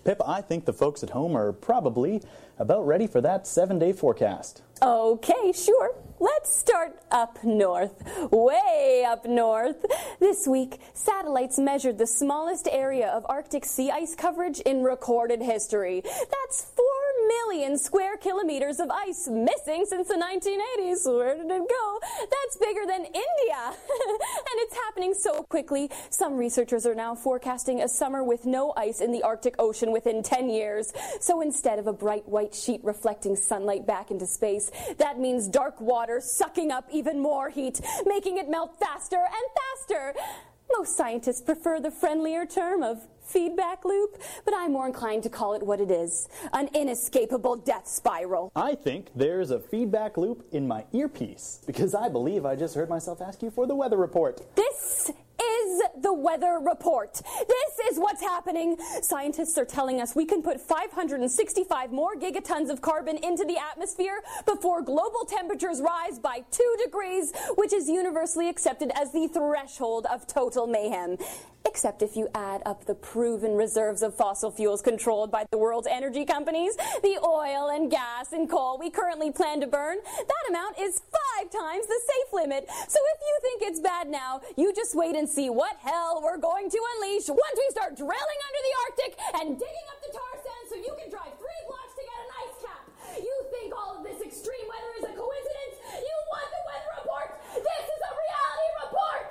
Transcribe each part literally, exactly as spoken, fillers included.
Pip, I think the folks at home are probably about ready for that seven-day forecast. Okay, sure. Let's start up north, way up north. This week, satellites measured the smallest area of Arctic sea ice coverage in recorded history. That's four million square kilometers of ice missing since the nineteen eighties. Where did it go? That's bigger than India. And it's happening so quickly, some researchers are now forecasting a summer with no ice in the Arctic Ocean within ten years. So instead of a bright white sheet reflecting sunlight back into space, that means dark water sucking up even more heat, making it melt faster and faster. Most scientists prefer the friendlier term of feedback loop, but I'm more inclined to call it what it is, an inescapable death spiral. I think there's a feedback loop in my earpiece, because I believe I just heard myself ask you for the weather report. This is the weather report. This is what's happening. Scientists are telling us we can put five hundred sixty-five more gigatons of carbon into the atmosphere before global temperatures rise by two degrees, which is universally accepted as the threshold of total mayhem. Except if you add up the proven reserves of fossil fuels controlled by the world's energy companies, the oil and gas and coal we currently plan to burn, that amount is five times the safe limit. So if you think it's bad now, you just wait and see what hell we're going to unleash once we start drilling under the Arctic and digging up the tar sands so you can drive three blocks to get an ice cap. You think all of this extreme weather is a coincidence? You want the weather report? This is a reality report!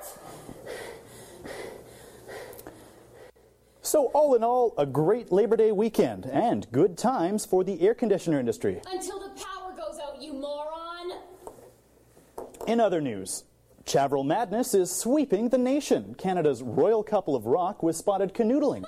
So all in all, a great Labor Day weekend and good times for the air conditioner industry. Until the power goes out, you moron! In other news, Chavril madness is sweeping the nation. Canada's royal couple of rock was spotted canoodling.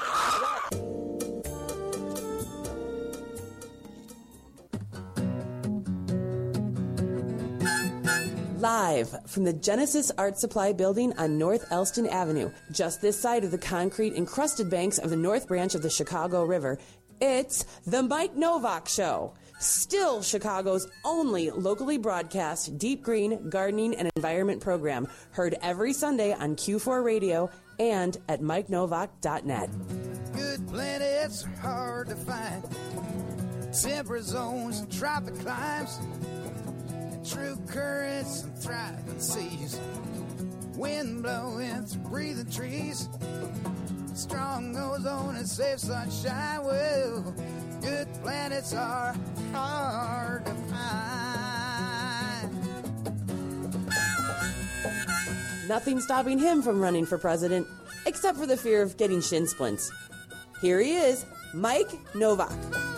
Live from the Genesis Art Supply building on North Elston Avenue, just this side of the concrete-encrusted banks of the North Branch of the Chicago River, it's The Mike Novak Show. Still Chicago's only locally broadcast deep green gardening and environment program, heard every Sunday on Q four Radio and at mike novak dot net. Good planets are hard to find. Temperate zones and tropic climes. True currents and thriving seas. Wind blowing through breathing trees. Strong ozone and safe sunshine. Well, good planets are hard to find. Nothing stopping him from running for president, except for the fear of getting shin splints. Here he is, Mike Novak.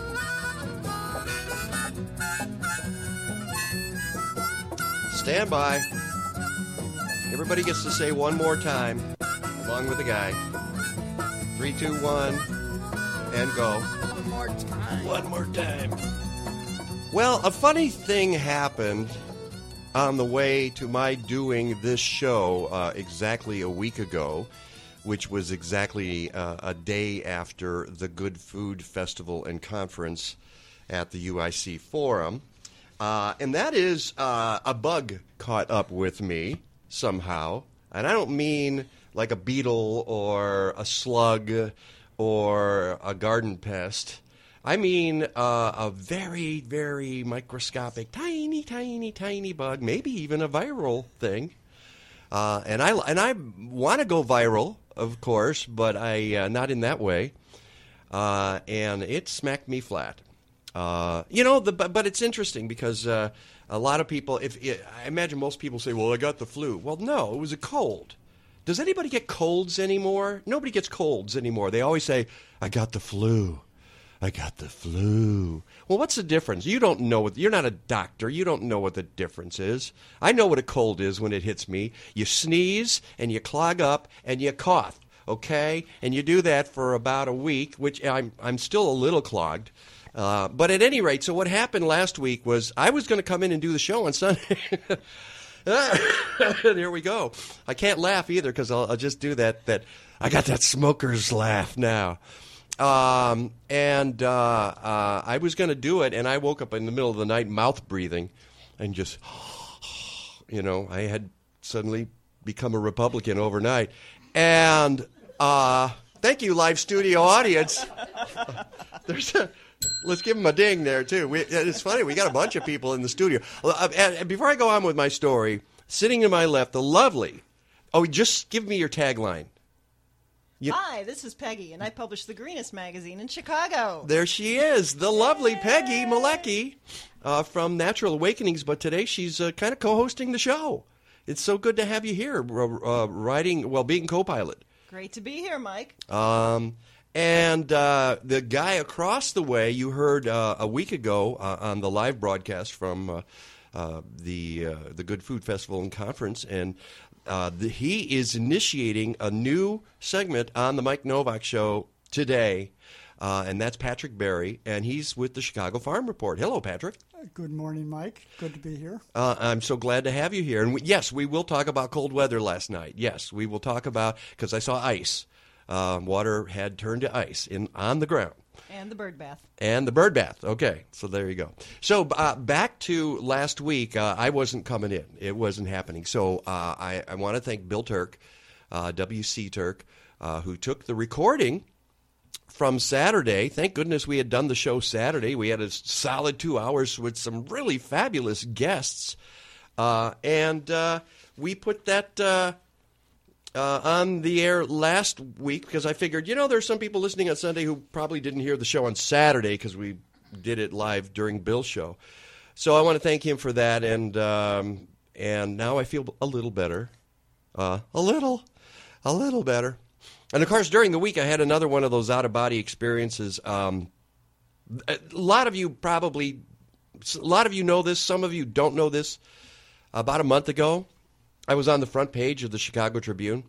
Stand by. Everybody gets to say one more time, along with the guy. Three, two, one, and go. One more time. One more time. Well, a funny thing happened on the way to my doing this show uh, exactly a week ago, which was exactly uh, a day after the Good Food Festival and Conference at the U I C Forum. Uh, and that is uh, a bug caught up with me somehow. And I don't mean like a beetle or a slug or a garden pest. I mean uh, a very, very microscopic, tiny, tiny, tiny bug, maybe even a viral thing. Uh, and I and I want to go viral, of course, but I uh, not in that way. Uh, and it smacked me flat. Uh, you know, the, but it's interesting because uh, a lot of people, if it, I imagine most people say, well, I got the flu. Well, no, it was a cold. Does anybody get colds anymore? Nobody gets colds anymore. They always say, I got the flu. I got the flu. Well, what's the difference? You don't know what, you're not a doctor. You don't know what the difference is. I know what a cold is when it hits me. You sneeze and you clog up and you cough, okay? And you do that for about a week, which I'm, I'm still a little clogged. Uh, but at any rate, so what happened last week was I was going to come in and do the show on Sunday. There we go. I can't laugh either because I'll, I'll just do that. That I got that smoker's laugh now. Um, and uh, uh, I was going to do it, and I woke up in the middle of the night mouth breathing and just, you know, I had suddenly become a Republican overnight. And uh, thank you, live studio audience. There's a, let's give him a ding there, too. We, it's funny. We got a bunch of people in the studio. Uh, and before I go on with my story, sitting to my left, the lovely, oh, just give me your tagline. You, Hi, this is Peggy, and I publish the Greenest magazine in Chicago. There she is, the lovely Peggy Malecki uh, from Natural Awakenings, but today she's uh, kind of co-hosting the show. It's so good to have you here, uh, writing, well, being co-pilot. Great to be here, Mike. Um, and uh, the guy across the way, you heard uh, a week ago uh, on the live broadcast from uh, uh, the uh, the Good Food Festival and Conference, and uh, the, he is initiating a new segment on the Mike Novak Show today, uh, and that's Patrick Berry, and he's with the Chicago Farm Report. Hello, Patrick. Good morning, Mike. Good to be here. Uh, I'm so glad to have you here. And we, yes, we will talk about cold weather last night. Yes, we will talk about, because I saw ice. Um, water had turned to ice in on the ground. And the bird bath. And the bird bath. Okay, so there you go. So uh, back to last week, uh, I wasn't coming in. It wasn't happening. So uh, I, I want to thank Bill Turk, uh, W C Turk, uh, who took the recording from Saturday. Thank goodness we had done the show Saturday. We had a solid two hours with some really fabulous guests. Uh, and uh, we put that uh, uh, on the air last week because I figured, you know, there's some people listening on Sunday who probably didn't hear the show on Saturday because we did it live during Bill's show. So I want to thank him for that. And, um, and now I feel a little better. Uh, a little. A little better. And, of course, during the week, I had another one of those out-of-body experiences. Um, a lot of you probably, a lot of you know this. Some of you don't know this. About a month ago, I was on the front page of the Chicago Tribune,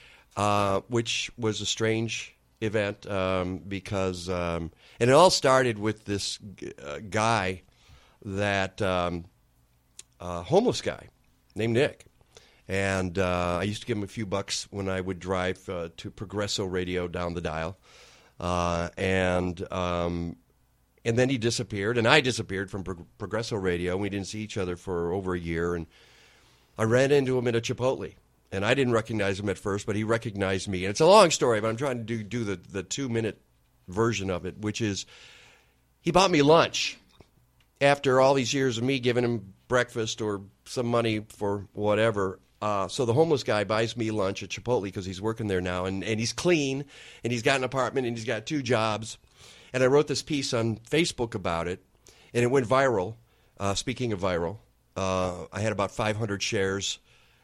uh, which was a strange event um, because, um, and it all started with this uh, guy that, um, uh, homeless guy named Nick. And uh, I used to give him a few bucks when I would drive uh, to Progresso Radio down the dial. Uh, and um, and then he disappeared, and I disappeared from Pro- Progresso Radio. We didn't see each other for over a year. And I ran into him at a Chipotle. And I didn't recognize him at first, but he recognized me. And it's a long story, but I'm trying to do, do the, the two-minute version of it, which is he bought me lunch after all these years of me giving him breakfast or some money for whatever. Uh, so the homeless guy buys me lunch at Chipotle because he's working there now, and, and he's clean, and he's got an apartment, and he's got two jobs. And I wrote this piece on Facebook about it, and it went viral. Uh, speaking of viral, uh, I had about five hundred shares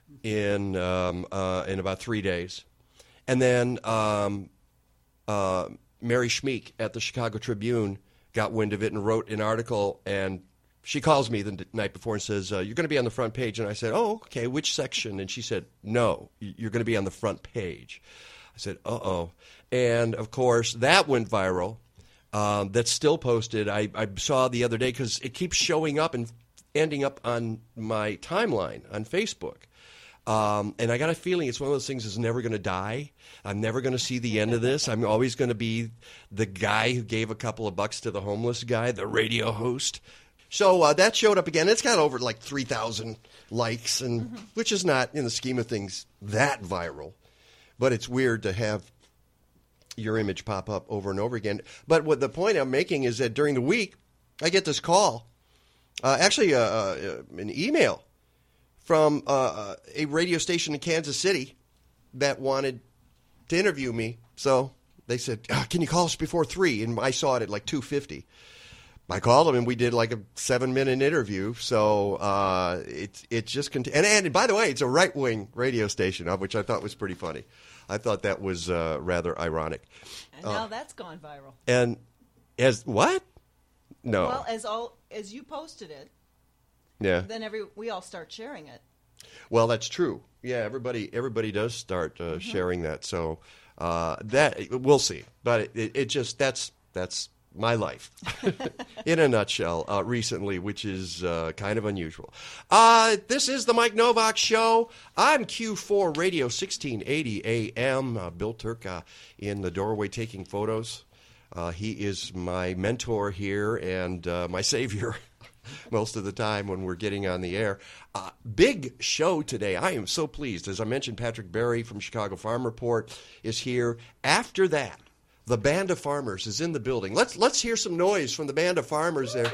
in um, uh, in about three days. And then um, uh, Mary Schmeek at the Chicago Tribune got wind of it and wrote an article, and she calls me the night before and says, uh, you're going to be on the front page. And I said, oh, okay, which section? And she said, no, you're going to be on the front page. I said, uh-oh. And, of course, that went viral. Um, that's still posted. I, I saw the other day because it keeps showing up and ending up on my timeline on Facebook. Um, and I got a feeling it's one of those things that's never going to die. I'm never going to see the end of this. I'm always going to be the guy who gave a couple of bucks to the homeless guy, the radio host. So uh, that showed up again. It's got over like three thousand likes, and mm-hmm. which is not, in the scheme of things, that viral. But it's weird to have your image pop up over and over again. But what the point I'm making is that during the week, I get this call, uh, actually uh, uh, an email from uh, a radio station in Kansas City that wanted to interview me. So they said, oh, can you call us before three? And I saw it at like two fifty. I called him, and we did like a seven-minute interview. So uh, it it just cont- and and by the way, it's a right-wing radio station, which I thought was pretty funny. I thought that was uh, rather ironic. And now uh, that's gone viral. And as what? No. Well, as all as you posted it, yeah. Then every we all start sharing it. Well, that's true. Yeah, everybody everybody does start uh, mm-hmm. sharing that. So uh, that we'll see, but it, it just that's that's. my life in a nutshell uh, recently, which is uh, kind of unusual. Uh, this is the Mike Novak Show. I'm Q four Radio, sixteen eighty A M. Uh, Bill Turk uh, in the doorway taking photos. Uh, he is my mentor here and uh, my savior most of the time when we're getting on the air. Uh, big show today. I am so pleased. As I mentioned, Patrick Berry from Chicago Farm Report is here. After that, The Band of Farmers is in the building. Let's let's hear some noise from the Band of Farmers there.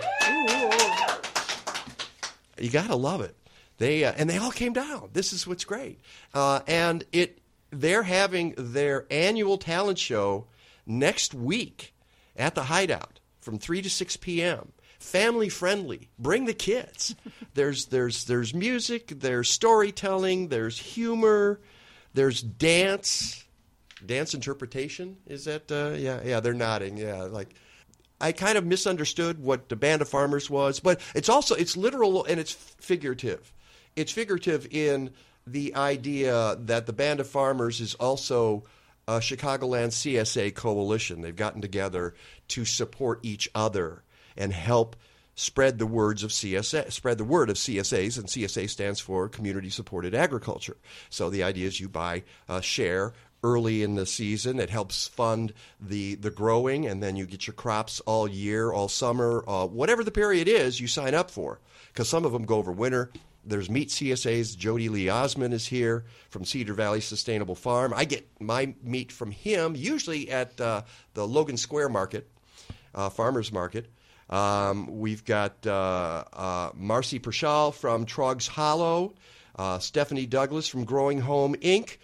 You gotta love it. They uh, and they all came down. This is what's great. Uh, and it they're having their annual talent show next week at the Hideout from three to six p.m. Family friendly. Bring the kids. There's there's there's music. There's storytelling. There's humor. There's dance. Dance interpretation, is that, uh, yeah, yeah, they're nodding, yeah, like, I kind of misunderstood what the Band of Farmers was, but it's also, it's literal and it's figurative. It's figurative in the idea that the Band of Farmers is also a Chicagoland C S A coalition. They've gotten together to support each other and help spread the words of C S A, spread the word of C S As, and C S A stands for Community Supported Agriculture. So the idea is you buy, uh, share, early in the season. It helps fund the, the growing, and then you get your crops all year, all summer, uh, whatever the period is you sign up for, because some of them go over winter. There's meat C S As. Jody Lee Osmond is here from Cedar Valley Sustainable Farm. I get my meat from him, usually at uh, the Logan Square Market, uh, Farmers Market. Um, we've got uh, uh, Marcy Pershall from Troggs Hollow, uh, Stephanie Douglas from Growing Home, Incorporated.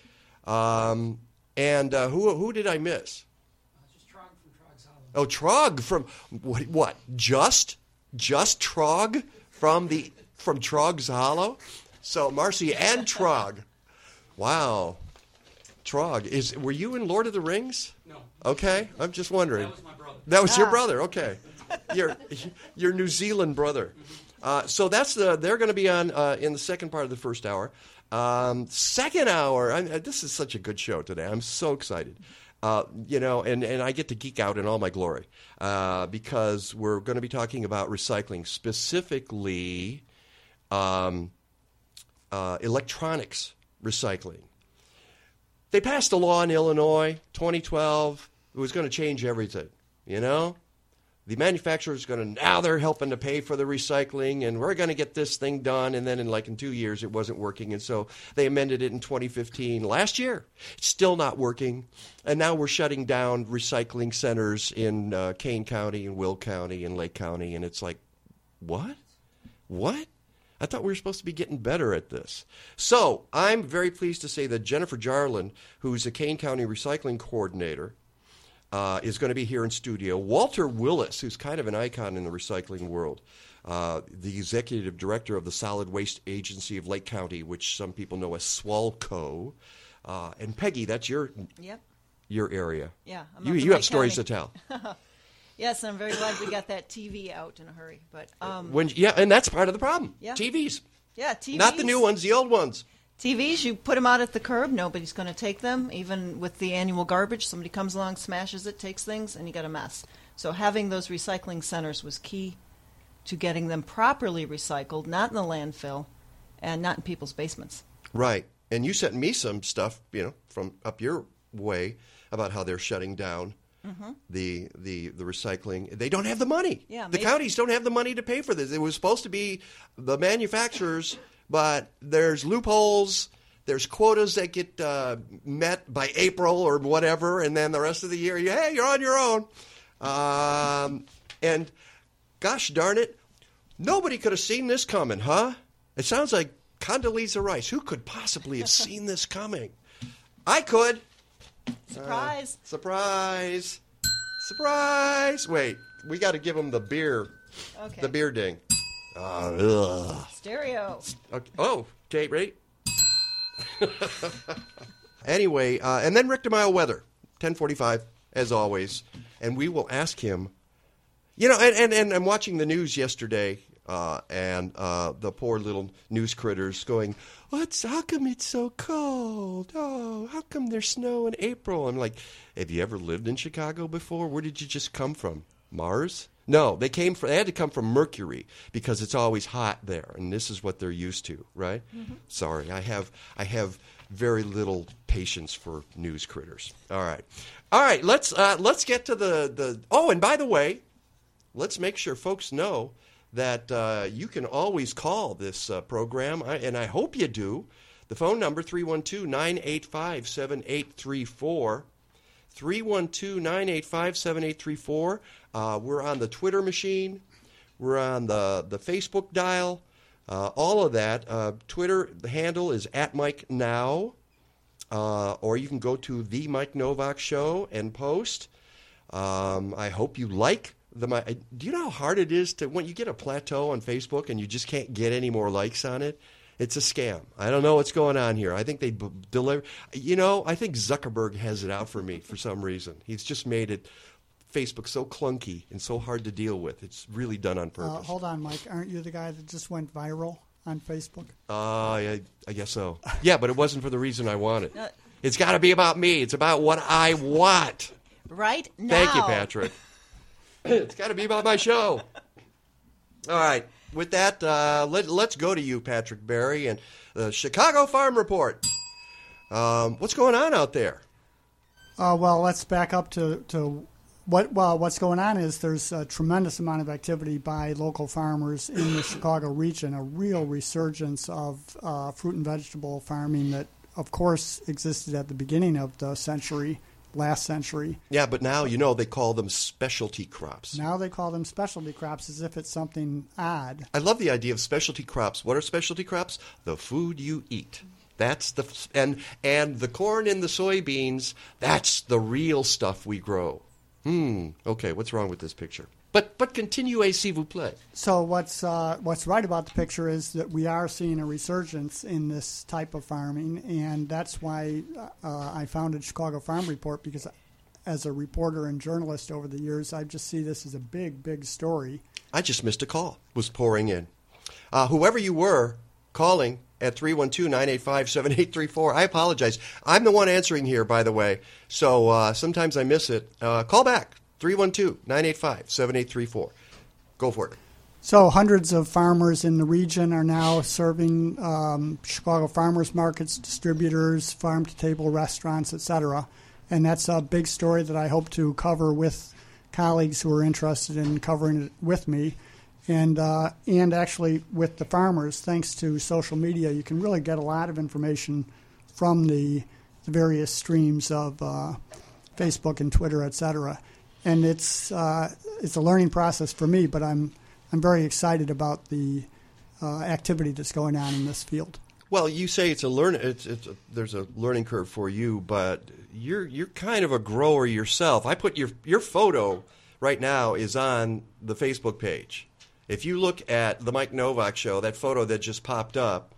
Um, And uh, who who did I miss? Uh, just Trog from Troggs Hollow. Oh, Trog from what? What? Just just Trog from the from Troggs Hollow. So Marcy and Trog. Wow, Trog is. Were you in Lord of the Rings? No. Okay, I'm just wondering. That was my brother. That was Ah. your brother. Okay, your your New Zealand brother. Uh, so that's the. They're going to be on uh, in the second part of the first hour. Um, second hour, I, this is such a good show today. I'm so excited. Uh, you know, and, and I get to geek out in all my glory uh, because we're going to be talking about recycling, specifically um, uh, electronics recycling. They passed a law in Illinois, twenty twelve. It was going to change everything, you know? The manufacturer's going to, now they're helping to pay for the recycling, and we're going to get this thing done. And then in like in two years, it wasn't working. And so they amended it in twenty fifteen. Last year, it's still not working. And now we're shutting down recycling centers in uh, Kane County and Will County and Lake County. And it's like, what? What? I thought we were supposed to be getting better at this. So I'm very pleased to say that Jennifer Jarlin, who's a Kane County recycling coordinator, Uh, is going to be here in studio. Walter Willis, who's kind of an icon in the recycling world, uh, the executive director of the Solid Waste Agency of Lake County, which some people know as SWALCO. Uh, and Peggy, that's your Yep. your area. Yeah. I'm You up in you have Lake stories County. to tell. Yes, and I'm very glad we got that T V out in a hurry. But um, When yeah, and that's part of the problem. Yeah. T Vs, yeah, T Vs. not the new ones, the old ones. T Vs, you put them out at the curb, nobody's going to take them. Even with the annual garbage, somebody comes along, smashes it, takes things, and you got a mess. So having those recycling centers was key to getting them properly recycled, not in the landfill, and not in people's basements. Right. And you sent me some stuff, you know, from up your way about how they're shutting down mm-hmm. the, the the recycling. They don't have the money. Yeah, the maybe. counties don't have the money to pay for this. It was supposed to be the manufacturers, but there's loopholes. There's quotas that get uh, met by April or whatever, and then the rest of the year, you, hey, you're on your own. Um, and gosh darn it, nobody could have seen this coming, huh? It sounds like Condoleezza Rice. Who could possibly have seen this coming? I could. Surprise. Uh, surprise. Surprise. Wait, we got to give them the beer. Okay. The beer ding. Uh, ugh. Stereo. Okay. Oh, okay, ready? Anyway, uh, and then Rick DeMille weather, ten forty-five, as always. And we will ask him, you know, and, and, and I'm watching the news yesterday, uh, and uh, the poor little news critters going, What's, how come it's so cold? Oh, how come there's snow in April? I'm like, have you ever lived in Chicago before? Where did you just come from? Mars? No, they came from, they had to come from Mercury because it's always hot there, and this is what they're used to, right? Mm-hmm. Sorry, I have I have very little patience for news critters. All right, all right. Let's uh, let's get to the the. Oh, and by the way, let's make sure folks know that uh, you can always call this uh, program, I, and I hope you do. The phone number three one two, nine eight five, seven eight three four. three one two, nine eight five, seven eight three four. Uh, we're on the Twitter machine. We're on the, the Facebook dial. Uh, all of that. Uh, Twitter, the handle is at Mike Now. Uh, or you can go to The Mike Novak Show and post. Um, I hope you like the. Do you know how hard it is to when you get a plateau on Facebook and you just can't get any more likes on it? It's a scam. I don't know what's going on here. I think they b- deliver. You know, I think Zuckerberg has it out for me for some reason. He's just made it Facebook so clunky and so hard to deal with. It's really done on purpose. Uh, hold on, Mike. Aren't you the guy that just went viral on Facebook? Uh, I, I guess so. Yeah, but it wasn't for the reason I wanted. It's got to be about me. It's about what I want. Right now. Thank you, Patrick. It's got to be about my show. All right. With that, uh, let, let's go to you, Patrick Barry, and the Chicago Farm Report. Um, what's going on out there? Uh, well, let's back up to, to what. Well, what's going on is there's a tremendous amount of activity by local farmers in the Chicago region, a real resurgence of uh, fruit and vegetable farming that, of course, existed at the beginning of the century, last century. Yeah, but now, you know, they call them specialty crops. Now they call them specialty crops as if it's something odd. I love the idea of specialty crops. What are specialty crops? The food you eat. That's the and and the corn and the soybeans, that's the real stuff we grow. Hmm. Okay, what's wrong with this picture? But but continue, s'il vous plaît. So what's uh, what's right about the picture is that we are seeing a resurgence in this type of farming, and that's why uh, I founded Chicago Farm Report, because as a reporter and journalist over the years, I just see this as a big, big story. I just missed a call. Was pouring in. Uh, whoever you were calling at three one two, nine eight five, seven eight three four. I apologize. I'm the one answering here, by the way, so uh, sometimes I miss it. Uh, call back. three one two, nine eight five, seven eight three four. Go for it. So hundreds of farmers in the region are now serving um, Chicago farmers markets, distributors, farm-to-table restaurants, et cetera. And that's a big story that I hope to cover with colleagues who are interested in covering it with me. And uh, and actually with the farmers, thanks to social media, you can really get a lot of information from the, the various streams of uh, Facebook and Twitter, et cetera. And it's uh, it's a learning process for me, but I'm I'm very excited about the uh, activity that's going on in this field. Well, you say it's a learn. It's, it's a, there's a learning curve for you, but you're you're kind of a grower yourself. I put your your photo right now is on the Facebook page. If you look at the Mike Novak Show, that photo that just popped up,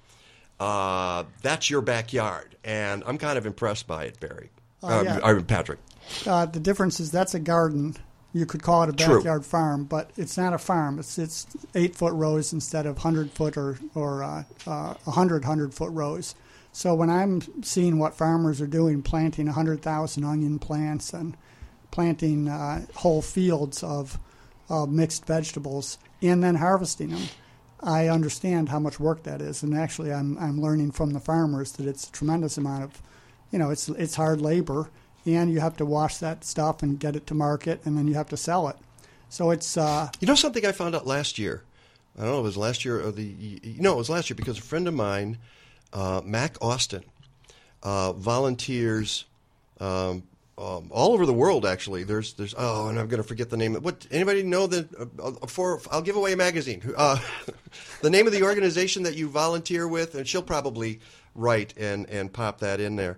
uh, that's your backyard, and I'm kind of impressed by it, Barry. Uh, uh, yeah. or Patrick. Uh, the difference is that's a garden. You could call it a True. backyard farm, but it's not a farm. It's it's eight foot rows instead of hundred foot or or uh, uh, a hundred hundred foot rows. So when I'm seeing what farmers are doing, planting a hundred thousand onion plants and planting uh, whole fields of uh, mixed vegetables and then harvesting them, I understand how much work that is. And actually, I'm I'm learning from the farmers that it's a tremendous amount of, you know, it's it's hard labor. And you have to wash that stuff and get it to market, and then you have to sell it. So it's... Uh, you know something I found out last year? I don't know if it was last year or the... No, it was last year because a friend of mine, uh, Mac Austin, uh, volunteers um, um, all over the world, actually. There's... there's oh, and I'm going to forget the name. What? Anybody know that... Uh, for, I'll give away a magazine. Uh, the name of the organization that you volunteer with, and she'll probably write and, and pop that in there.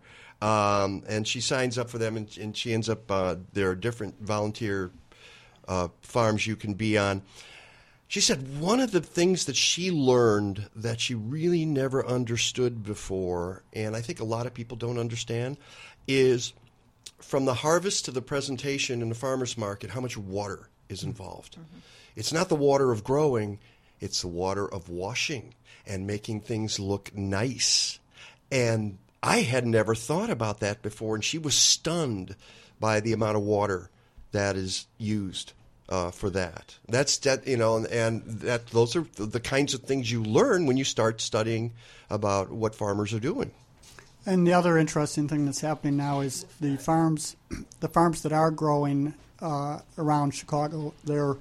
Um, and she signs up for them, and, and she ends up, uh, there are different volunteer uh, farms you can be on. She said one of the things that she learned that she really never understood before, and I think a lot of people don't understand, is from the harvest to the presentation in the farmer's market, how much water is involved. Mm-hmm. It's not the water of growing, it's the water of washing and making things look nice. And I had never thought about that before, and she was stunned by the amount of water that is used uh, for that. That's that, you know, and, and that those are the kinds of things you learn when you start studying about what farmers are doing. And the other interesting thing that's happening now is the farms, the farms that are growing uh, around Chicago. They're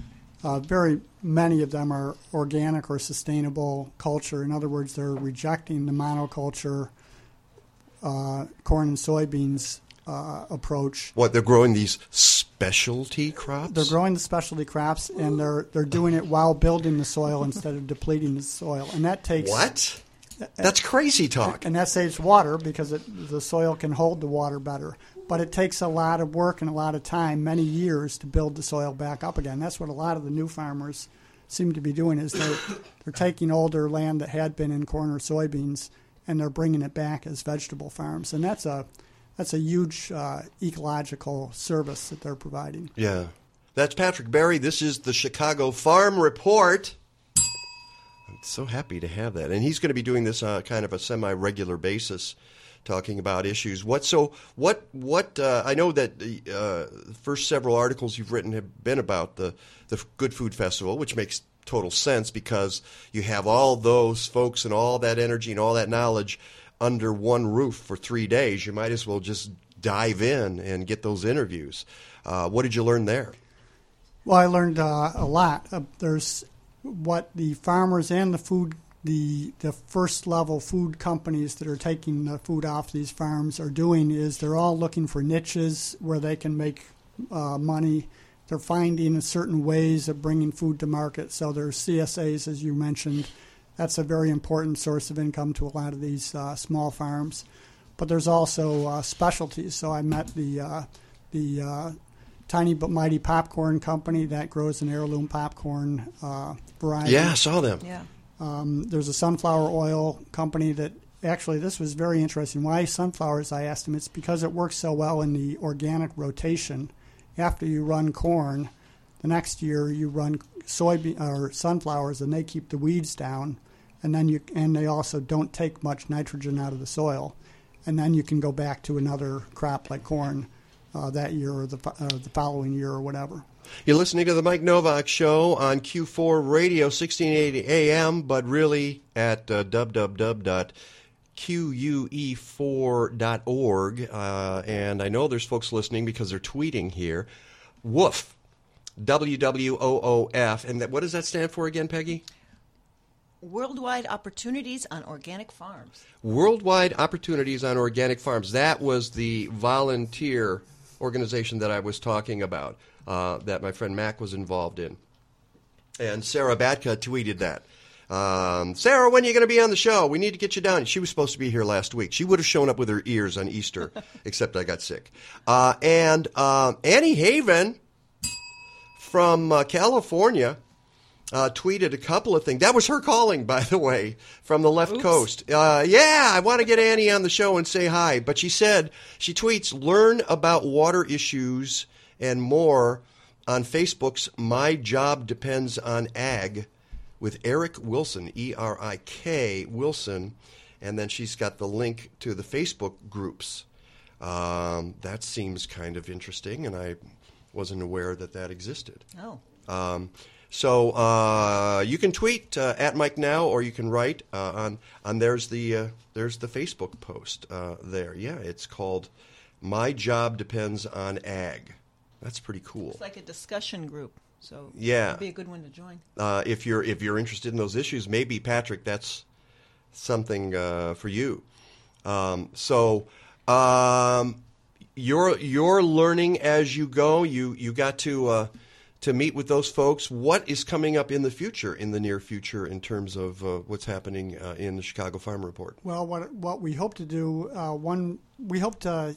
uh, very many of them are organic or sustainable culture. In other words, they're rejecting the monoculture. Uh, corn and soybeans uh, approach. What, they're growing these specialty crops? They're growing the specialty crops, and they're they're doing it while building the soil instead of depleting the soil, and that takes What? That's crazy talk. And that saves water because it, the soil can hold the water better. But it takes a lot of work and a lot of time, many years, to build the soil back up again. That's what a lot of the new farmers seem to be doing, is they're, they're taking older land that had been in corn or soybeans, and they're bringing it back as vegetable farms. And that's a that's a huge uh, ecological service that they're providing. Yeah. That's Patrick Berry. This is the Chicago Farm Report. I'm so happy to have that. And he's going to be doing this on uh, kind of a semi-regular basis, talking about issues. What so what what uh, I know that the uh, first several articles you've written have been about the the Good Food Festival, which makes total sense because you have all those folks and all that energy and all that knowledge under one roof for three days. You might as well just dive in and get those interviews. Uh, what did you learn there? Well, I learned uh, a lot. Uh, there's what the farmers and the food The, the first level food companies that are taking the food off these farms are doing is they're all looking for niches where they can make uh, money. They're finding certain ways of bringing food to market. So there's C S As, as you mentioned. That's a very important source of income to a lot of these uh, small farms. But there's also uh, specialties. So I met the uh, the uh, Tiny But Mighty Popcorn Company that grows an heirloom popcorn uh, variety. Yeah, I saw them. Yeah. Um, there's a sunflower oil company that actually, this was very interesting. Why sunflowers? I asked him. It's because it works so well in the organic rotation. After you run corn, the next year you run soybean or sunflowers, and they keep the weeds down, and then you and they also don't take much nitrogen out of the soil, and then you can go back to another crop like corn uh, that year or the uh, the following year or whatever. You're listening to the Mike Novak Show on Q four Radio, sixteen eighty A M, but really at uh, w w w dot q u e four dot org. Uh, and I know there's folks listening because they're tweeting here. WOOF, W W O O F. And that, what does that stand for again, Peggy? Worldwide Opportunities on Organic Farms. Worldwide Opportunities on Organic Farms. That was the volunteer organization that I was talking about. Uh, that my friend Mac was involved in. And Sarah Batka tweeted that. Um, Sarah, when are you going to be on the show? We need to get you down. She was supposed to be here last week. She would have shown up with her ears on Easter, except I got sick. Uh, and uh, Annie Haven from uh, California uh, tweeted a couple of things. That was her calling, by the way, from the left Oops. coast. Uh, yeah, I want to get Annie on the show and say hi. But she said, she tweets, learn about water issues and more on Facebook's My Job Depends on Ag with Eric Wilson, E R I K Wilson, and then she's got the link to the Facebook groups. Um, that seems kind of interesting, and I wasn't aware that that existed. Oh. Um, so uh, you can tweet uh, at Mike Now, or you can write uh, on on there's the uh, there's the Facebook post uh, there. Yeah, it's called My Job Depends on Ag. That's pretty cool. It's like a discussion group, so yeah, it'd be a good one to join. Uh, if you're if you're interested in those issues, maybe Patrick, that's something uh, for you. Um, so um, you're you're learning as you go. You you got to uh, to meet with those folks. What is coming up in the future, in the near future, in terms of uh, what's happening uh, in the Chicago Farm Report? Well, what what we hope to do, uh, one we hope to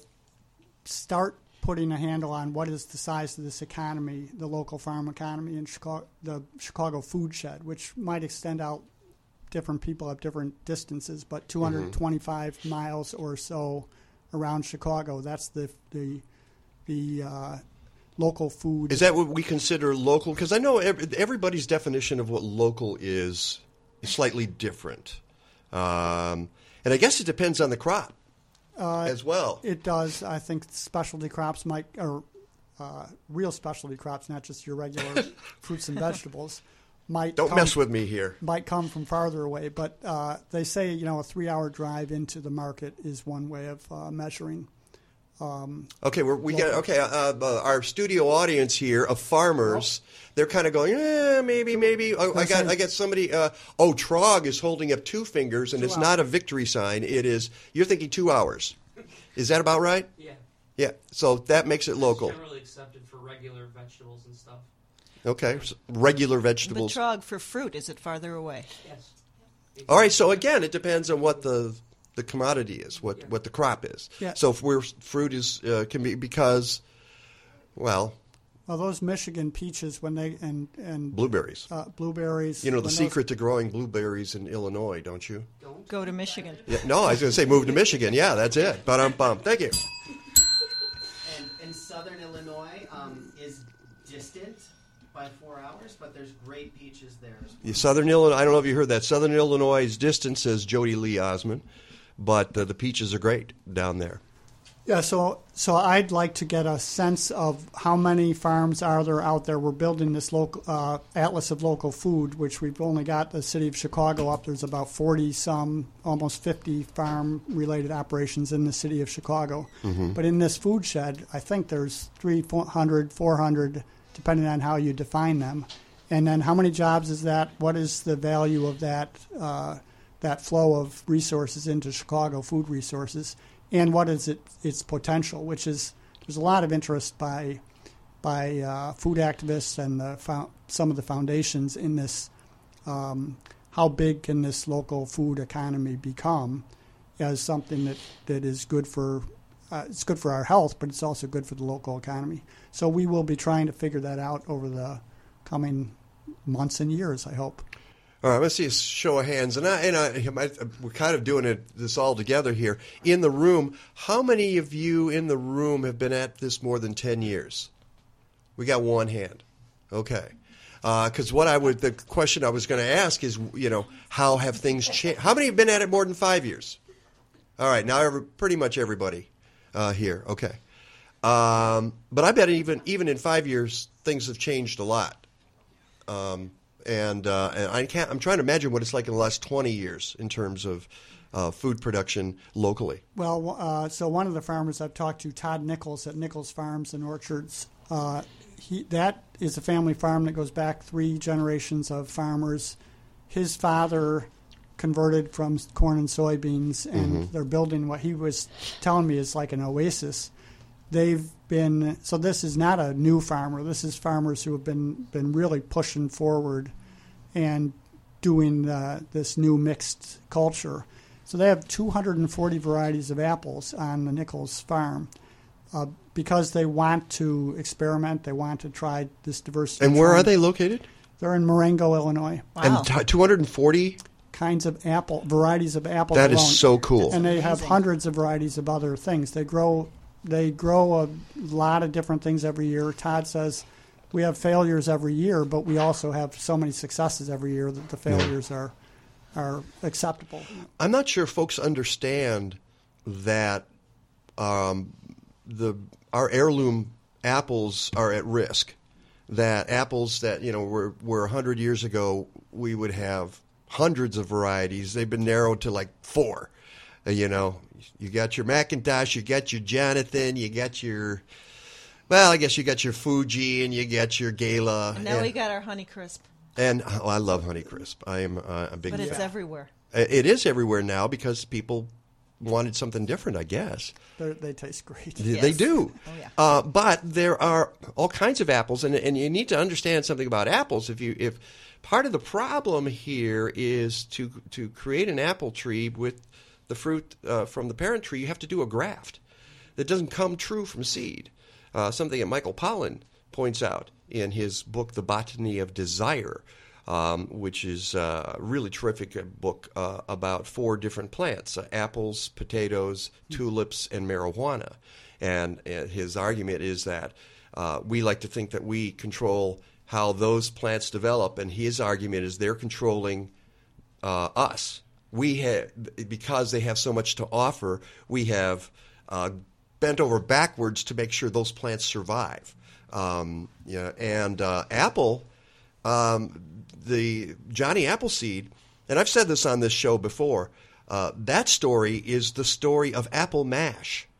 start putting a handle on what is the size of this economy, the local farm economy in Chicago, the Chicago food shed, which might extend out. Different people have different distances, but two hundred twenty-five mm-hmm. miles or so around Chicago. That's the the the uh, local food. Is that what we consider local? Because I know every, everybody's definition of what local is is slightly different, um, and I guess it depends on the crop. Uh, as well. It does. I think specialty crops might, or uh, real specialty crops, not just your regular fruits and vegetables, might Don't come, mess with me here. Might come from farther away. But uh, they say, you know, a three-hour drive into the market is one way of uh, measuring. Um, okay, we're, we got okay. Uh, uh, our studio audience here of farmers, oh. they're kind of going, eh, maybe, maybe. Oh, I got, I got somebody. Uh, oh, Trog is holding up two fingers, and two it's hours. Not a victory sign. It is. You're thinking two hours. Is that about right? Yeah. Yeah, so that makes it local. It's generally accepted for regular vegetables and stuff. Okay, so regular The vegetables. Trog for fruit, is it farther away? Yes. All right, so again, it depends on what the the commodity is, what, Yeah. what the crop is. Yeah. So if we're fruit is uh, can be because, well, Well, those Michigan peaches, when they and and blueberries. uh, blueberries. You know the when those- secret to growing blueberries in Illinois, don't you? Don't. Go to Michigan. Yeah, no, I was going to say move to Michigan. Yeah, that's it. But I'm bummed. Thank you. And, and southern Illinois um, is distant by four hours, but there's great peaches there as well. Yeah, Southern Illinois. I don't know if you heard that. Southern Illinois is distant, says Jody Lee Osmond, but uh, the peaches are great down there. Yeah, so so I'd like to get a sense of how many farms are there out there. We're building this local uh, atlas of local food, which we've only got the city of Chicago up. There's about forty some, almost fifty farm-related operations in the city of Chicago. Mm-hmm. But in this food shed, I think there's three hundred, four hundred, depending on how you define them. And then how many jobs is that? What is the value of that uh, that flow of resources into Chicago, food resources? And what is it, its potential, which is there's a lot of interest by by uh, food activists and the fo- some of the foundations in this. Um, how big can this local food economy become as something that, that is good for uh, it's good for our health, but it's also good for the local economy. So we will be trying to figure that out over the coming months and years, I hope. All right, let's see a show of hands, and I and I, I we're kind of doing it this all together here in the room. How many of you in the room have been at this more than ten years? We got one hand. Okay, because uh, what I would the question I was going to ask is, you know, how have things changed? How many have been at it more than five years? All right, now every, pretty much everybody uh, here. Okay, um, but I bet even even in five years things have changed a lot. Um, And, uh, and I can't. I'm trying to imagine what it's like in the last twenty years in terms of uh, food production locally. Well, uh, so one of the farmers I've talked to, Todd Nichols at Nichols Farms and Orchards, uh, he, that is a family farm that goes back three generations of farmers. His father converted from corn and soybeans, and Mm-hmm. they're building what he was telling me is like an oasis. They've been so this is not a new farmer. This is farmers who have been been really pushing forward and doing uh, this new mixed culture. So they have two hundred forty varieties of apples on the Nichols farm uh, because they want to experiment. They want to try this diversity. And where are trend. they located? They're in Marengo, Illinois. Wow. And t- two hundred forty? Kinds of apple varieties of apples. That is alone. so cool. And they have Amazing. hundreds of varieties of other things. They grow they grow a lot of different things every year. Todd says we have failures every year, but we also have so many successes every year that the failures are are acceptable. I'm not sure folks understand that um, the our heirloom apples are at risk. That apples that you know were were one hundred years ago we would have hundreds of varieties. They've been narrowed to like four. Uh, you know, you got your Macintosh, you got your Jonathan, you got your well, I guess you got your Fuji, and you got your Gala. And now and, we got our Honeycrisp, and oh, I love Honeycrisp. I am uh, a big but it's fan. everywhere. It is everywhere now because people wanted something different, I guess. They're, they taste great. They Yes. do. Oh, yeah. Uh, but there are all kinds of apples, and, and you need to understand something about apples. If you if part of the problem here is to to create an apple tree with the fruit uh, from the parent tree, you have to do a graft that doesn't come true from seed. Uh, something that Michael Pollan points out in his book, The Botany of Desire, um, which is a really terrific book uh, about four different plants, uh, apples, potatoes, tulips, and marijuana. And uh, his argument is that uh, we like to think that we control how those plants develop, and his argument is they're controlling uh, us. We have, because they have so much to offer, we have uh, bent over backwards to make sure those plants survive. Um, yeah, and uh, apple, um, the Johnny Appleseed, and I've said this on this show before, uh, that story is the story of apple mash.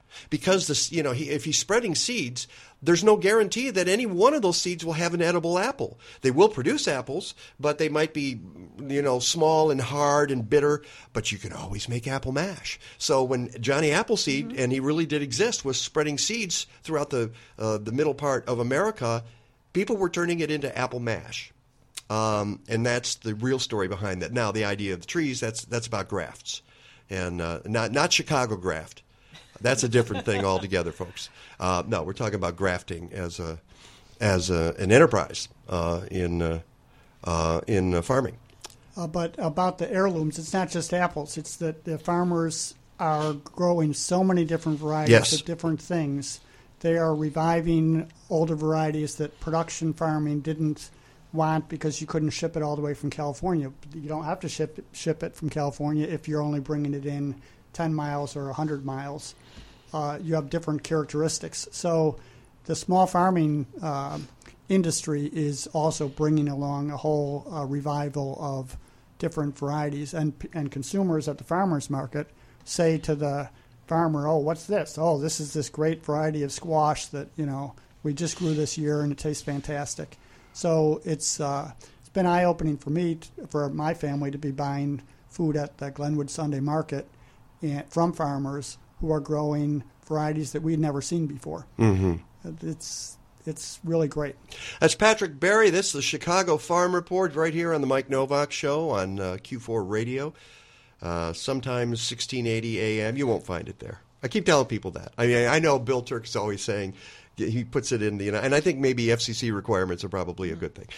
because this, you know, he, if he's spreading seeds, there's no guarantee that any one of those seeds will have an edible apple. They will produce apples, but they might be, you know, small and hard and bitter, but you can always make apple mash. So when Johnny Appleseed, mm-hmm. and he really did exist, was spreading seeds throughout the uh, the middle part of America, people were turning it into apple mash. Um, and that's the real story behind that. Now, the idea of the trees, that's that's about grafts, and uh, not not Chicago graft. That's a different thing altogether, folks. Uh, no, we're talking about grafting as a as a, an enterprise uh, in uh, uh, in uh, farming. Uh, but about the heirlooms, it's not just apples. It's that the farmers are growing so many different varieties yes. of different things. They are reviving older varieties that production farming didn't want because you couldn't ship it all the way from California. You don't have to ship it, ship it from California if you're only bringing it in ten miles or one hundred miles. Uh, you have different characteristics. So the small farming uh, industry is also bringing along a whole uh, revival of different varieties. And, and consumers at the farmer's market say to the farmer, oh, what's this? Oh, this is this great variety of squash that, you know, we just grew this year and it tastes fantastic. So it's uh, it's been eye-opening for me, t- for my family, to be buying food at the Glenwood Sunday Market and, from farmers who are growing varieties that we'd never seen before. Mm-hmm. It's it's really great. That's Patrick Berry. This is the Chicago Farm Report right here on the Mike Novak Show on uh, Q four Radio. Uh, sometimes sixteen eighty A M. You won't find it there. I keep telling people that. I mean, I know Bill Turk's always saying he puts it in the, you know, and I think maybe F C C requirements are probably a good thing.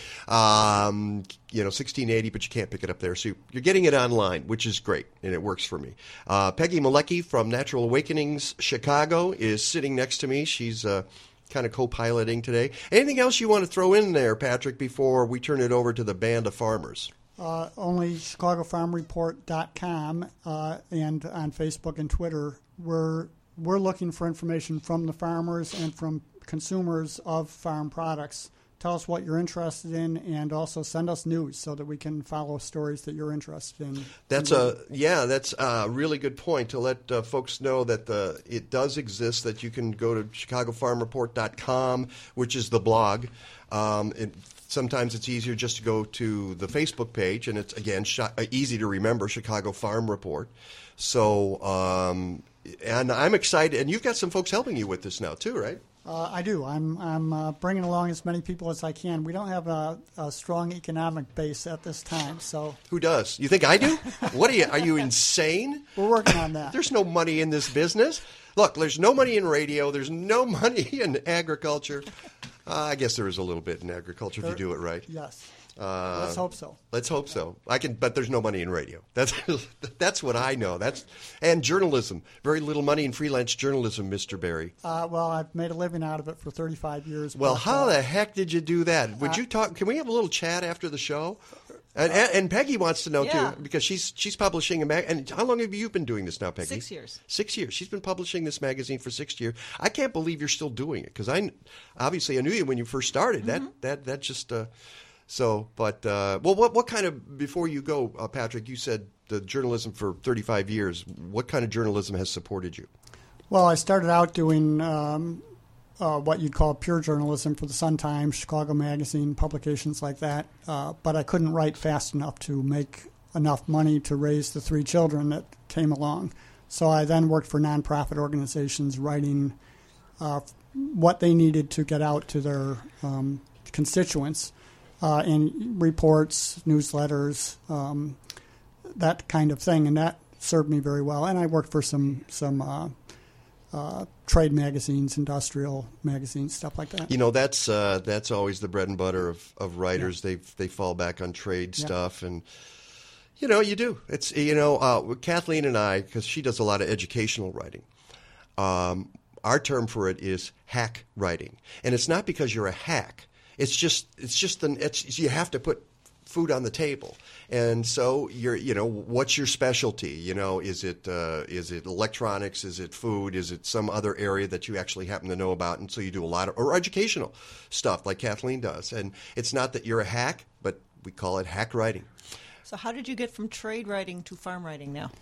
Um, you know, sixteen eighty, but you can't pick it up there. So you're getting it online, which is great, and it works for me. Uh, Peggy Malecki from Natural Awakenings Chicago is sitting next to me. She's uh, kind of co-piloting today. Anything else you want to throw in there, Patrick, before we turn it over to the band of farmers? Uh, only Chicago Farm Report dot com uh, and on Facebook and Twitter. We're we're looking for information from the farmers and from consumers of farm products. Tell us what you're interested in, and also send us news so that we can follow stories that you're interested in. That's a yeah. That's a really good point to let uh, folks know that the it does exist. That you can go to Chicago Farm Report dot com, which is the blog. Um, it, sometimes it's easier just to go to the Facebook page, and it's again sh- easy to remember, Chicago Farm Report. So, um, and I'm excited, and you've got some folks helping you with this now too, right? Uh, I do. I'm I'm uh, bringing along as many people as I can. We don't have a, a strong economic base at this time, so who does? You think I do? What are you? Are you insane? We're working on that. There's no money in this business. Look, there's no money in radio. There's no money in agriculture. Uh, I guess there is a little bit in agriculture if there, you do it right. Yes. Uh, let's hope so. Let's hope so. I can, but there's no money in radio. That's that's what I know. That's and journalism. Very little money in freelance journalism, Mister Berry. Uh, well, I've made a living out of it for thirty-five years. Well, but, how uh, the heck did you do that? Would uh, you talk? Can we have a little chat after the show? And, and, and Peggy wants to know Yeah. too, because she's she's publishing a mag. And how long have you been doing this now, Peggy? Six years. Six years. She's been publishing this magazine for six years. I can't believe you're still doing it, because I obviously I knew you when you first started. Mm-hmm. That that that just. Uh, So, but, uh, well, what what kind of, before you go, uh, Patrick, you said the journalism for thirty-five years. What kind of journalism has supported you? Well, I started out doing um, uh, what you'd call pure journalism for the Sun-Times, Chicago Magazine, publications like that. Uh, but I couldn't write fast enough to make enough money to raise the three children that came along. So I then worked for nonprofit organizations writing uh, what they needed to get out to their um, constituents. Uh, in reports, newsletters, um, that kind of thing, and that served me very well. And I worked for some some uh, uh, trade magazines, industrial magazines, stuff like that. You know, that's uh, that's always the bread and butter of, of writers. Yeah. They they fall back on trade yeah. stuff, and you know, you do. It's you know, uh, Kathleen and I, because she does a lot of educational writing. Um, our term for it is hack writing, and it's not because you're a hack. It's just, it's just, an, it's, you have to put food on the table, and so you're, you know, what's your specialty? You know, is it, uh, is it electronics? Is it food? Is it some other area that you actually happen to know about? And so you do a lot of, or educational stuff like Kathleen does. And it's not that you're a hack, but we call it hack writing. So how did you get from trade writing to farm writing now?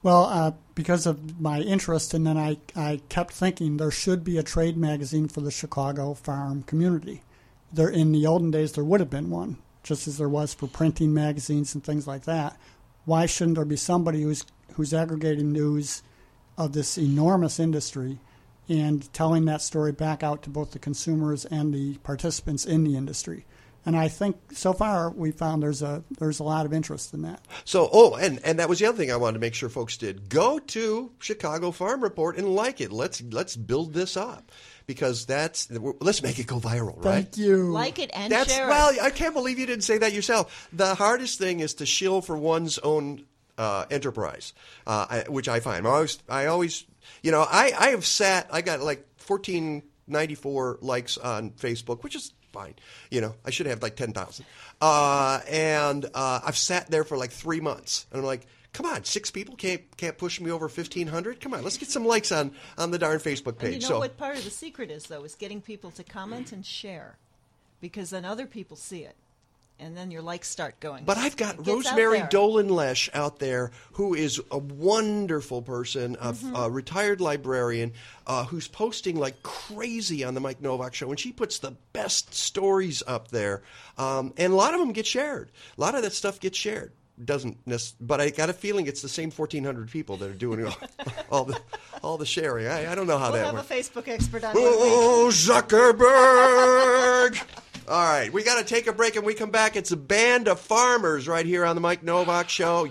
Well, uh, because of my interest, and then I, I kept thinking there should be a trade magazine for the Chicago farm community. There, in the olden days, there would have been one, just as there was for printing magazines and things like that. Why shouldn't there be somebody who's who's aggregating news of this enormous industry and telling that story back out to both the consumers and the participants in the industry? And I think so far we found there's a there's a lot of interest in that. So, oh, and, and that was the other thing I wanted to make sure folks did. Go to Chicago Farm Report and like it. Let's let's build this up, because that's let's make it go viral, right? Thank you. Like it and that's, share well, it. I can't believe you didn't say that yourself. The hardest thing is to shill for one's own uh, enterprise, uh, I, which I find. I always, I always, you know, I, I have sat. I got like fourteen ninety-four likes on Facebook, which is fine. You know, I should have like ten thousand. Uh, and uh, I've sat there for like three months. And I'm like, come on, six people can't can't push me over fifteen hundred? Come on, let's get some likes on, on the darn Facebook page. And you know so, what part of the secret is, though, is getting people to comment and share. Because then other people see it. And then your likes start going. But I've got It gets out Rosemary there. Dolan Lesh out there, who is a wonderful person, a, Mm-hmm. a retired librarian, uh, who's posting like crazy on the Mike Novak Show, and she puts the best stories up there, um, and a lot of them get shared. A lot of that stuff gets shared. Doesn't, nec- but I got a feeling it's the same fourteen hundred people that are doing all, all the all the sharing. I, I don't know how We'll that have works. a Facebook expert on one week. Oh, Zuckerberg! All right, we got to take a break, and we come back. It's a band of farmers right here on the Mike Novak Show.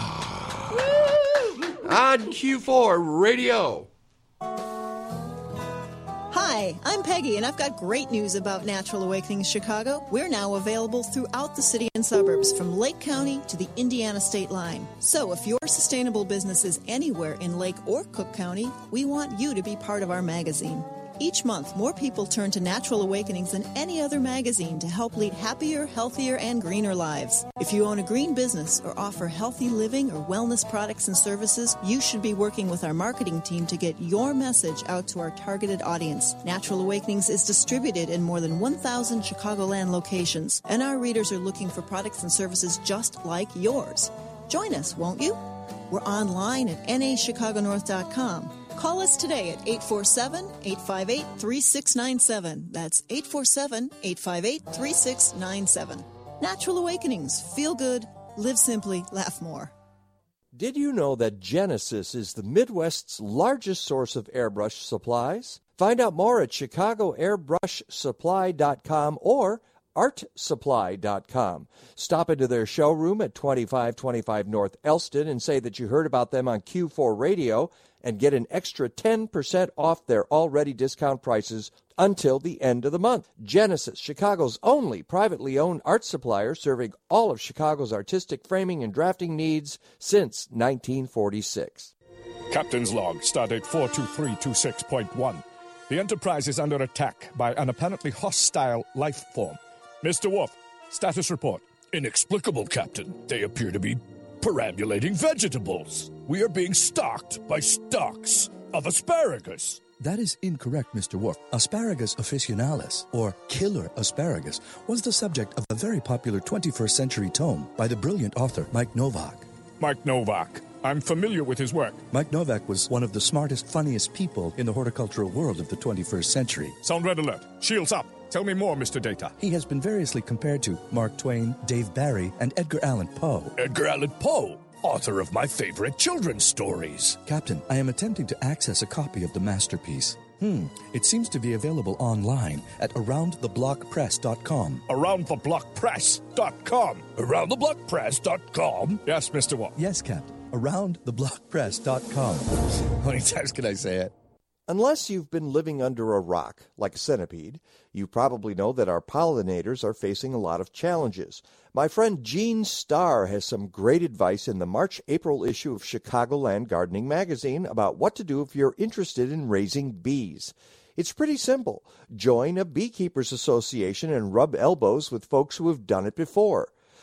Ah. On Q four Radio. Hi, I'm Peggy, and I've got great news about Natural Awakenings Chicago. We're now available throughout the city and suburbs, from Lake County to the Indiana state line. So if your sustainable business is anywhere in Lake or Cook County, we want you to be part of our magazine. Each month, more people turn to Natural Awakenings than any other magazine to help lead happier, healthier, and greener lives. If you own a green business or offer healthy living or wellness products and services, you should be working with our marketing team to get your message out to our targeted audience. Natural Awakenings is distributed in more than one thousand Chicagoland locations, and our readers are looking for products and services just like yours. Join us, won't you? We're online at N A Chicago North dot com. Call us today at eight four seven, eight five eight, three six nine seven. That's eight four seven, eight five eight, three six nine seven. Natural Awakenings. Feel good, live simply, laugh more. Did you know that Genesis is the Midwest's largest source of airbrush supplies? Find out more at chicago airbrush supply dot com or art supply dot com. Stop into their showroom at twenty-five twenty-five North Elston and say that you heard about them on Q four Radio and get an extra ten percent off their already discount prices until the end of the month. Genesis, Chicago's only privately owned art supplier, serving all of Chicago's artistic framing and drafting needs since nineteen forty-six. Captain's log, stardate four two three two six point one. The Enterprise is under attack by an apparently hostile life form. Mister Wolf, status report. Inexplicable, Captain. They appear to be perambulating vegetables. We are being stalked by stalks of asparagus. That is incorrect, Mister Wolf. Asparagus officinalis, or killer asparagus, was the subject of a very popular twenty-first century tome by the brilliant author Mike Novak. Mike Novak. I'm familiar with his work. Mike Novak was one of the smartest, funniest people in the horticultural world of the twenty-first century. Sound red alert. Shields up. Tell me more, Mister Data. He has been variously compared to Mark Twain, Dave Barry, and Edgar Allan Poe. Edgar Allan Poe, author of my favorite children's stories. Captain, I am attempting to access a copy of the masterpiece. Hmm, it seems to be available online at around the block press dot com. around the block press dot com. around the block press dot com? Yes, Mister Wolf. Yes, Captain. around the block press dot com. How many times can I say it? Unless you've been living under a rock, like a centipede, you probably know that our pollinators are facing a lot of challenges. My friend Gene Starr has some great advice in the March-April issue of Chicagoland Gardening Magazine about what to do if you're interested in raising bees. It's pretty simple. Join a beekeepers association and rub elbows with folks who have done it before.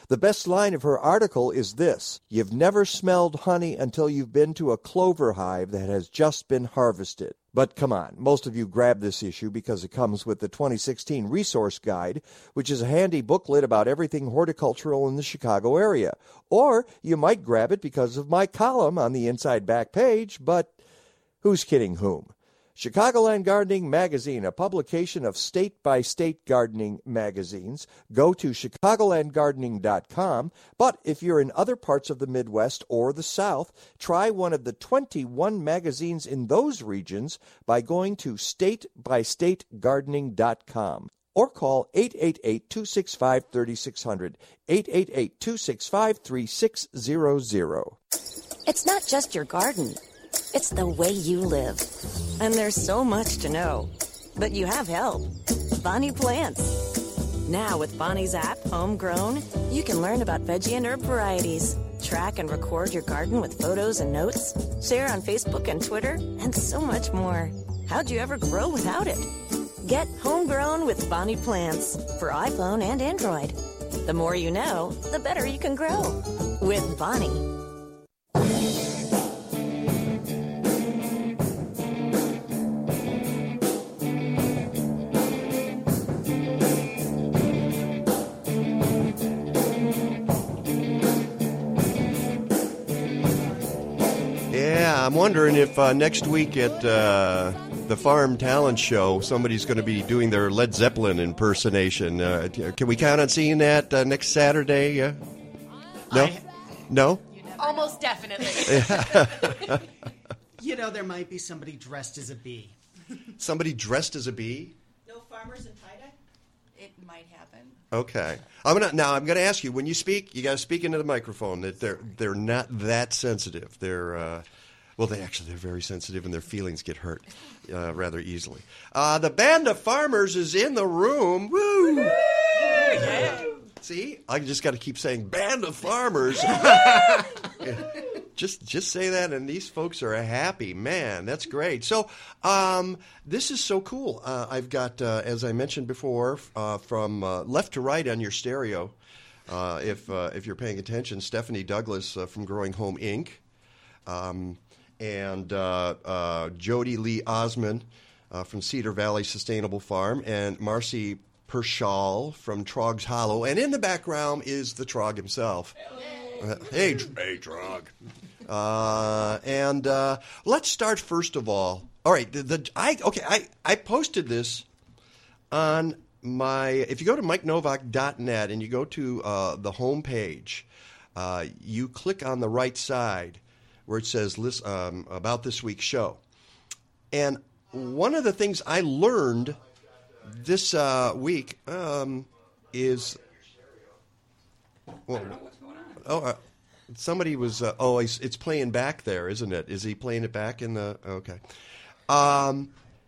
The best line of her article is this: "You've never smelled honey until you've been to a clover hive that has just been harvested." But come on, most of you grabbed this issue because it comes with the twenty sixteen Resource Guide, which is a handy booklet about everything horticultural in the Chicago area. Or you might grab it because of my column on the inside back page, but who's kidding whom? Chicagoland Gardening Magazine, a publication of state-by-state gardening magazines. Go to chicagoland gardening dot com. But if you're in other parts of the Midwest or the South, try one of the twenty-one magazines in those regions by going to state by state gardening dot com. Or call eight eight eight, two six five, three six zero zero, eight eight eight, two six five, three six zero zero. It's not just your garden. It's the way you live. And there's so much to know. But you have help. Bonnie Plants. Now with Bonnie's app, Homegrown, you can learn about veggie and herb varieties, track and record your garden with photos and notes, share on Facebook and Twitter, and so much more. How'd you ever grow without it? Get Homegrown with Bonnie Plants for iPhone and Android. The more you know, the better you can grow. With Bonnie. I'm wondering if uh, next week at uh, the Farm Talent Show, somebody's going to be doing their Led Zeppelin impersonation. Uh, can we count on seeing that uh, next Saturday? Uh, no? I, no? Almost definitely. You know, there might be somebody dressed as a bee. Somebody dressed as a bee? No farmers in tie-dye? It might happen. Okay. I'm gonna now. I'm gonna ask you, when you speak, you got to speak into the microphone. That they're they're not that sensitive. They're uh, well, they actually they're very sensitive, and their feelings get hurt uh, rather easily. Uh, the Band of Farmers is in the room. Woo! Yeah. See, I just got to keep saying Band of Farmers. Just just say that, and these folks are happy. Man, that's great. So um, this is so cool. Uh, I've got, uh, as I mentioned before, uh, from uh, left to right on your stereo, uh, if uh, if you're paying attention, Stephanie Douglas uh, from Growing Home Incorporated, um, and uh, uh, Jody Lee Osmond uh, from Cedar Valley Sustainable Farm, and Marcy Pershall from Trog's Hollow. And in the background is the Trog himself. Uh, hey, hey, Trog. Uh, and uh, let's start first of all. All right, the, the I okay. I, I posted this on my. If you go to mike novak dot net and you go to uh, the home page, uh, you click on the right side where it says list, um, about this week's show. And one of the things I learned this uh, week um, is well, oh. Uh, Somebody was, uh, oh, it's, it's playing back there, isn't it? Is he playing it back in the, okay. Um,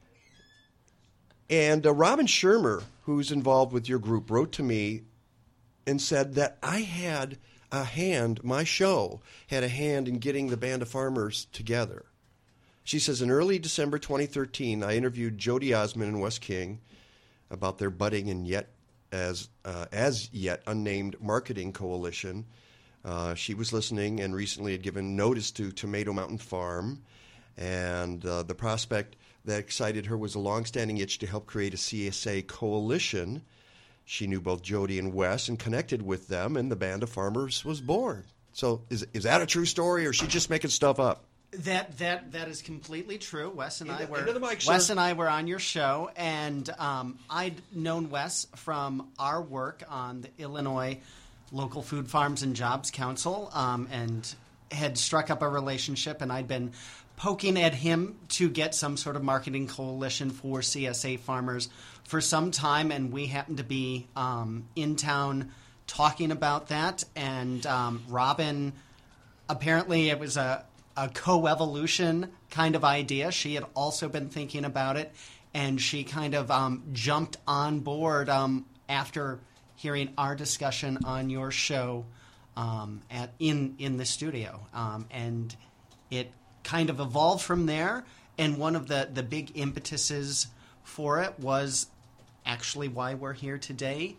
and uh, Robin Shermer, who's involved with your group, wrote to me and said that I had a hand, my show had a hand in getting the Band of Farmers together. She says, in early December twenty thirteen, I interviewed Jody Osmond and Wes King about their budding and yet as, uh, as yet unnamed marketing coalition. Uh, she was listening and recently had given notice to Tomato Mountain Farm, and uh, the prospect that excited her was a longstanding itch to help create a C S A coalition. She knew both Jody and Wes and connected with them, and the Band of Farmers was born. So is is that a true story, or is she just making stuff up? That that that is completely true. Wes and into, I were into the mic, Wes sir. and I were on your show, and um, I'd known Wes from our work on the Illinois Local Food Farms and Jobs Council, um, and had struck up a relationship, and I'd been poking at him to get some sort of marketing coalition for C S A farmers for some time, and we happened to be um, in town talking about that, and um, Robin, apparently it was a, a co-evolution kind of idea. She had also been thinking about it, and she kind of um, jumped on board um, after hearing our discussion on your show um, at in in the studio, um, and it kind of evolved from there. And one of the the big impetuses for it was actually why we're here today.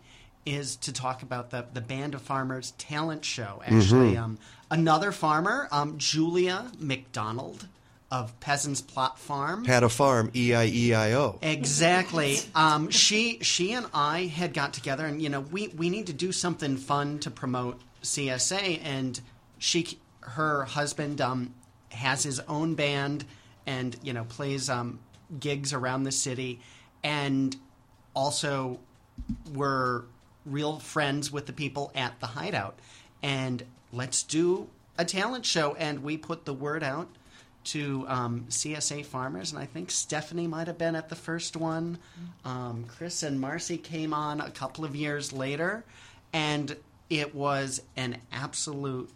is to talk about the, the Band of Farmers talent show. Actually, Mhm. um, another farmer, um, Julia McDonald of Peasants Plot Farm. Had a farm, E I E I O. Exactly. Um, she she and I had got together, and you know, we, we need to do something fun to promote C S A. And she, her husband, um, has his own band, and you know, plays um, gigs around the city, and also we're real friends with the people at the Hideout. And let's do a talent show. And we put the word out to um, C S A farmers, and I think Stephanie might have been at the first one. Um, Chris and Marcy came on a couple of years later, and it was an absolute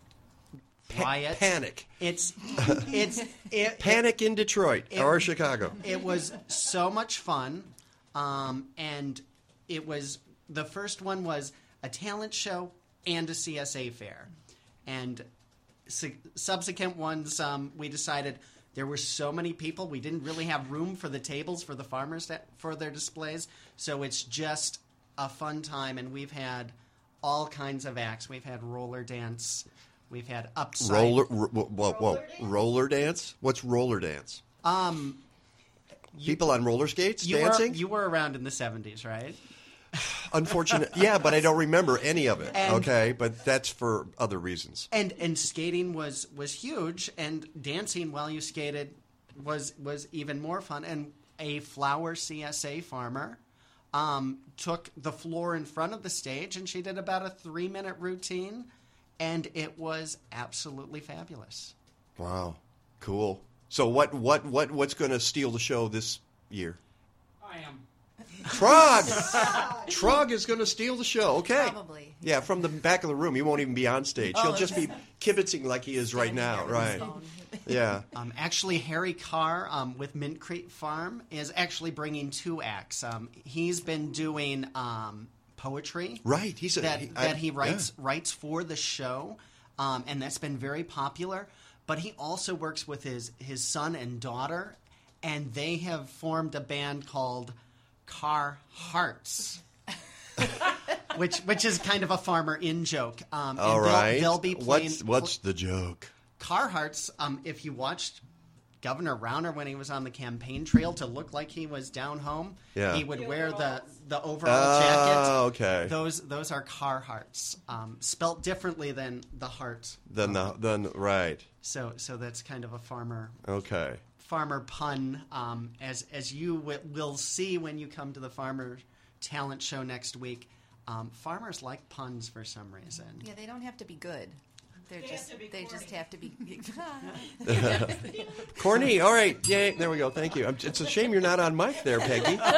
riot. Panic. It's it's it, Panic in Detroit it- or Chicago. It was so much fun, um, and it was the first one was a talent show and a C S A fair, and su- subsequent ones um, we decided there were so many people we didn't really have room for the tables for the farmers that, for their displays, so it's just a fun time, and we've had all kinds of acts. We've had roller dance. We've had upside Roller, ro- whoa, whoa, roller dance? What's roller dance? Um, People on roller skates you dancing? Were, you were around in the seventies, right? Unfortunate. Yeah, but I don't remember any of it. And- okay, but that's for other reasons. And and skating was, was huge, and dancing while you skated was was even more fun. And a flower C S A farmer um, took the floor in front of the stage, and she did about a three minute routine, and it was absolutely fabulous. Wow, cool. So what what what what's going to steal the show this year? I am. Trog! Trog is going to steal the show. Okay. Probably. Yeah, from the back of the room. He won't even be on stage. He'll Oh, just be kibitzing like he is right now. Right. Yeah. Um, actually, Harry Carr um, with Mint Creek Farm is actually bringing two acts. Um, he's been doing um, poetry. Right. He's a, that, he, I- that he writes yeah. writes for the show, um, and that's been very popular. But he also works with his, his son and daughter, and they have formed a band called Car Hearts. which which is kind of a farmer in joke. Um, All and they'll, right. they'll be playing What's what's the joke? Car Hearts. Um, if you watched Governor Rauner when he was on the campaign trail to look like he was down home, Yeah. he would wear the the overall Oh, jacket. okay. Those those are Car Hearts, um, spelt differently than the heart. Then the then right. So so that's kind of a farmer Okay. farmer pun, um, as as you w- will see when you come to the farmer talent show next week. Um, farmers like puns for some reason. Yeah, they don't have to be good. They're just they just have to be. Corny. All right. Yay. There we go. Thank you. I'm- It's a shame you're not on mic there, Peggy. No,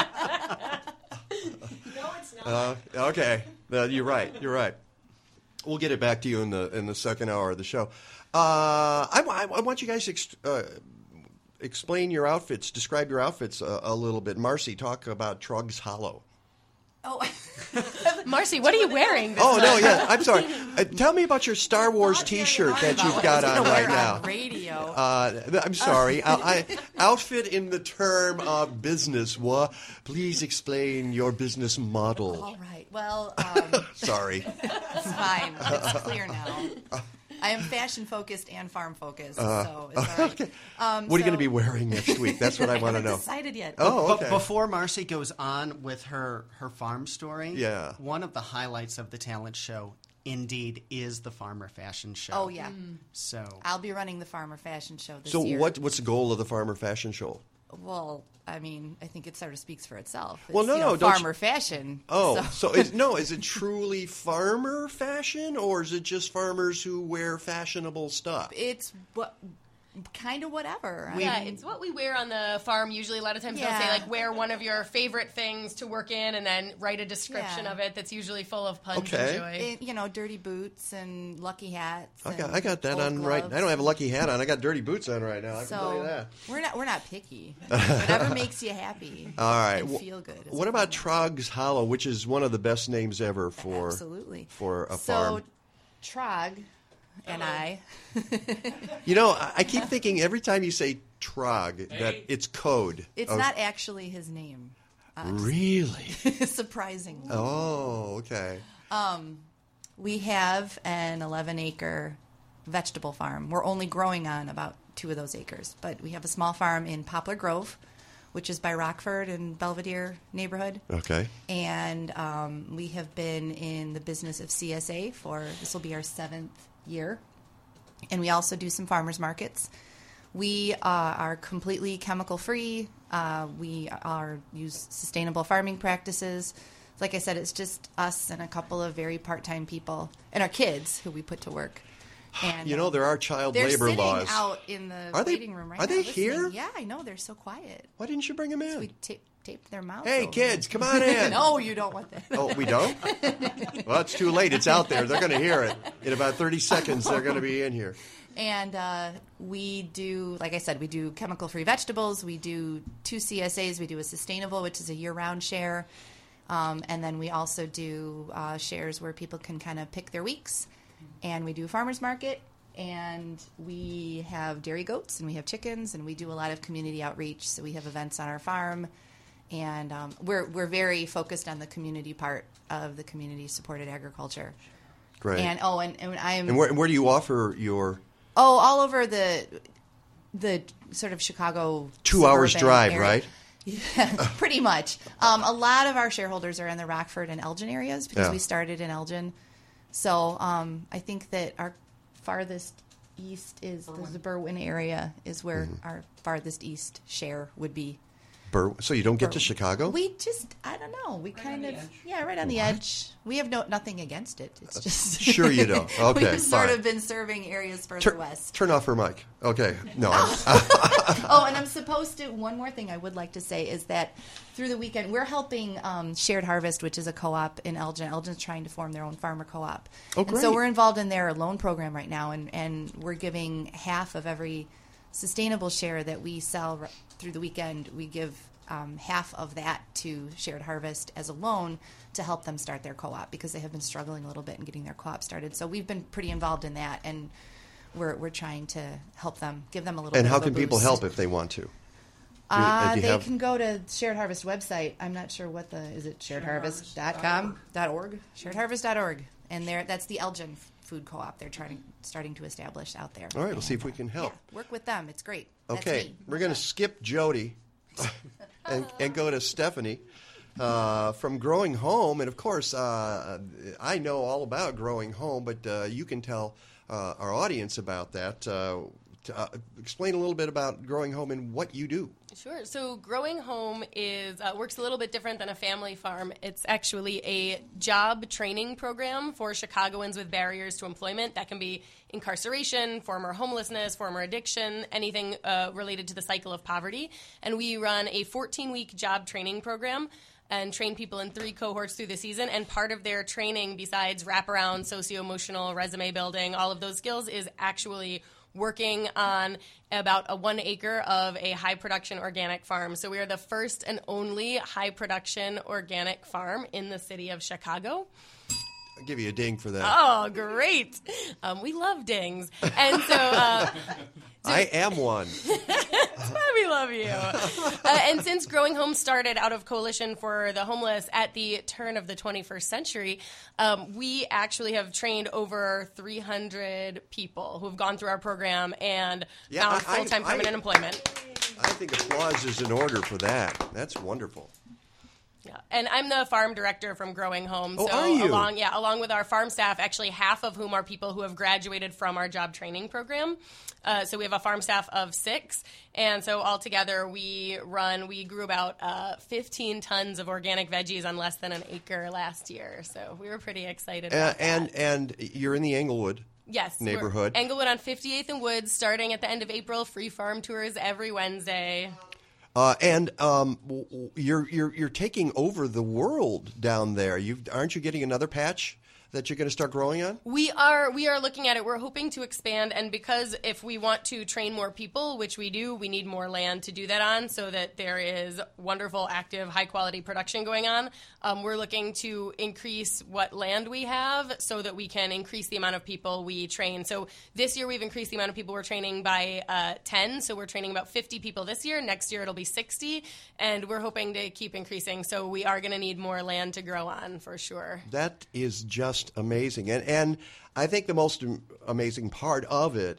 it's not. Uh, okay. Uh, you're right. You're right. We'll get it back to you in the in the second hour of the show. Uh, I, I, I want you guys to ex- uh, explain your outfits, describe your outfits a, a little bit. Marcy, talk about Trug's Hollow. Oh, Marcy, what are you wearing? This Oh, no, time? yeah. I'm sorry. Uh, tell me about your Star Wars T-shirt that you've got on right now. radio. Uh, th- I'm sorry. I, I, outfit in the term of business. What? Please explain your business model. All right. Well, um, Sorry. it's fine. It's clear now. I am fashion focused and farm focused, Uh, so it's all right. okay. Um, What are you going to so- be wearing next week? That's what I want to haven't know. decided yet. Oh, But okay. before Marcy goes on with her, her farm story, Yeah. one of the highlights of the talent show, indeed, is the farmer fashion show. Oh yeah. So I'll be running the farmer fashion show this So year. what? what's the goal of the Farmer Fashion Show? Well, I mean, I think it sort of speaks for itself. It's, Well, no, you know, no, don't farmer you- fashion. Oh, so, so is, no, is it truly farmer fashion, or is it just farmers who wear fashionable stuff? it's what kind of whatever. I Yeah, mean, it's what we wear on the farm. Usually, a lot of times they'll say Yeah. like wear one of your favorite things to work in, and then write a description Yeah. of it that's usually full of puns Okay. and joy. it- you know, dirty boots and lucky hats. I got, and I got that old on right. gloves. I don't have a lucky hat on. I got dirty boots on right now. I so can tell you that. we're not we're not picky. Whatever makes you happy. All right. And Wh- feel good. is What about Trog's Hollow, which is one of the best names ever for Absolutely. for a so, farm? Trog and I. You know, I, I keep thinking every time you say Trog that it's code. It's of- not actually his name. Uh, Really? Surprisingly. Oh, okay. Um, we have an eleven acre vegetable farm. We're only growing on about two of those acres, but we have a small farm in Poplar Grove, which is by Rockford and Belvedere neighborhood. Okay. And um, we have been in the business of C S A for, this will be our seventh year. And we also do some farmers markets. We uh, are completely chemical free. Uh, we are use sustainable farming practices. Like I said, it's just us and a couple of very part-time people and our kids who we put to work. And You know, there are child they're labor sitting laws. out in the Are they- waiting room right are now. they listening. here? Yeah, I know. They're so quiet. Why didn't you bring them in? We tape, taped their mouths. Hey, over. kids, come on in. No, you don't want that. Oh, we don't? Well, it's too late. It's out there. They're going to hear it. In about thirty seconds, they're going to be in here. And uh, we do, like I said, we do chemical-free vegetables. We do two C S As. We do a sustainable, which is a year-round share. Um, and then we also do uh, shares where people can kind of pick their weeks. And we do a farmer's market. And we have dairy goats and we have chickens. And we do a lot of community outreach. So we have events on our farm. And um, we're, we're very focused on the community part of the community-supported agriculture. Great. And, oh, and, and I'm... And where, where do you offer your... Oh, all over the the sort of Chicago Two hours suburban drive, area. right? Yeah, pretty much. Um, a lot of our shareholders are in the Rockford and Elgin areas because Yeah. we started in Elgin. So um, I think that our farthest east is the, the Berwyn area is where Mm-hmm. our farthest east share would be. Bur- so you don't get to Chicago? We just, I don't know. We kind of, yeah, right on the edge. We have no nothing against it. It's just Sure you don't. Okay, we've sort fine. of been serving areas further Tur- west. Turn off her mic. Okay. No. I'm, Oh, and I'm supposed to, one more thing I would like to say is that through the weekend, we're helping um, Shared Harvest, which is a co-op in Elgin. Elgin's trying to form their own farmer co-op. Oh, And so great. we're involved in their loan program right now, and, and we're giving half of every sustainable share that we sell r- through the weekend. We give um, half of that to Shared Harvest as a loan to help them start their co-op because they have been struggling a little bit in getting their co-op started. So we've been pretty involved in that, and we're we're trying to help them, give them a little and bit how of a can people boost. help if they want to? Do- Uh, do you they have- can go to Shared Harvest website. I'm not sure what the is it shared harvest dot com dot org shared harvest dot org, and there that's the Elgin food co-op they're trying starting to establish out there. All right, we'll see if we can help. Yeah, work with them. It's great. That's Okay, me. we're going to skip Jody and, and go to Stephanie uh, from Growing Home. And of course, uh, I know all about Growing Home, but uh, you can tell uh, our audience about that. Uh, to, uh, explain a little bit about Growing Home and what you do. Sure. So Growing Home is uh, works a little bit different than a family farm. It's actually a job training program for Chicagoans with barriers to employment. That can be incarceration, former homelessness, former addiction, anything uh, related to the cycle of poverty. And we run a fourteen-week job training program and train people in three cohorts through the season. And part of their training, besides wraparound, socio-emotional, resume building, all of those skills, is actually working on about a one acre of a high production organic farm. So we are the first and only high production organic farm in the city of Chicago. I'll give you a ding for that. Oh, great. Um, we love dings. And so... Uh, I am one. we love you. Uh, and since Growing Home started out of Coalition for the Homeless at the turn of the twenty-first century, um, we actually have trained over three hundred people who have gone through our program and Yeah, found I- I- full-time I- permanent employment. I think applause is in order for that. That's wonderful. Yeah. And I'm the farm director from Growing Home. Oh, so are you? along yeah, along with our farm staff, actually half of whom are people who have graduated from our job training program. Uh, so we have a farm staff of six. And so altogether we run, we grew about uh, fifteen tons of organic veggies on less than an acre last year. So we were pretty excited Uh, about that. and and you're in the Englewood Yes. we're- neighborhood. Englewood on fifty-eighth and Woods, starting at the end of April, free farm tours every Wednesday. Uh, and um, w- w- you're you're you're taking over the world down there. You aren't you getting another patch that you're going to start growing on? We are we are looking at it. We're hoping to expand, and because if we want to train more people, which we do, we need more land to do that on so that there is wonderful, active, high-quality production going on. Um, we're looking to increase what land we have so that we can increase the amount of people we train. So this year we've increased the amount of people we're training by uh, ten, so we're training about fifty people this year. Next year it'll be sixty, and we're hoping to keep increasing. So we are going to need more land to grow on for sure. That is just amazing. And and I think the most amazing part of it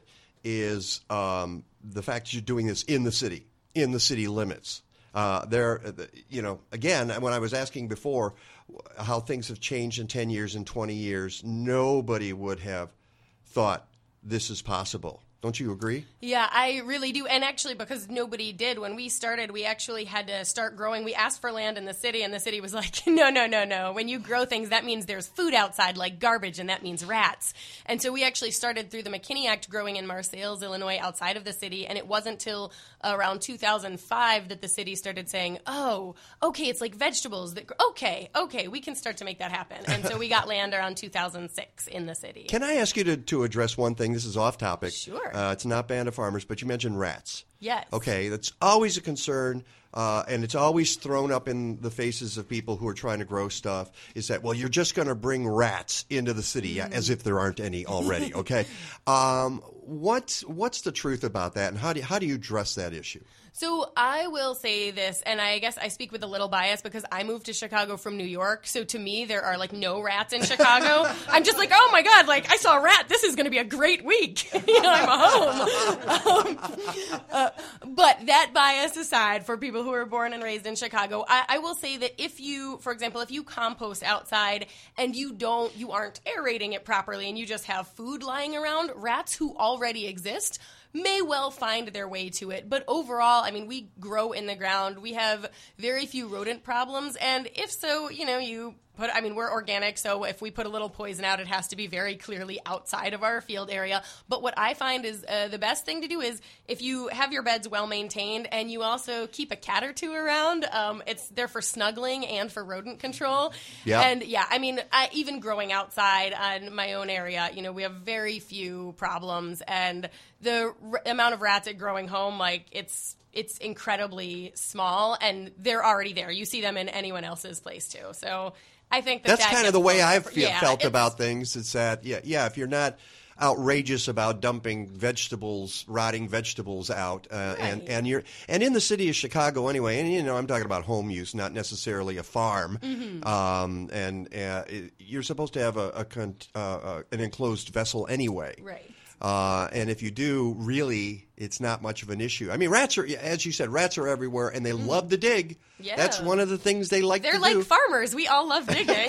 is um, the fact that you're doing this in the city, in the city limits. Uh, there, you know, again, when I was asking before how things have changed in ten years and twenty years, nobody would have thought this is possible. Don't you agree? Yeah, I really do. And actually, because nobody did, when we started, we actually had to start growing. We asked for land in the city, and the city was like, no, no, no, no. When you grow things, that means there's food outside, like garbage, and that means rats. And so we actually started through the McKinney Act growing in Marseilles, Illinois, outside of the city. And it wasn't till around two thousand five that the city started saying, oh, okay, it's like vegetables. That okay, okay, we can start to make that happen. And so we got land around two thousand six in the city. Can I ask you to, to address one thing? This is off topic. Sure. Uh, it's not Band of Farmers, but you mentioned rats. Yes. Okay, that's always a concern, uh, and it's always thrown up in the faces of people who are trying to grow stuff, is that, well, you're just going to bring rats into the city, mm. as if there aren't any already, okay? um, what's, what's the truth about that, and how do you, how do you address that issue? So I will say this, and I guess I speak with a little bias because I moved to Chicago from New York. So to me, there are like no rats in Chicago. I'm just like, oh my God, like I saw a rat. This is going to be a great week. you know, I'm home. um, uh, but that bias aside, for people who are born and raised in Chicago, I, I will say that if you, for example, if you compost outside and you don't, you aren't aerating it properly, and you just have food lying around, rats who already exist may well find their way to it. But overall, I mean, we grow in the ground. We have very few rodent problems. And if so, you know, you put, I mean, we're organic, so if we put a little poison out, it has to be very clearly outside of our field area. But what I find is uh, the best thing to do is if you have your beds well maintained and you also keep a cat or two around, um, it's there for snuggling and for rodent control. Yeah. And yeah, I mean, I, even growing outside on my own area, you know, we have very few problems. And the r- amount of rats at growing home, like it's, it's incredibly small, and they're already there. You see them in anyone else's place too. So I think that that's that kind of the way I've feel, yeah, felt about things. It's that, yeah, yeah. If you're not outrageous about dumping vegetables, rotting vegetables out, uh, right. and and you're and in the city of Chicago anyway, and you know I'm talking about home use, not necessarily a farm. Mm-hmm. Um, and uh, you're supposed to have a, a con- uh, uh, an enclosed vessel anyway. Right. Uh, and if you do, really, it's not much of an issue. I mean, rats are, as you said, rats are everywhere, and they mm. love to dig. Yeah. That's one of the things they like They're to like do. farmers. We all love digging.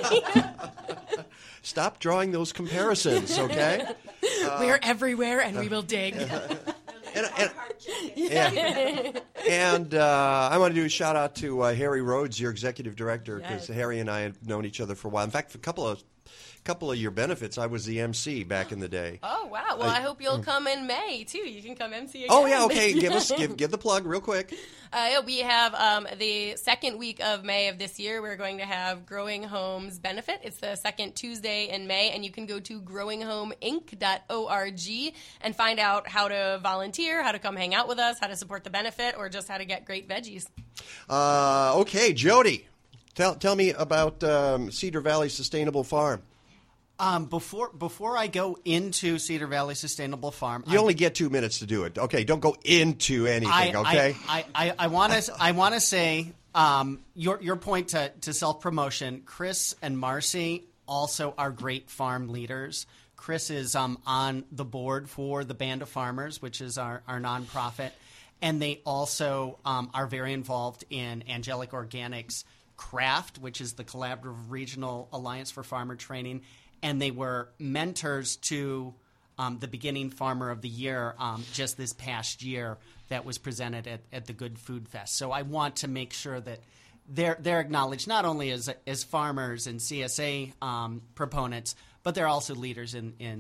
Stop drawing those comparisons, okay? Uh, We're everywhere, and we will dig. And, and, and, and uh, I want to do a shout out to uh, Harry Rhodes, your executive director, because yes. Harry and I had known each other for a while. In fact, for a couple of couple of your benefits, I was the M C back in the day. Oh wow! Well, I, I hope you'll come in May too. You can come M C again. Oh yeah, okay. give us give give the plug real quick. Uh, we have um, the second week of May of this year. We're going to have Growing Homes Benefit. It's the second Tuesday in May, and you can go to growing home inc dot org and find out how to volunteer, how to come hang out with us, how to support the benefit, or just how to get great veggies. Uh, okay, Jody, tell tell me about um, Cedar Valley Sustainable Farm. Um, before before I go into Cedar Valley Sustainable Farm, you I, only get two minutes to do it. Okay, don't go into anything. I, okay, I I, I want to I want to say um, your your point to, to self promotion. Chris and Marcy also are great farm leaders. Chris is um, on the board for the Band of Farmers, which is our our nonprofit, and they also um, are very involved in Angelic Organics Craft, which is the Collaborative Regional Alliance for Farmer Training. And they were mentors to um, the Beginning Farmer of the Year um, just this past year that was presented at, at the Good Food Fest. So I want to make sure that they're, they're acknowledged not only as as farmers and C S A um, proponents, but they're also leaders in, in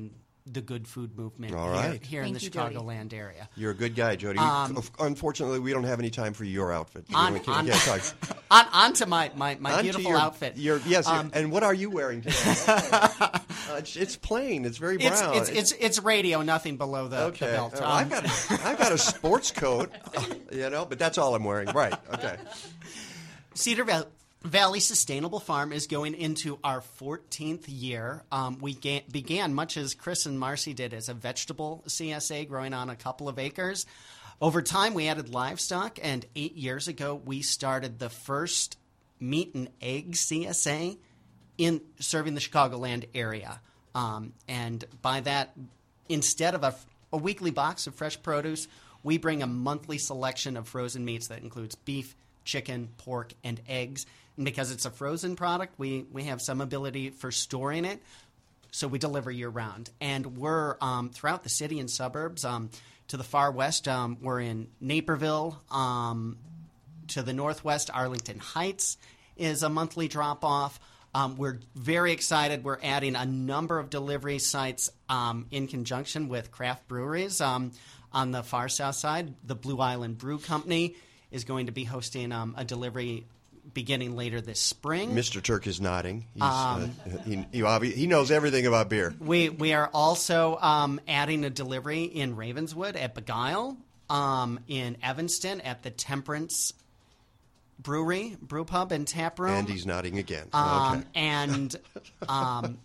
the good food movement All here, right. here in Thank the you, Jody. Chicagoland area. You're a good guy, Jody. Um, Unfortunately, we don't have any time for your outfit. On, we can't, on, can't talk. on, on to my, my, my Onto beautiful your- outfit. Your, yes, your- Um, and what are you wearing today? uh, it's, it's plain. It's very It's, brown. it's, it's, it's radio, nothing below the, okay. the belt. Uh, Um, I've got a, I've got a sports coat, you know, but that's all I'm wearing. Right. Okay. Cedar Val- Valley Sustainable Farm is going into our fourteenth year. Um, we ga- began, much as Chris and Marcy did, as a vegetable C S A growing on a couple of acres. Over time, we added livestock, and eight years ago, we started the first meat and egg C S A in serving the Chicagoland area. Um, and by that, instead of a, a weekly box of fresh produce, we bring a monthly selection of frozen meats that includes beef, chicken, pork, and eggs. And because it's a frozen product, we, we have some ability for storing it, so we deliver year-round. And we're um, throughout the city and suburbs. Um, to the far west, um, we're in Naperville. Um, to the northwest, Arlington Heights is a monthly drop-off. Um, we're very excited. We're adding a number of delivery sites um, in conjunction with craft breweries. Um, on the far south side, the Blue Island Brew Company is going to be hosting um, a delivery beginning later this spring. Mister Turk is nodding. He's, Um, uh, he, he, obvi- he knows everything about beer. We we are also um, adding a delivery in Ravenswood at Beguile, um, in Evanston at the Temperance Brewery, Brew Pub, and Tap Room. And he's nodding again. Um, okay. And um,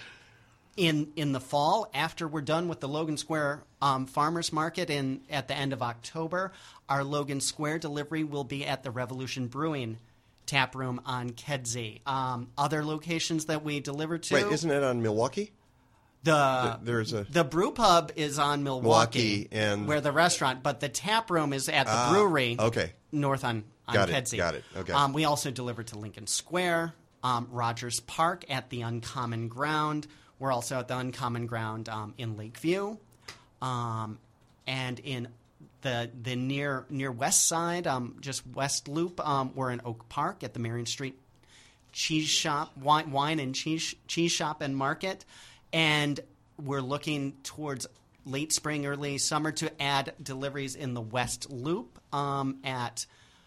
in in the fall, after we're done with the Logan Square um, Farmers Market in at the end of October, our Logan Square delivery will be at the Revolution Brewing Tap Room on Kedzie. Um, other locations that we deliver to. Wait, isn't it on Milwaukee? The Th- there's a the brew pub is on Milwaukee, Milwaukee and- where the restaurant, but the tap room is at the Ah, brewery. okay. north on on Got it, Kedzie. got it, okay. Um, we also deliver to Lincoln Square, um, Rogers Park at the Uncommon Ground. We're also at the Uncommon Ground um, in Lakeview, um, and in the the near near west side, um, just West Loop. Um, we're in Oak Park at the Marion Street Cheese Shop, Wine, wine and Cheese Cheese Shop and Market, and we're looking towards late spring, early summer to add deliveries in the West Loop um, at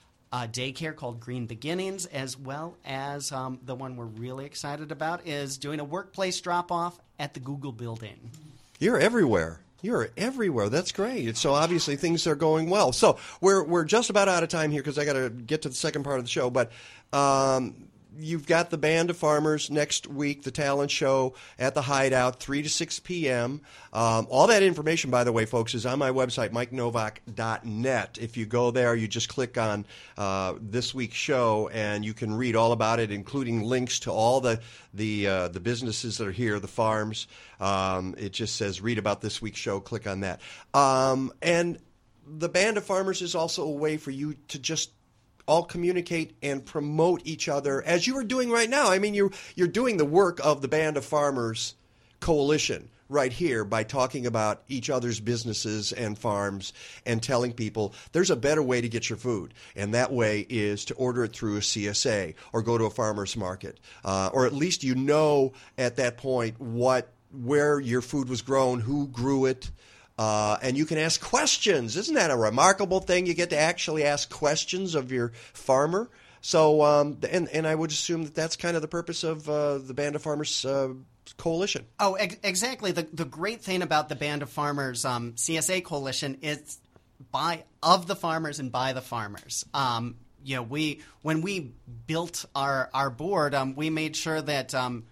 a daycare called Green Beginnings, as well as um, the one we're really excited about is doing a workplace drop-off at the Google building. You're everywhere. You're everywhere. That's great. So obviously things are going well. So we're we're just about out of time here because I got to get to the second part of the show. But um, you've got the Band of Farmers next week, the talent show at the Hideout, three to six p.m. Um, all that information, by the way, folks, is on my website, mike novak dot net. If you go there, you just click on uh, this week's show, and you can read all about it, including links to all the the uh, the businesses that are here, the farms. Um, it just says read about this week's show. Click on that. Um, and the Band of Farmers is also a way for you to just all communicate and promote each other as you are doing right now. I mean, you're, you're doing the work of the Band of Farmers Coalition right here by talking about each other's businesses and farms and telling people there's a better way to get your food. And that way is to order it through a C S A or go to a farmer's market. Uh, or at least you know at that point what where your food was grown, who grew it, Uh, and you can ask questions. Isn't that a remarkable thing? You get to actually ask questions of your farmer. So, um, and, and I would assume that that's kind of the purpose of uh, the Band of Farmers uh, Coalition. Oh, ex- exactly. The the great thing about the Band of Farmers um, C S A Coalition is by of the farmers and by the farmers. Um, you know, we when we built our our board, um, we made sure that um,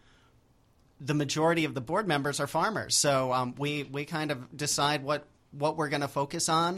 the majority of the board members are farmers. So um, we we kind of decide what what we're going to focus on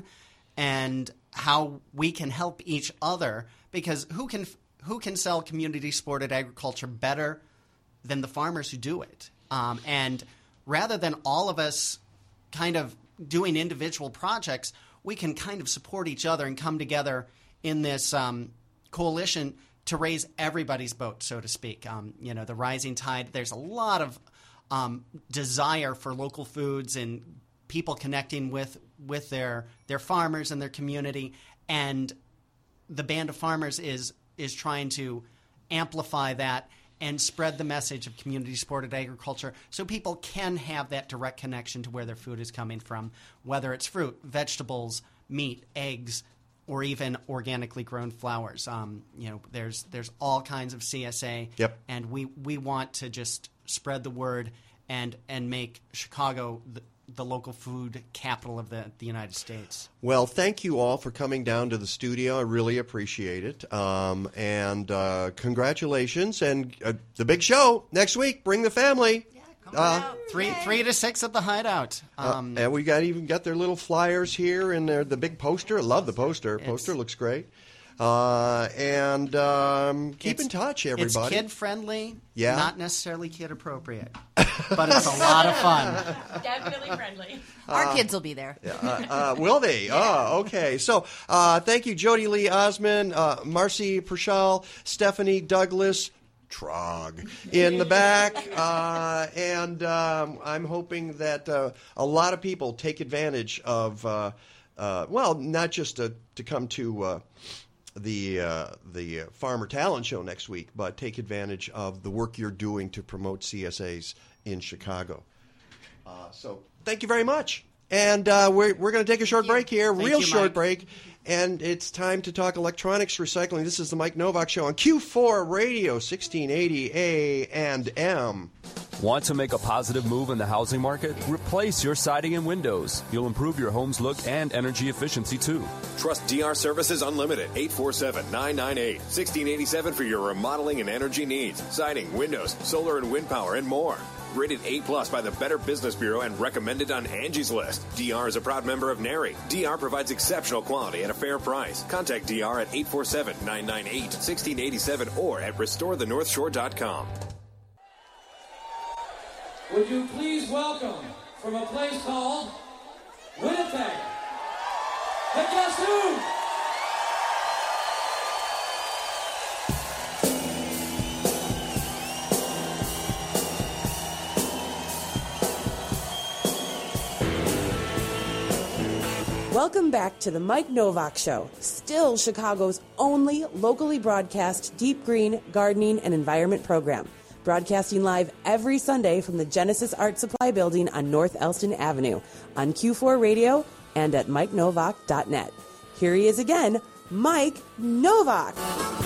and how we can help each other, because who can who can sell community supported agriculture better than the farmers who do it? Um, and rather than all of us kind of doing individual projects, we can kind of support each other and come together in this um, coalition to raise everybody's boat, so to speak. Um, you know, the rising tide, there's a lot of um, desire for local foods and people connecting with with their their farmers and their community. And the Band of Farmers is is trying to amplify that and spread the message of community-supported agriculture so people can have that direct connection to where their food is coming from, whether it's fruit, vegetables, meat, eggs, or even organically grown flowers. Um, you know, there's there's all kinds of C S A, yep. and we, we want to just spread the word and and make Chicago the, the local food capital of the, the United States. Well, thank you all for coming down to the studio. I really appreciate it. Um, and uh, congratulations. And uh, the big show next week. Bring the family. Yeah, come uh, out. Three, three to six at the Hideout. Um, uh, and we got even got their little flyers here and their, the big poster. I love the poster. Poster looks great. Uh, and um, keep in touch, everybody. It's kid-friendly, yeah. not necessarily kid-appropriate, but it's a lot of fun. Definitely friendly. Our Uh, kids will be there. Yeah, uh, uh, will they? Yeah. Oh, okay. So uh, thank you, Jody Lee Osmond, uh, Marcy Pershall, Stephanie Douglas, Trog in the back. Uh, and um, I'm hoping that uh, a lot of people take advantage of, uh, uh, well, not just to, to come to uh, the uh, the Farmer Talent Show next week, but take advantage of the work you're doing to promote C S As in Chicago. Uh, so thank you very much. And uh, we're, we're going to take a short break here, Thank real you, short Mike. break. And it's time to talk electronics recycling. This is the Mike Novak Show on Q four Radio, sixteen eighty A and M. Want to make a positive move in the housing market? Replace your siding and windows. You'll improve your home's look and energy efficiency, too. Trust D R Services Unlimited, eight four seven, nine nine eight, one six eight seven for your remodeling and energy needs. Siding, windows, solar and wind power, and more. Rated A plus by the Better Business Bureau and recommended on Angie's List. D R is a proud member of NARI. D R provides exceptional quality at a fair price. Contact D R at eight four seven, nine nine eight, one six eight seven or at restore the north shore dot com. Would you please welcome from a place called Winnipeg, the Guess Who? Welcome back to the Mike Novak Show, still Chicago's only locally broadcast deep green gardening and environment program. Broadcasting live every Sunday from the Genesis Art Supply Building on North Elston Avenue, on Q four Radio, and at mike novak dot net. Here he is again, Mike Novak.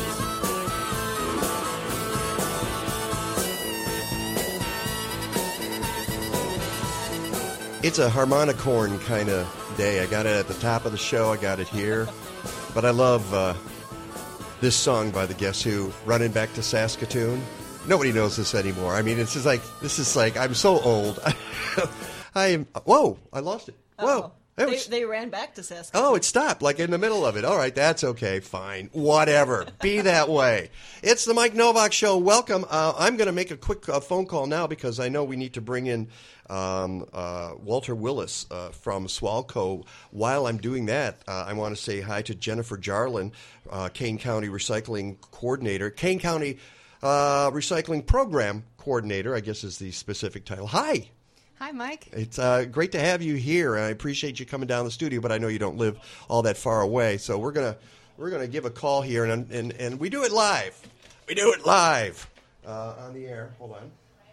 It's a harmonicorn kind of day. I got it at the top of the show. I got it here. But I love uh, this song by the Guess Who, Running Back to Saskatoon. Nobody knows this anymore. I mean, it's just like, this is like, I'm so old. I am, whoa, I lost it. Whoa. Uh-oh. It They, was- they ran back to Saskatoon. Oh, it stopped, like in the middle of it. All right, that's okay, fine. Whatever. Be that way. It's the Mike Novak Show. Welcome. Uh, I'm going to make a quick uh, phone call now because I know we need to bring in um, uh, Walter Willis uh, from Swalco. While I'm doing that, uh, I want to say hi to Jennifer Jarlin, uh, Kane County Recycling Coordinator. Kane County uh, Recycling Program Coordinator, I guess is the specific title. Hi. Hi, Mike. It's uh, great to have you here. I appreciate you coming down to the studio, but I know you don't live all that far away. So we're gonna we're gonna give a call here, and and, and we do it live. We do it live uh, on the air. Hold on.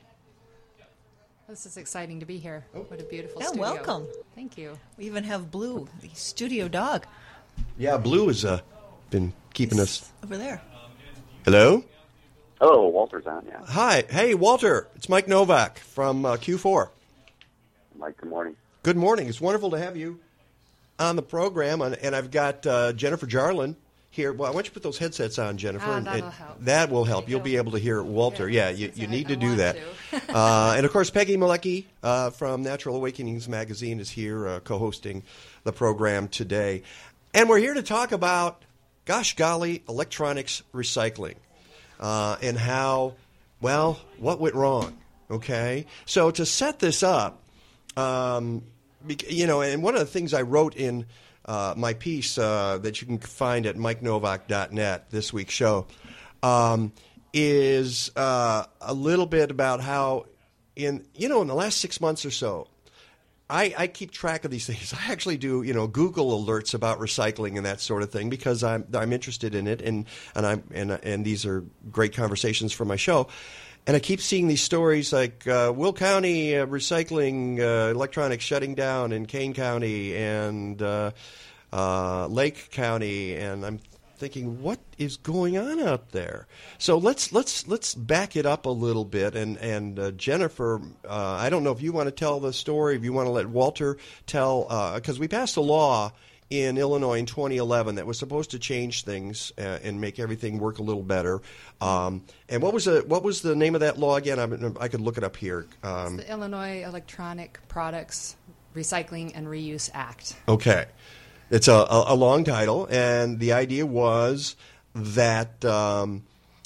This is exciting to be here. What a beautiful Yeah, studio. welcome. Thank you. We even have Blue, the studio dog, Yeah, Blue has uh, been keeping us. over there. Hello. Hello, Walter's on. Yeah, Hi. Hey, Walter. It's Mike Novak from uh, Q four. Mike. Good morning. Good morning. It's wonderful to have you on the program, and, and I've got uh, Jennifer Jarlin here. Well, why don't you put those headsets on, Jennifer? Ah, and- that'll and help. That will help. You'll be able to hear Walter. Yeah, you, you need to do that. uh, and, of course, Peggy Malecki uh, from Natural Awakenings Magazine is here uh, co-hosting the program today. And we're here to talk about, gosh golly, electronics recycling uh, and how, well, what went wrong, okay? So to set this up, Um, bec- you know, and one of the things I wrote in uh, my piece uh, that you can find at mike novak dot net, this week's show, um, is uh, a little bit about how, in you know, in the last six months or so, I, I keep track of these things. I actually do, you know, Google alerts about recycling and that sort of thing because I'm I'm interested in it, and and I'm and and these are great conversations for my show. And I keep seeing these stories like uh, Will County uh, recycling uh, electronics shutting down in Kane County and uh, uh, Lake County, and I'm thinking, what is going on out there? So let's let's let's back it up a little bit. And and uh, Jennifer, uh, I don't know if you want to tell the story, if you want to let Walter tell, because uh, we passed a law in Illinois in twenty eleven that was supposed to change things uh, and make everything work a little better. Um, and what was the what was the name of that law again? I, I could look it up here. Um, it's the Illinois Electronic Products Recycling and Reuse Act. Okay. It's a, a, a long title, and the idea was that um,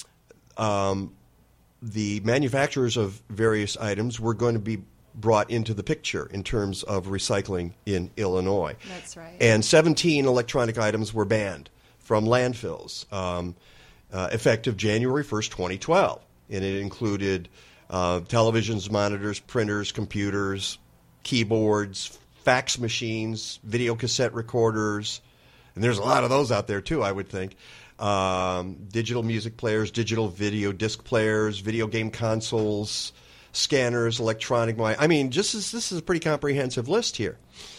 um, the manufacturers of various items were going to be brought into the picture in terms of recycling in Illinois. That's right. And seventeen electronic items were banned from landfills, um, uh, effective January first, twenty twelve. And it included uh, televisions, monitors, printers, computers, keyboards, fax machines, video cassette recorders, and there's a lot of those out there too, I would think. Um, digital music players, digital video disc players, video game consoles, scanners, electronic. I mean, just as, this is a pretty comprehensive list here.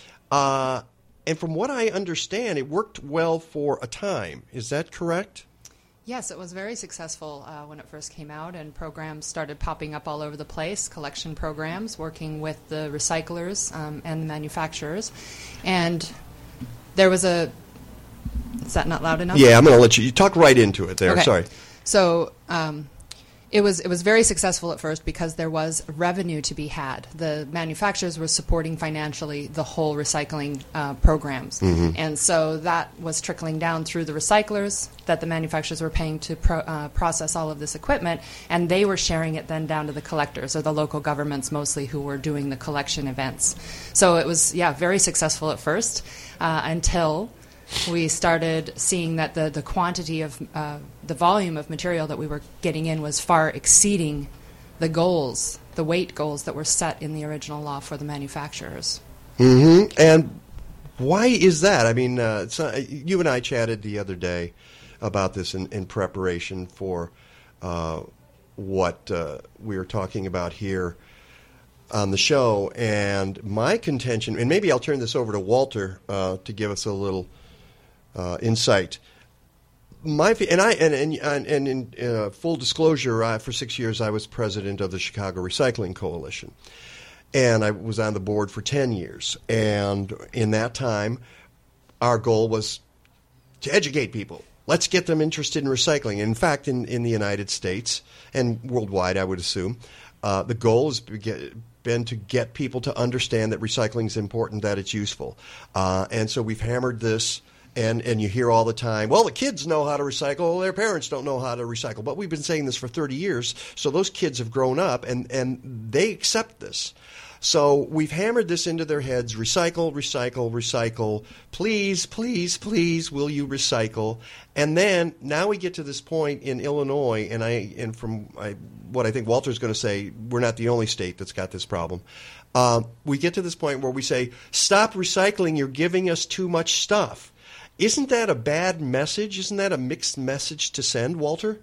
Uh, and from what I understand, it worked well for a time. Is that correct? Yes, it was very successful uh, when it first came out, and programs started popping up all over the place, collection programs, working with the recyclers um, and the manufacturers. And there was a... Is that not loud enough? Yeah, I'm going to let you... You talk right into it there. Okay. Sorry. So... Um, It was it was very successful at first because there was revenue to be had. The manufacturers were supporting financially the whole recycling uh, programs. Mhm. And so that was trickling down through the recyclers that the manufacturers were paying to pro, uh, process all of this equipment, and they were sharing it then down to the collectors, or the local governments mostly, who were doing the collection events. So it was, yeah, very successful at first uh, until we started seeing that the, the quantity of uh, the volume of material that we were getting in was far exceeding the goals, the weight goals that were set in the original law for the manufacturers. Mm-hmm. And why is that? I mean, uh, it's, uh, you and I chatted the other day about this in, in preparation for uh, what uh, we were talking about here on the show. And my contention, and maybe I'll turn this over to Walter uh, to give us a little Uh, insight. My and I and and, and in uh, full disclosure, uh, for six years I was president of the Chicago Recycling Coalition, and I was on the board for ten years. And in that time, our goal was to educate people. Let's get them interested in recycling. In fact, in, in the United States and worldwide, I would assume, uh, the goal has been to get people to understand that recycling is important, that it's useful, uh, and so we've hammered this. And and you hear all the time, well, the kids know how to recycle, their parents don't know how to recycle. But we've been saying this for thirty years, so those kids have grown up, and, and they accept this. So we've hammered this into their heads, recycle, recycle, recycle. Please, please, please, will you recycle? And then now we get to this point in Illinois, and I and from I, what I think Walter's going to say, we're not the only state that's got this problem. Uh, we get to this point where we say, stop recycling, you're giving us too much stuff. Isn't that a bad message? Isn't that a mixed message to send, Walter?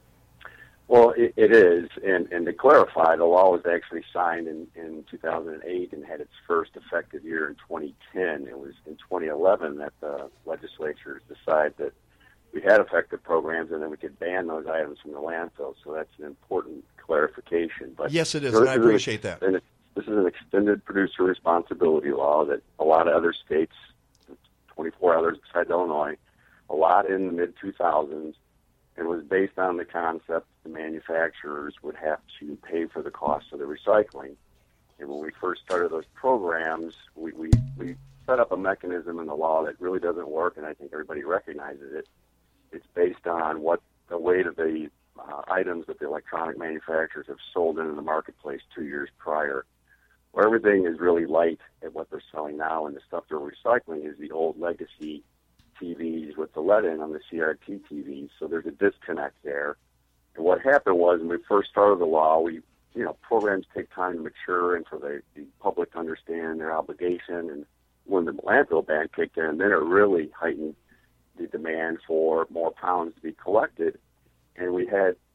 Well, it, it is. And, and to clarify, the law was actually signed in, in two thousand eight and had its first effective year in twenty ten. It was in twenty eleven that the legislatures decided that we had effective programs and then we could ban those items from the landfill. So that's an important clarification. But yes, it is, so and I appreciate that. And this is an extended producer responsibility law that a lot of other states, twenty-four others besides Illinois, a lot in the mid two thousands, and was based on the concept the manufacturers would have to pay for the cost of the recycling. And when we first started those programs, we, we, we set up a mechanism in the law that really doesn't work, and I think everybody recognizes it. It's based on what the weight of the uh, items that the electronic manufacturers have sold into the marketplace two years prior. Where everything is really light at what they're selling now, and the stuff they're recycling is the old legacy T Vs with the lead in on the C R T T Vs. So there's a disconnect there. And what happened was, when we first started the law, we, you know, programs take time to mature and for the, the public to understand their obligation. And when the landfill ban kicked in, then it really heightened the demand for more pounds to be collected. And we had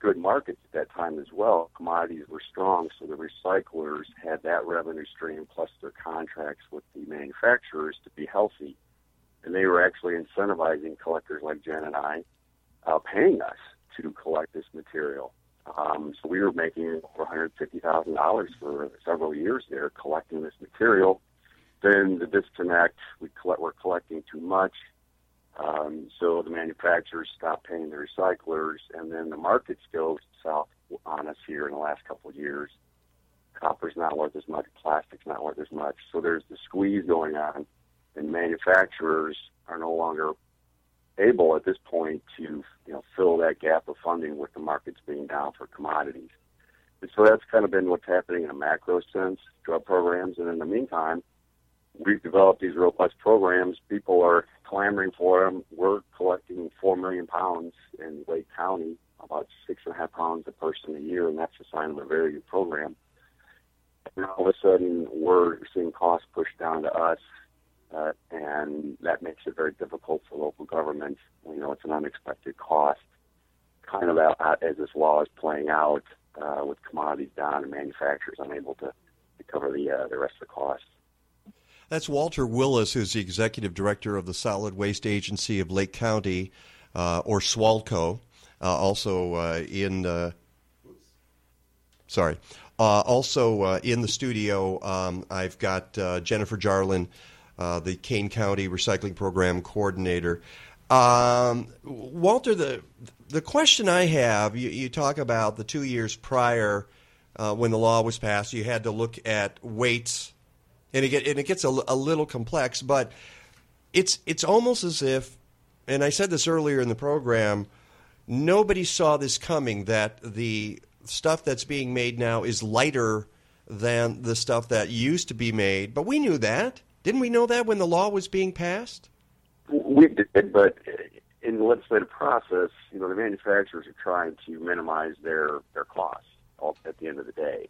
good markets at that time as well. Commodities were strong, so the recyclers had that revenue stream plus their contracts with the manufacturers to be healthy. And they were actually incentivizing collectors like Jen and I, uh, paying us to collect this material. Um, so we were making over one hundred fifty thousand dollars for several years there collecting this material. Then the disconnect, we collect, we're collecting too much. Um, so the manufacturers stopped paying the recyclers, and then the markets go south on us here in the last couple of years. Copper's not worth as much, plastic's not worth as much. So there's the squeeze going on, and manufacturers are no longer able at this point to, you know, fill that gap of funding with the markets being down for commodities. And so that's kind of been what's happening in a macro sense, drug programs. And in the meantime, we've developed these robust programs. People are clamoring for them. We're collecting four million pounds in Lake County, about six and a half pounds a person a year, and that's a sign of a very good program. And all of a sudden, we're seeing costs pushed down to us, uh, and that makes it very difficult for local government. You know, it's an unexpected cost, kind of out, as this law is playing out, uh, with commodities down and manufacturers unable to, to cover the uh, the rest of the costs. That's Walter Willis, who's the executive director of the Solid Waste Agency of Lake County, uh, or SWALCO, uh, also uh, in, uh, sorry, uh, also uh, in the studio, um, I've got uh, Jennifer Jarlin, uh, the Kane County Recycling Program Coordinator. Um, Walter, the the question I have, you, you talk about the two years prior uh, when the law was passed, you had to look at weights. And it, get, and it gets a, a little complex, but it's it's almost as if, and I said this earlier in the program, nobody saw this coming, that the stuff that's being made now is lighter than the stuff that used to be made. But we knew that. Didn't we know that when the law was being passed? We did, but in the legislative process, you know, the manufacturers are trying to minimize their, their costs at the end of the day.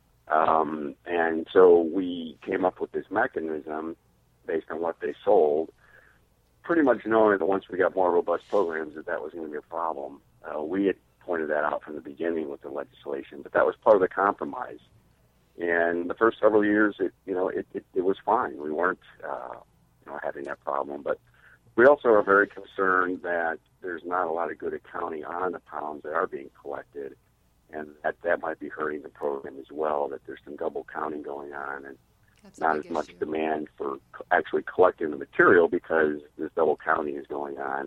Um, and so we came up with this mechanism based on what they sold, pretty much knowing that once we got more robust programs that that was going to be a problem. Uh, we had pointed that out from the beginning with the legislation, but that was part of the compromise. And the first several years, it you know it, it, it was fine. We weren't uh, you know having that problem, but we also are very concerned that there's not a lot of good accounting on the pounds that are being collected. And that, that might be hurting the program as well, that there's some double counting going on and That's not as much issue. demand for co- actually collecting the material because this double counting is going on,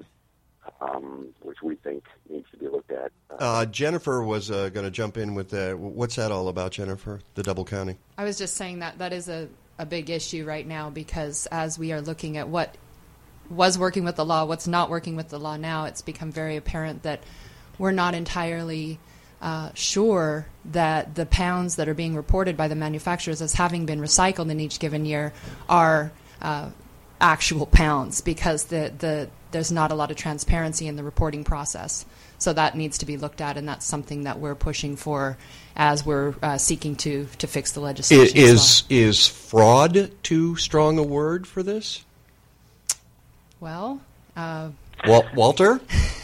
um, which we think needs to be looked at. Uh, uh, Jennifer was uh, going to jump in with that. What's that all about, Jennifer, the double counting? I was just saying that that is a, a big issue right now because as we are looking at what was working with the law, what's not working with the law now, it's become very apparent that we're not entirely Uh, sure that the pounds that are being reported by the manufacturers as having been recycled in each given year are uh, actual pounds because the, the there's not a lot of transparency in the reporting process. So that needs to be looked at, and that's something that we're pushing for as we're uh, seeking to, to fix the legislation. Is, as well. is fraud too strong a word for this? Well, uh, Wal- Walter?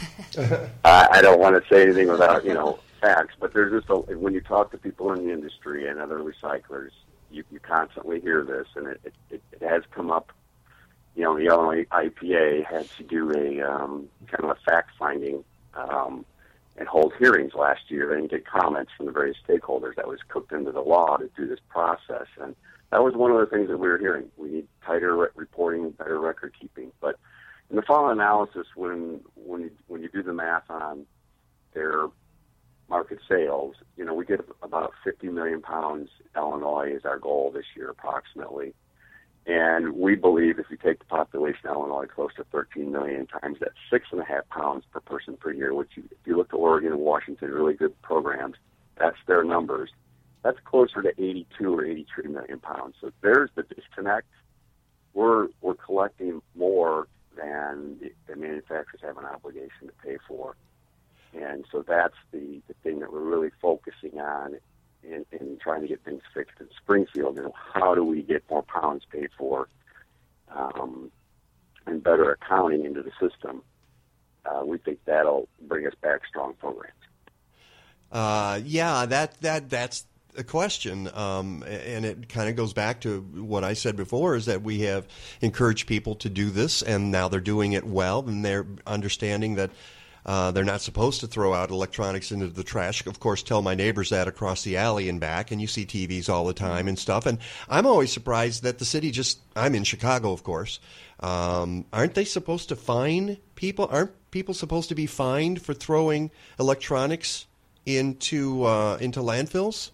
I, I don't want to say anything without, you know, facts, but there's just a, when you talk to people in the industry and other recyclers, you, you constantly hear this, and it, it, it has come up. You know, the Illinois I P A had to do a um, kind of a fact-finding um, and hold hearings last year and get comments from the various stakeholders that was cooked into the law to do this process, and that was one of the things that we were hearing. We need tighter re- reporting, better record keeping, but in the final analysis, when when you, when you do the math on their market sales, you know, we get about fifty million pounds. Illinois is our goal this year, approximately. And we believe if you take the population of Illinois close to thirteen million times that six and a half pounds per person per year, which you, if you look to Oregon and Washington, really good programs, that's their numbers. That's closer to eighty-two or eighty-three million pounds. So there's the disconnect. We're we're collecting more than the, the manufacturers have an obligation to pay for. And so that's the, the thing that we're really focusing on in, in trying to get things fixed in Springfield. You know, how do we get more pounds paid for um, and better accounting into the system? Uh, we think that'll bring us back strong programs. Uh, yeah, that that that's a question, um, and it kind of goes back to what I said before, is that we have encouraged people to do this, and now they're doing it well, and they're understanding that uh, they're not supposed to throw out electronics into the trash. Of course, tell my neighbors that across the alley and back, and you see T Vs all the time and stuff. And I'm always surprised that the city just, I'm in Chicago, of course, um, aren't they supposed to fine people? Aren't people supposed to be fined for throwing electronics into uh, into landfills?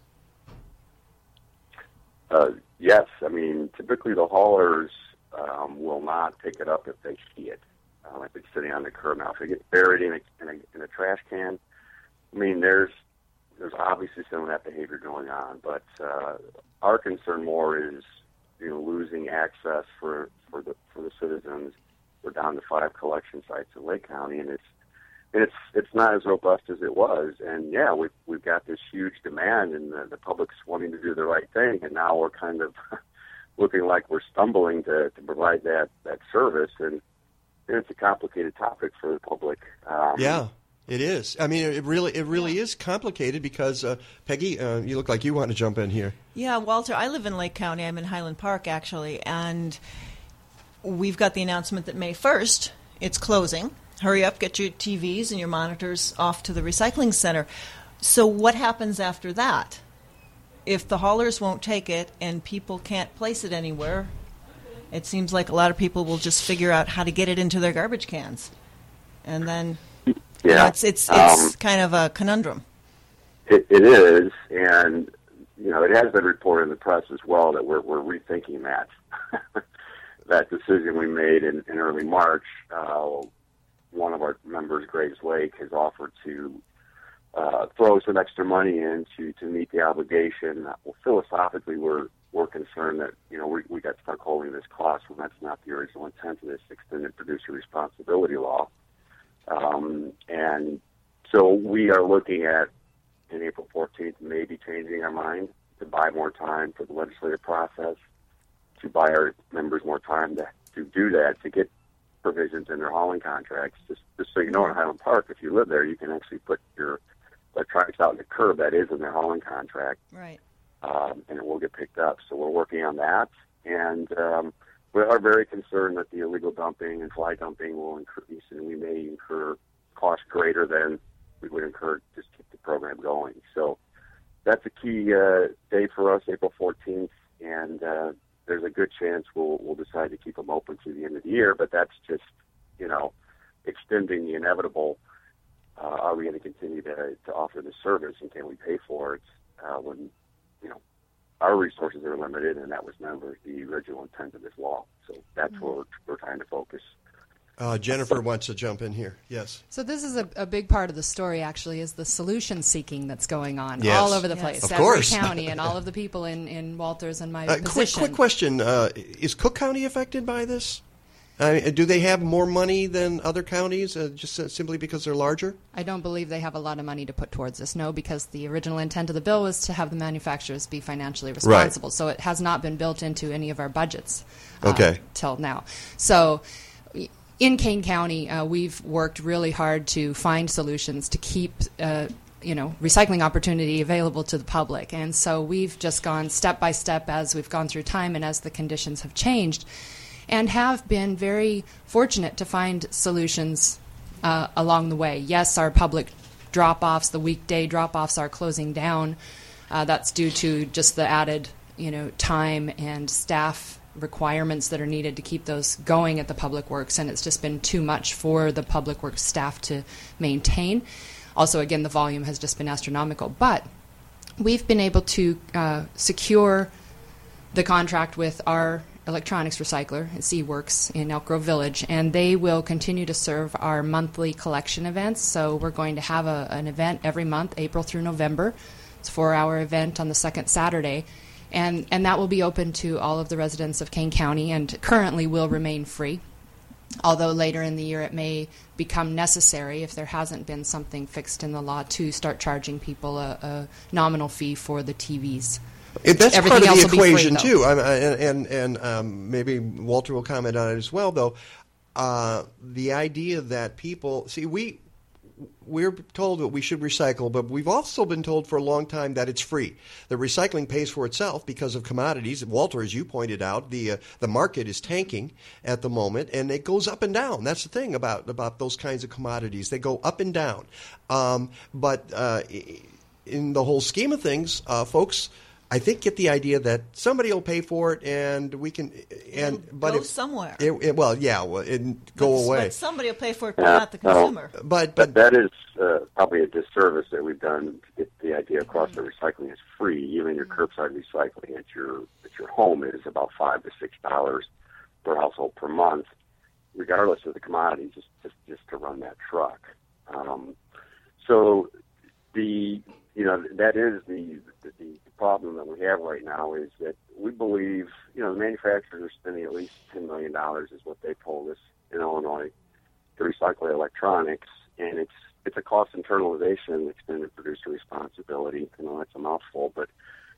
Uh, yes, I mean typically the haulers um, will not pick it up if they see it, um, if it's sitting on the curb. Now, if it gets buried in a, in a in a trash can, I mean there's there's obviously some of that behavior going on, but uh, our concern more is you know losing access for for the for the citizens. We're down to five collection sites in Lake County, and it's And it's it's not as robust as it was, and yeah, we've we've got this huge demand, and the, the public's wanting to do the right thing, and now we're kind of looking like we're stumbling to, to provide that, that service, and, and it's a complicated topic for the public. Um, yeah, it is. I mean, it really it really is complicated because uh, Peggy, uh, you look like you want to jump in here. Yeah, Walter, I live in Lake County. I'm in Highland Park actually, and we've got the announcement that May first it's closing. Hurry up, get your T Vs and your monitors off to the recycling center. So what happens after that? If the haulers won't take it and people can't place it anywhere, it seems like a lot of people will just figure out how to get it into their garbage cans. And then yeah. you know, it's it's it's um, kind of a conundrum. It, it is, and you know, it has been reported in the press as well that we're we're rethinking that that decision we made in, in early March. Uh, One of our members, Graves Lake, has offered to uh, throw some extra money in to, to meet the obligation. Well, philosophically, we're we're concerned that you know we we got stuck holding this cost when that's not the original intent of this extended producer responsibility law. Um, and so we are looking at in April fourteenth maybe changing our mind to buy more time for the legislative process, to buy our members more time to to do that, to get provisions in their hauling contracts. Just, just so you know, in Highland Park, if you live there, you can actually put your electronics out in the curb. That is in their hauling contract. Right. Um, and it will get picked up. So we're working on that. And um, we are very concerned that the illegal dumping and fly dumping will increase, and we may incur costs greater than we would incur just to keep the program going. So that's a key uh, day for us, April fourteenth. And uh, there's a good chance we'll we'll decide to keep them open through the end of the year, but that's just, you know, extending the inevitable. Uh, are we going to continue to, to offer the service, and can we pay for it uh, when, you know, our resources are limited, and that was never the original intent of this law. So that's mm-hmm. where we're, we're trying to focus. Uh, Jennifer wants to jump in here. Yes. So this is a, a big part of the story, actually, is the solution seeking that's going on yes. all over the yes. place. Of Every course. county and all of the people in, in Walters and my uh, position. Quick, quick question. Uh, is Cook County affected by this? I mean, do they have more money than other counties uh, just uh, simply because they're larger? I don't believe they have a lot of money to put towards this, no, because the original intent of the bill was to have the manufacturers be financially responsible. Right. So it has not been built into any of our budgets uh, okay. till now. So in Kane County, uh, we've worked really hard to find solutions to keep uh, you know, recycling opportunity available to the public. And so we've just gone step by step as we've gone through time and as the conditions have changed, and have been very fortunate to find solutions uh, along the way. Yes, our public drop-offs, the weekday drop-offs are closing down. Uh, that's due to just the added, you know, time and staff requirements that are needed to keep those going at the Public Works, and it's just been too much for the Public Works staff to maintain. Also, again, the volume has just been astronomical. But we've been able to uh, secure the contract with our electronics recycler, it's eWorks in Elk Grove Village, and they will continue to serve our monthly collection events. So we're going to have a, an event every month, April through November. It's a four-hour event on the second Saturday, and, and that will be open to all of the residents of Kane County, and currently will remain free, although later in the year it may become necessary, if there hasn't been something fixed in the law, to start charging people a, a nominal fee for the T Vs. It, that's Everything part of the equation, free, too. I, I, and and um, maybe Walter will comment on it as well, though. Uh, the idea that people... See, we we're told that we should recycle, but we've also been told for a long time that it's free. The recycling pays for itself because of commodities. Walter, as you pointed out, the uh, the market is tanking at the moment, and it goes up and down. That's the thing about, about those kinds of commodities. They go up and down. Um, but uh, in the whole scheme of things, uh, folks, I think get the idea that somebody will pay for it, and we can. And It'll but go if, somewhere. It, it, well, yeah, well, it go but, away. But somebody will pay for it, but Yeah, not the no. consumer. But But that is uh, probably a disservice that we've done to get the idea across that recycling is free. Even your curbside recycling at your at your home is about five to six dollars per household per month, regardless of the commodity, just just, just to run that truck. Um, so the you know that is the, the the problem that we have right now is that we believe you know the manufacturers are spending at least ten million dollars is what they told us in Illinois to recycle electronics, and it's it's a cost internalization, extended producer responsibility. I know that's a mouthful, but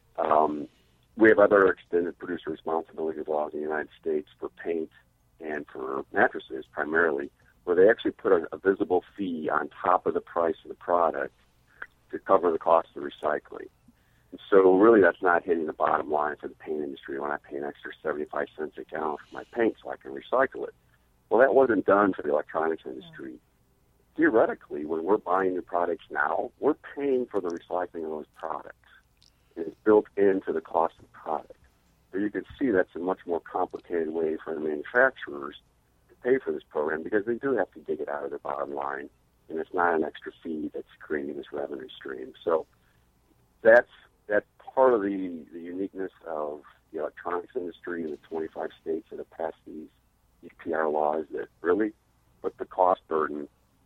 um, we have other extended producer responsibility laws in the United States for paint and for mattresses primarily, where they actually put a, a visible fee on top of the price of the product to cover the cost of recycling. And so really that's not hitting the bottom line for the paint industry when I pay an extra seventy-five cents a gallon for my paint so I can recycle it. Well, that wasn't done for the electronics industry. Theoretically, when we're buying new products now, we're paying for the recycling of those products. And it's built into the cost of the product. So you can see that's a much more complicated way for the manufacturers to pay for this program because they do have to dig it out of their bottom line, and it's not an extra fee that's creating this revenue stream. So that's that's part of the, the uniqueness of the electronics industry in the twenty-five states that have passed these E P R laws that really put the cost burden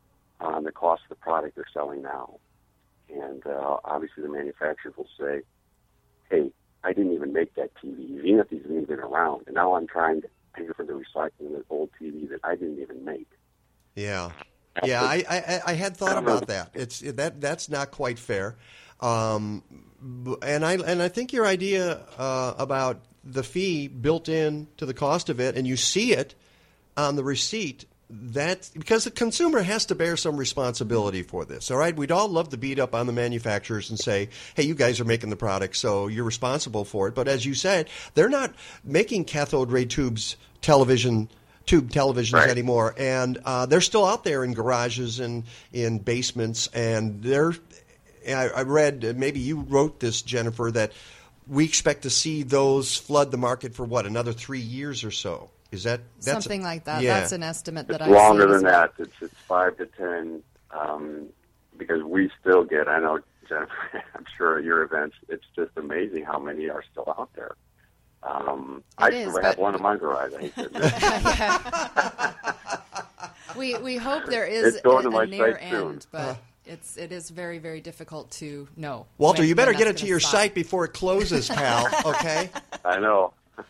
on the cost of the product they're selling now. And uh, obviously the manufacturers will say, hey, I didn't even make that T V, even if these haven't even been around, and now I'm trying to pay for the recycling of the old T V that I didn't even make. Yeah, yeah, I, I, I had thought about that. It's that that's not quite fair, um, and I and I think your idea uh, about the fee built in to the cost of it, and you see it on the receipt. That because the consumer has to bear some responsibility for this. All right, we'd all love to beat up on the manufacturers and say, "Hey, you guys are making the product, so you're responsible for it." But as you said, they're not making cathode ray tubes television. tube televisions right. anymore, and uh, they're still out there in garages and in basements. And they're, I, I read, maybe you wrote this, Jennifer, that we expect to see those flood the market for what, another three years or so. Is that that's something like that? Yeah. That's an estimate that it's I've longer seen than as well. that. It's it's five to ten um, because we still get. I know, Jennifer. I'm sure at your events, it's just amazing how many are still out there. Um, I It is, still but- have one in my garage. I hate to admit it. We we hope there is It's going a, to my a near site soon. end, but it's it is very very difficult to know. Walter, when- you better when get it that's to gonna your stop. site before it closes, pal. Okay. I know.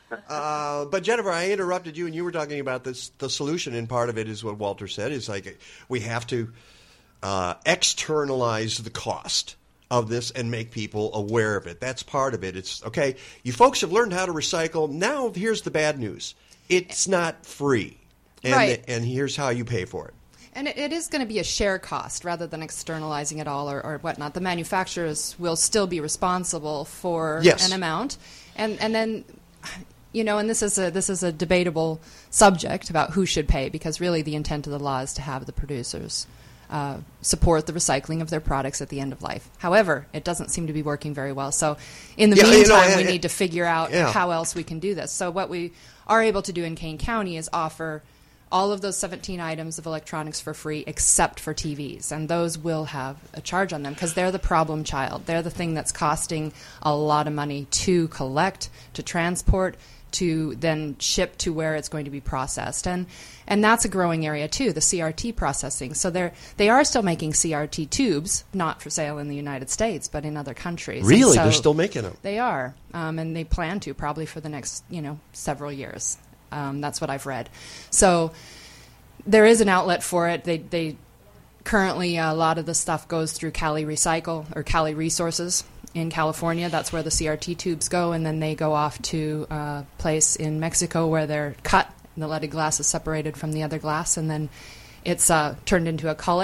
Uh, but Jennifer, I interrupted you, and you were talking about this. The solution, and part of it is what Walter said: is like we have to uh, externalize the cost of this and make people aware of it. That's part of it. It's okay. You folks have learned how to recycle. Now, here's the bad news: it's not free, and Right. and here's how you pay for it. And it, it is going to be a share cost rather than externalizing it all or, or whatnot. The manufacturers will still be responsible for Yes. an amount, and and then. You know, and this is a this is a debatable subject about who should pay, because really the intent of the law is to have the producers uh, support the recycling of their products at the end of life. However, it doesn't seem to be working very well. So, in the Yeah, you know, meantime, and- we and- need to figure out Yeah. how else we can do this. So, what we are able to do in Kane County is offer all of those seventeen items of electronics for free except for T Vs, and those will have a charge on them because they're the problem child. They're the thing that's costing a lot of money to collect, to transport, to then ship to where it's going to be processed. And and that's a growing area too, the C R T processing. So they're they are still making C R T tubes, not for sale in the United States, but in other countries. And Really? so They're still making them? They are, um, and they plan to probably for the next, you know, several years. Um, that's what I've read. So there is an outlet for it. They they currently a lot of the stuff goes through Cali Recycle or Cali Resources in California. That's where the C R T tubes go, and then they go off to a place in Mexico where they're cut. The leaded glass is separated from the other glass, and then it's uh, turned into a cullet,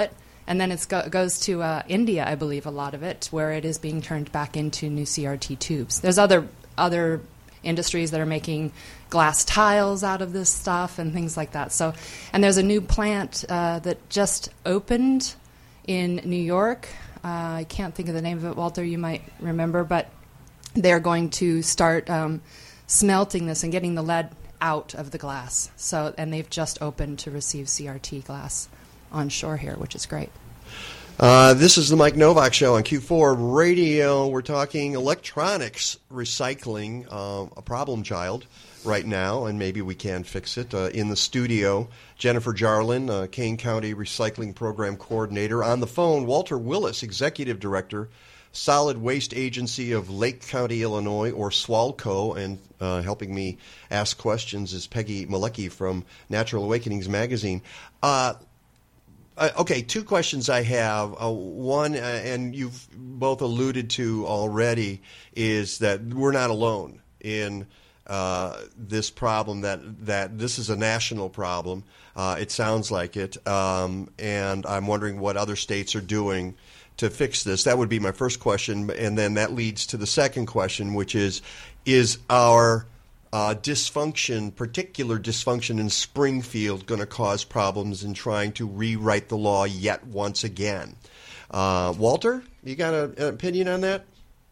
And then it go- goes to uh, India, I believe, a lot of it, where it is being turned back into new C R T tubes. There's other other industries that are making glass tiles out of this stuff and things like that. So, and there's a new plant uh, that just opened in New York. Uh, I can't think of the name of it, Walter, you might remember, but they're going to start um, smelting this and getting the lead out of the glass. So, and they've just opened to receive C R T glass on shore here, which is great. Uh, this is the Mike Novak Show on Q four Radio. We're talking electronics recycling, uh, a problem child right now, and maybe we can fix it. Uh, in the studio, Jennifer Jarlin, uh, Kane County Recycling Program Coordinator. On the phone, Walter Willis, Executive Director, Solid Waste Agency of Lake County, Illinois, or SWALCO, and uh, helping me ask questions is Peggy Malecki from Natural Awakenings magazine. Uh, Uh, okay, two questions I have. Uh, one, uh, and you've both alluded to already, is that we're not alone in uh, this problem, that, that this is a national problem. Uh, it sounds like it. Um, and I'm wondering what other states are doing to fix this. That would be my first question. And then that leads to the second question, which is, is our Uh, dysfunction, particular dysfunction in Springfield, going to cause problems in trying to rewrite the law yet once again? Uh, Walter, you got a, an opinion on that?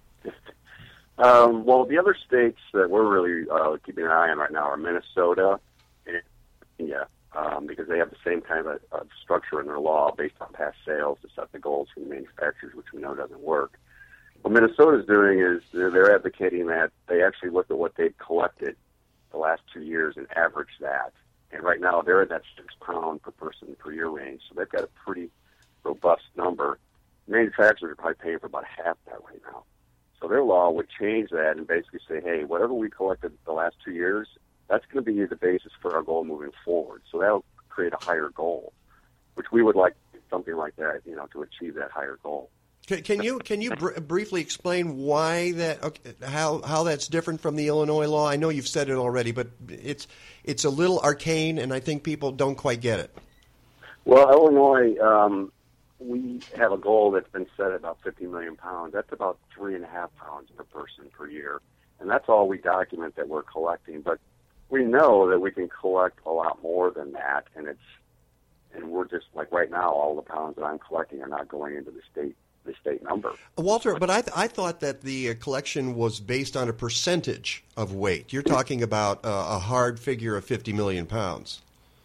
Um, well, the other states that we're really uh, keeping an eye on right now are Minnesota and Virginia, um, because they have the same kind of uh, structure in their law based on past sales to set the goals for the manufacturers, which we know doesn't work. What Minnesota's doing is they're, they're advocating that they actually look at what they've collected the last two years and average that. And right now they're at that six pound per person per year range, so they've got a pretty robust number. Manufacturers are probably paying for about half that right now. So their law would change that and basically say, hey, whatever we collected the last two years, that's going to be the basis for our goal moving forward. So that'll create a higher goal, which we would like something like that, you know, to achieve that higher goal. Can, can you can you br- briefly explain why that okay, how how that's different from the Illinois law? I know you've said it already, but it's it's a little arcane, and I think people don't quite get it. Well, Illinois, um, we have a goal that's been set at about fifty million pounds. That's about three and a half pounds per person per year, and that's all we document that we're collecting. But we know that we can collect a lot more than that, and it's and we're just like right now, all the pounds that I'm collecting are not going into the state. The state number. Walter, but I, th- I thought that the uh, collection was based on a percentage of weight. You're talking about uh, a hard figure of fifty million pounds.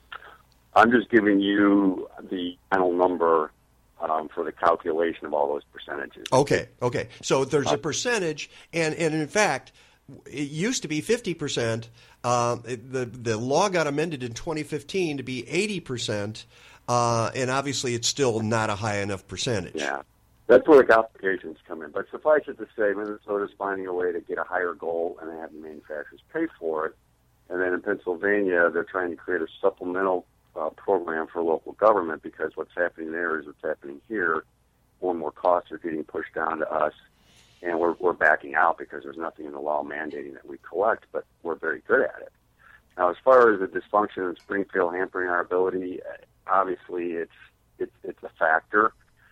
I'm just giving you the final number um, for the calculation of all those percentages. Okay, okay. So there's a percentage, and, and in fact, it used to be fifty percent. Uh, the, the law got amended in twenty fifteen to be eighty percent, uh, and obviously it's still not a high enough percentage. Yeah. That's where the complications come in. But suffice it to say, Minnesota's finding a way to get a higher goal and having manufacturers pay for it. And then in Pennsylvania, they're trying to create a supplemental uh, program for local government, because what's happening there is what's happening here. More and more costs are getting pushed down to us, and we're, we're backing out because there's nothing in the law mandating that we collect, but we're very good at it. Now, as far as the dysfunction in Springfield hampering our ability, obviously it's it's, it's a factor.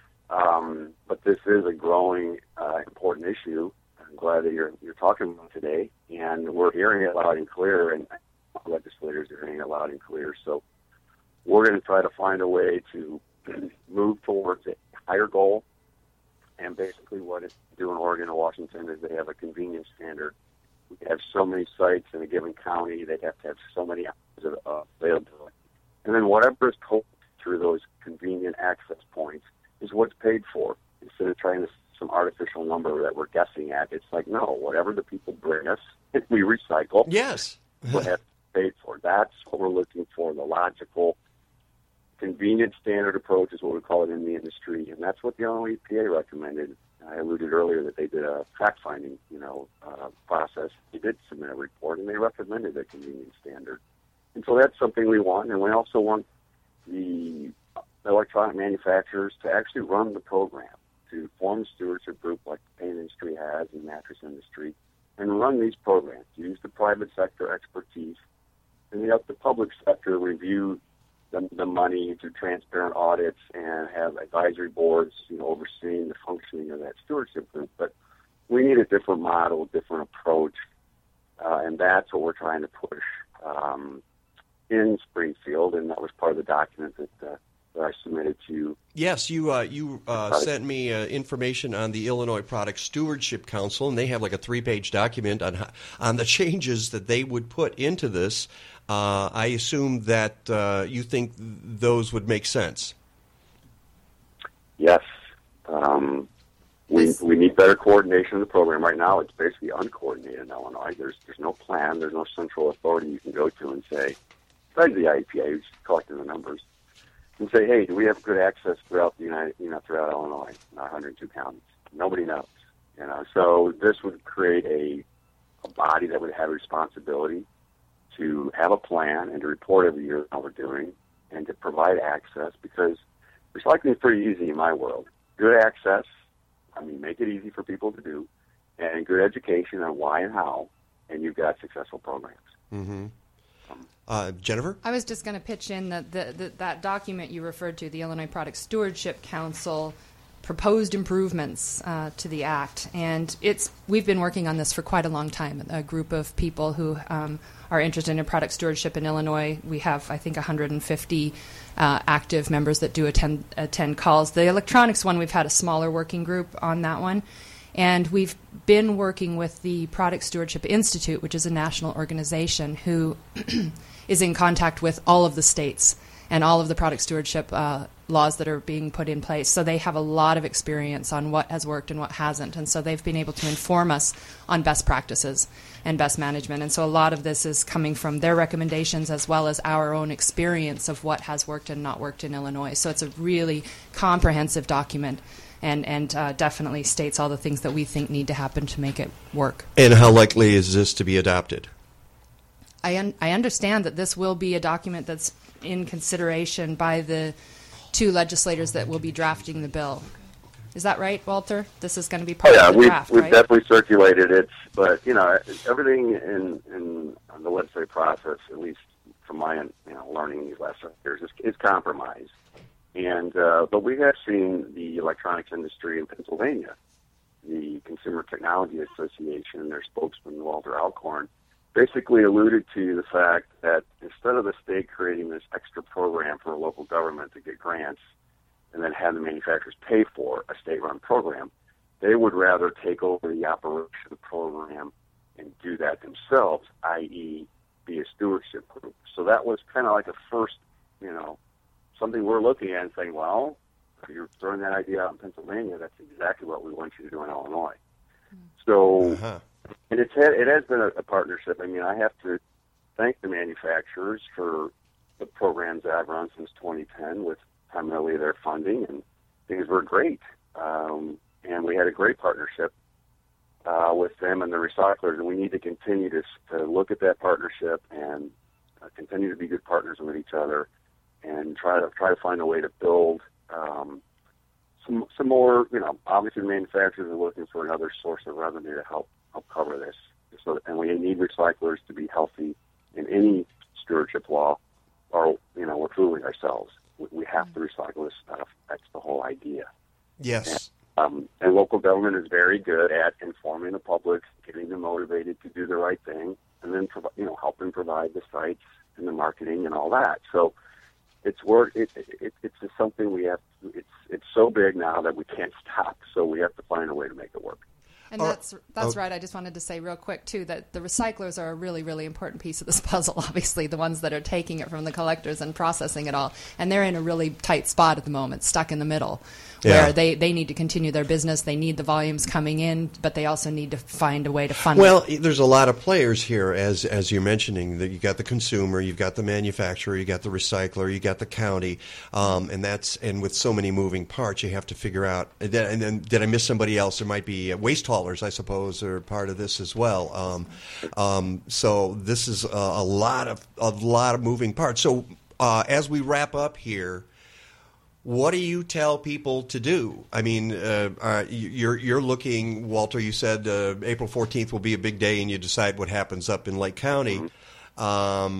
Um, but this is a growing, uh, important issue. I'm glad that you're you're talking about it today, and we're hearing it loud and clear, and legislators are hearing it loud and clear. So we're going to try to find a way to move towards a higher goal. And basically, what it's doing in Oregon and Washington is they have a convenience standard. We have so many sites in a given county; they have to have so many hours of uh, availability, and then whatever is collected through those convenient access points is what's paid for. Instead of trying to some artificial number that we're guessing at, it's like, no, whatever the people bring us, we recycle. Yes. What has paid for. That's what we're looking for, the logical, convenient standard approach is what we call it in the industry, and that's what the Illinois E P A recommended. I alluded earlier that they did a fact-finding, you know, uh, process. They did submit a report, and they recommended a convenient standard. And so that's something we want, and we also want the electronic manufacturers to actually run the program, to form a stewardship group like the paint industry has and the mattress industry, and run these programs, use the private sector expertise, and the, the public sector review the, the money through transparent audits and have advisory boards, you know, overseeing the functioning of that stewardship group. But we need a different model, different approach, uh, and that's what we're trying to push um, in Springfield, and that was part of the document that, uh, that I submitted to you. Yes, you uh, you uh, sent me uh, information on the Illinois Product Stewardship Council, and they have like a three-page document on how, on the changes that they would put into this. Uh, I assume that uh, you think th- those would make sense. Yes. Um, we we need better coordination of the program. Right now, it's basically uncoordinated in Illinois. There's there's no plan. There's no central authority you can go to and say, besides the I E P A, who's collecting the numbers, and say, hey, do we have good access throughout the United, you know, throughout Illinois, one hundred two counties? Nobody knows. You know, so this would create a a body that would have a responsibility to have a plan and to report every year how we're doing and to provide access, because recycling is pretty easy in my world. Good access, I mean, make it easy for people to do, and good education on why and how, and you've got successful programs. Mm-hmm. Uh, Jennifer? I was just going to pitch in that the, the, that document you referred to, the Illinois Product Stewardship Council, proposed improvements uh, to the Act, and it's we've been working on this for quite a long time. A group of people who um, are interested in product stewardship in Illinois. We have, I think, one hundred fifty uh, active members that do attend attend calls. The electronics one, we've had a smaller working group on that one, and we've been working with the Product Stewardship Institute, which is a national organization who is in contact with all of the states and all of the product stewardship uh, laws that are being put in place. So they have a lot of experience on what has worked and what hasn't. And so they've been able to inform us on best practices and best management. And so a lot of this is coming from their recommendations as well as our own experience of what has worked and not worked in Illinois. So it's a really comprehensive document and, and uh, definitely states all the things that we think need to happen to make it work. And how likely is this to be adopted? I, un- I understand that this will be a document that's in consideration by the two legislators that will be drafting the bill. Is that right, Walter? This is going to be part oh, yeah, of the we've, draft, we've right? definitely circulated it, but, you know, everything in, in the legislative process, at least from my you know, learning these last several years, is, is compromise. And, uh, but we have seen the electronics industry in Pennsylvania, the Consumer Technology Association, their spokesman, Walter Alcorn, basically alluded to the fact that instead of the state creating this extra program for a local government to get grants and then have the manufacturers pay for a state-run program, they would rather take over the operation of the program and do that themselves, that is be a stewardship group. So that was kind of like a first, you know, something we're looking at and saying, well, if you're throwing that idea out in Pennsylvania, that's exactly what we want you to do in Illinois. So... Uh-huh. And it's had, it has been a, a partnership. I mean, I have to thank the manufacturers for the programs that I've run since twenty ten with primarily their funding, and things were great. Um, and we had a great partnership uh, with them and the recyclers, and we need to continue to, to look at that partnership and uh, continue to be good partners with each other and try to try to find a way to build um, some some more. You know, obviously, the manufacturers are looking for another source of revenue to help. help cover this. So, and we need recyclers to be healthy in any stewardship law, or, you know, we're fooling ourselves. We, we have to recycle this stuff. That's the whole idea. Yes. And, um, and local government is very good at informing the public, getting them motivated to do the right thing, and then, provi- you know, helping provide the sites and the marketing and all that. So it's work. It, it, it's just something we have. To, it's it's so big now that we can't stop. So we have to find a way to make it work. And that's that's right. I just wanted to say real quick, too, that the recyclers are a really, really important piece of this puzzle, obviously, the ones that are taking it from the collectors and processing it all. And they're in a really tight spot at the moment, stuck in the middle, yeah. where they, they need to continue their business. They need the volumes coming in, but they also need to find a way to fund well, it. Well, there's a lot of players here, as as you're mentioning. That you got the consumer, you've got the manufacturer, you got the recycler, you got the county, um, and that's and with so many moving parts, you have to figure out. And then, did I miss somebody else? There might be waste haulers, I suppose, are part of this as well. Um, um, so this is a, a lot of a lot of moving parts. So uh, as we wrap up here, what do you tell people to do? I mean, uh, uh, you're you're looking, Walter. You said uh, April fourteenth will be a big day, and you decide what happens up in Lake County. Um,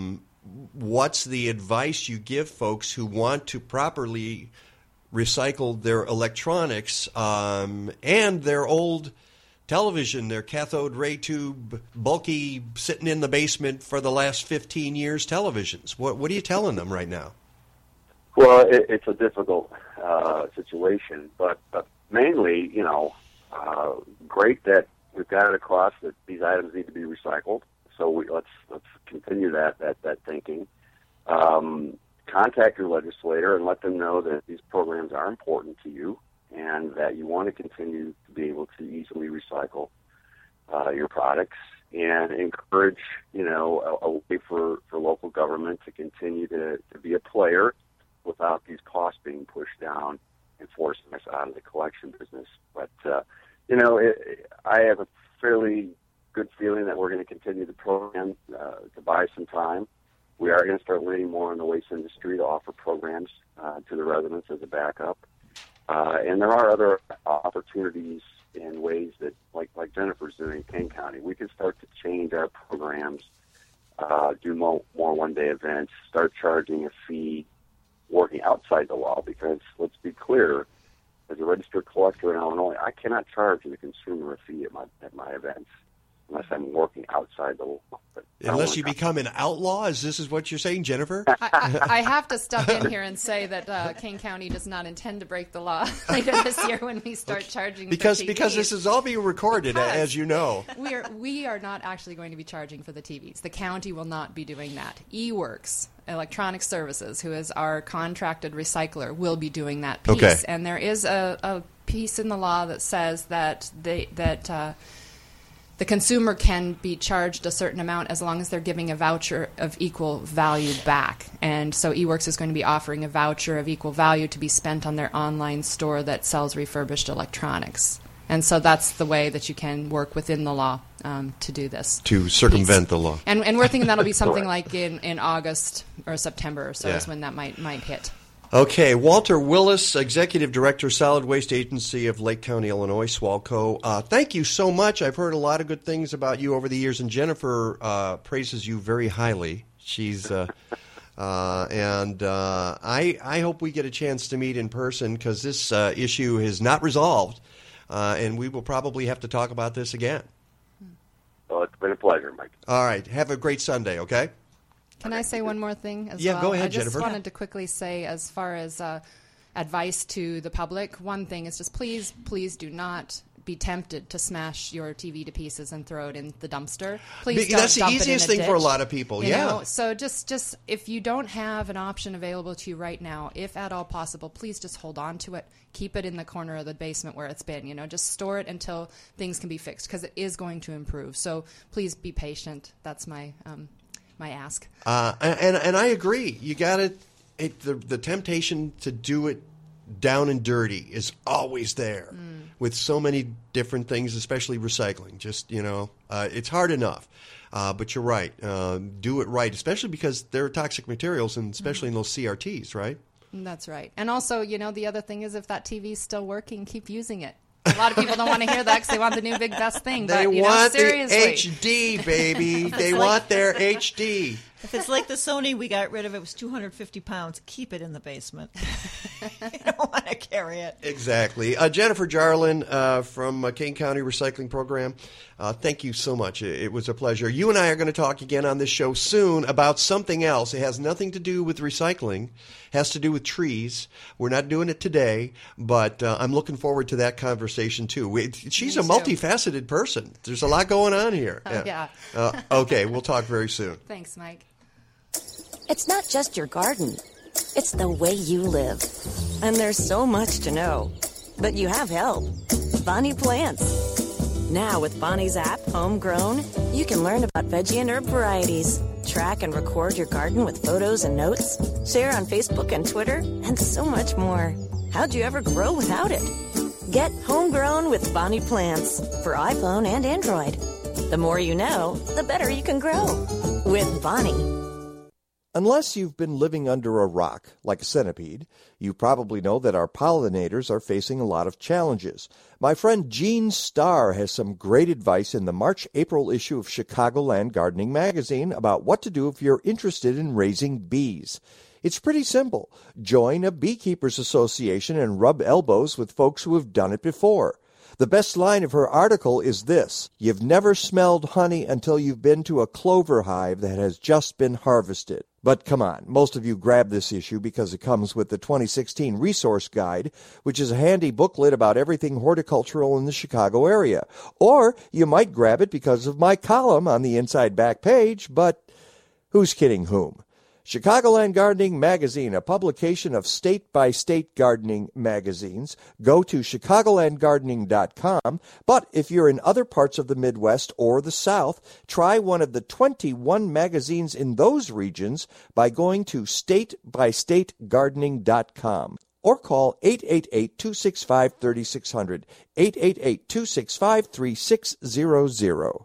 what's the advice you give folks who want to properly recycle their electronics um, and their old television, their cathode ray tube, bulky, sitting in the basement for the last fifteen years televisions? What, what are you telling them right now? Well, it, it's a difficult uh, situation, but, but mainly, you know, uh, great that we've got it across that these items need to be recycled. So we, let's let's continue that that that thinking. Um, contact your legislator and let them know that these programs are important to you and that you want to continue to be able to easily recycle uh, your products, and encourage, you know, a, a way for, for local government to continue to, to be a player without these costs being pushed down and forcing us out of the collection business. But, uh, you know, it, I have a fairly good feeling that we're going to continue the program uh, to buy some time. We are going to start learning more in the waste industry to offer programs uh, to the residents as a backup. Uh, and there are other opportunities in ways that, like like Jennifer's doing in Kane County, we can start to change our programs, uh, do more, more one-day events, start charging a fee, working outside the law, because let's be clear, as a registered collector in Illinois, I cannot charge the consumer a fee at my at my events unless I'm working outside the law. But Unless you become an outlaw, is this is what you're saying, Jennifer? I, I, I have to step in here and say that uh, Kane County does not intend to break the law later this year when we start charging Because for T Vs. because this is all being recorded, Because as you know. We are we are not actually going to be charging for the T Vs. The county will not be doing that. eWorks Electronic Services, who is our contracted recycler, will be doing that piece. Okay. And there is a, a piece in the law that says that they that. Uh, The consumer can be charged a certain amount as long as they're giving a voucher of equal value back. And so eWorks is going to be offering a voucher of equal value to be spent on their online store that sells refurbished electronics. And so that's the way that you can work within the law um, to do this. To circumvent the law. And, and we're thinking that'll be something like in, in August or September or so Yeah. is when that might might hit. Okay, Walter Willis, Executive Director, Solid Waste Agency of Lake County, Illinois, SWALCO. Uh, thank you so much. I've heard a lot of good things about you over the years, and Jennifer uh, praises you very highly. She's uh, uh, and uh, I I hope we get a chance to meet in person, because this uh, issue is not resolved, uh, and we will probably have to talk about this again. Well, it's been a pleasure, Mike. All right, have a great Sunday. Okay. Can I say one more thing as Yeah, well? go ahead, I just Jennifer. wanted to quickly say, as far as uh, advice to the public, one thing is just please, please do not be tempted to smash your T V to pieces and throw it in the dumpster. Please Be- don't that's the dump it in easiest a thing for a ditch, lot of people, you yeah. know? So just, just if you don't have an option available to you right now, if at all possible, please just hold on to it. Keep it in the corner of the basement where it's been. You know, just store it until things can be fixed, because it is going to improve. So please be patient. That's my um, my ask. Uh, and and I agree. You got it. It the the temptation to do it down and dirty is always there Mm. with so many different things, especially recycling. Just you know, uh, it's hard enough. Uh, but you're right. Uh, do it right, especially because there are toxic materials, and especially in those C R Ts, right? That's right. And also, you know, the other thing is if that T V is still working, keep using it. A lot of people don't want to hear that because they want the new big best thing. They but, you want know, seriously. the H D, baby. They It's like- want their H D. If it's like the Sony we got rid of, it was two hundred fifty pounds. Keep it in the basement. You don't want to carry it. Exactly. Uh, Jennifer Jarlin uh, from uh, Kane County Recycling Program, uh, thank you so much. It, it was a pleasure. You and I are going to talk again on this show soon about something else. It has nothing to do with recycling. It has to do with trees. We're not doing it today, but uh, I'm looking forward to that conversation, too. We, she's Me a too. multifaceted person. There's a lot going on here. Oh, yeah. Uh, okay, we'll talk very soon. Thanks, Mike. It's not just your garden. It's the way you live. And there's so much to know. But you have help. Bonnie Plants. Now with Bonnie's app, Homegrown, you can learn about veggie and herb varieties, track and record your garden with photos and notes, share on Facebook and Twitter, and so much more. How'd you ever grow without it? Get Homegrown with Bonnie Plants for iPhone and Android. The more you know, the better you can grow. With Bonnie. Unless you've been living under a rock, like a centipede, you probably know that our pollinators are facing a lot of challenges. My friend Gene Starr has some great advice in the March-April issue of Chicagoland Gardening Magazine about what to do if you're interested in raising bees. It's pretty simple. Join a beekeepers association and rub elbows with folks who have done it before. The best line of her article is this: "You've never smelled honey until you've been to a clover hive that has just been harvested." But come on, most of you grab this issue because it comes with the twenty sixteen Resource Guide, which is a handy booklet about everything horticultural in the Chicago area. Or you might grab it because of my column on the inside back page, but who's kidding whom? Chicagoland Gardening Magazine, a publication of state-by-state gardening magazines. Go to chicagoland gardening dot com. But if you're in other parts of the Midwest or the South, try one of the twenty-one magazines in those regions by going to state by state gardening dot com. Or call eight eight eight, two six five, three six zero zero, eight eight eight, two six five, three six zero zero.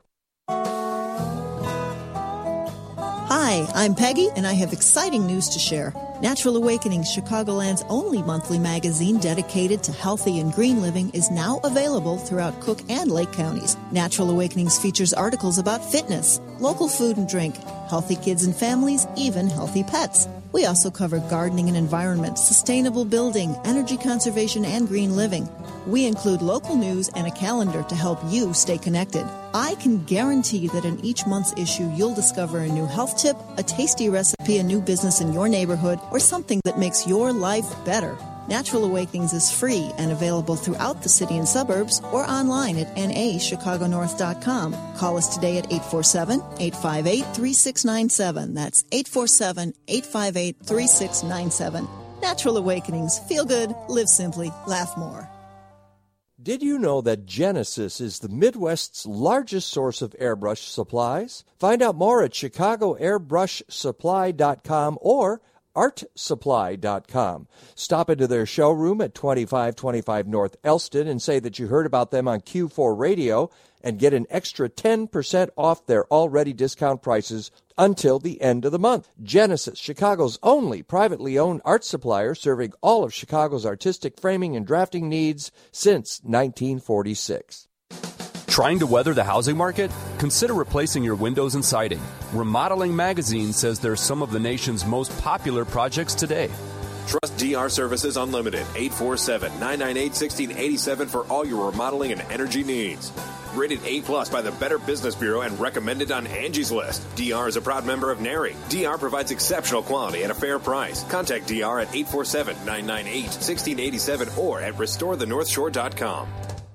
Hi, I'm Peggy, and I have exciting news to share. Natural Awakenings, Chicagoland's only monthly magazine dedicated to healthy and green living, is now available throughout Cook and Lake counties. Natural Awakenings features articles about fitness, local food and drink, healthy kids and families, even healthy pets. We also cover gardening and environment, sustainable building, energy conservation, and green living. We include local news and a calendar to help you stay connected. I can guarantee that in each month's issue, you'll discover a new health tip, a tasty recipe, a new business in your neighborhood, or something that makes your life better. Natural Awakenings is free and available throughout the city and suburbs or online at N A chicago north dot com. Call us today at eight four seven, eight five eight, three six nine seven. That's eight four seven, eight five eight, three six nine seven. Natural Awakenings. Feel good, live simply, laugh more. Did you know that Genesis is the Midwest's largest source of airbrush supplies? Find out more at chicago airbrush supply dot com or art supply dot com. Stop into their showroom at twenty-five twenty-five North Elston and say that you heard about them on Q four Radio and get an extra ten percent off their already discount prices until the end of the month. Genesis, Chicago's only privately owned art supplier, serving all of Chicago's artistic framing and drafting needs since nineteen forty-six. Trying to weather the housing market? Consider replacing your windows and siding. Remodeling Magazine says they're some of the nation's most popular projects today. Trust D R Services Unlimited, eight four seven, nine nine eight, one six eight seven for all your remodeling and energy needs. Rated A plus by the Better Business Bureau and recommended on Angie's List. D R is a proud member of NARI. D R provides exceptional quality at a fair price. Contact D R at eight four seven, nine nine eight, one six eight seven or at restore the north shore dot com.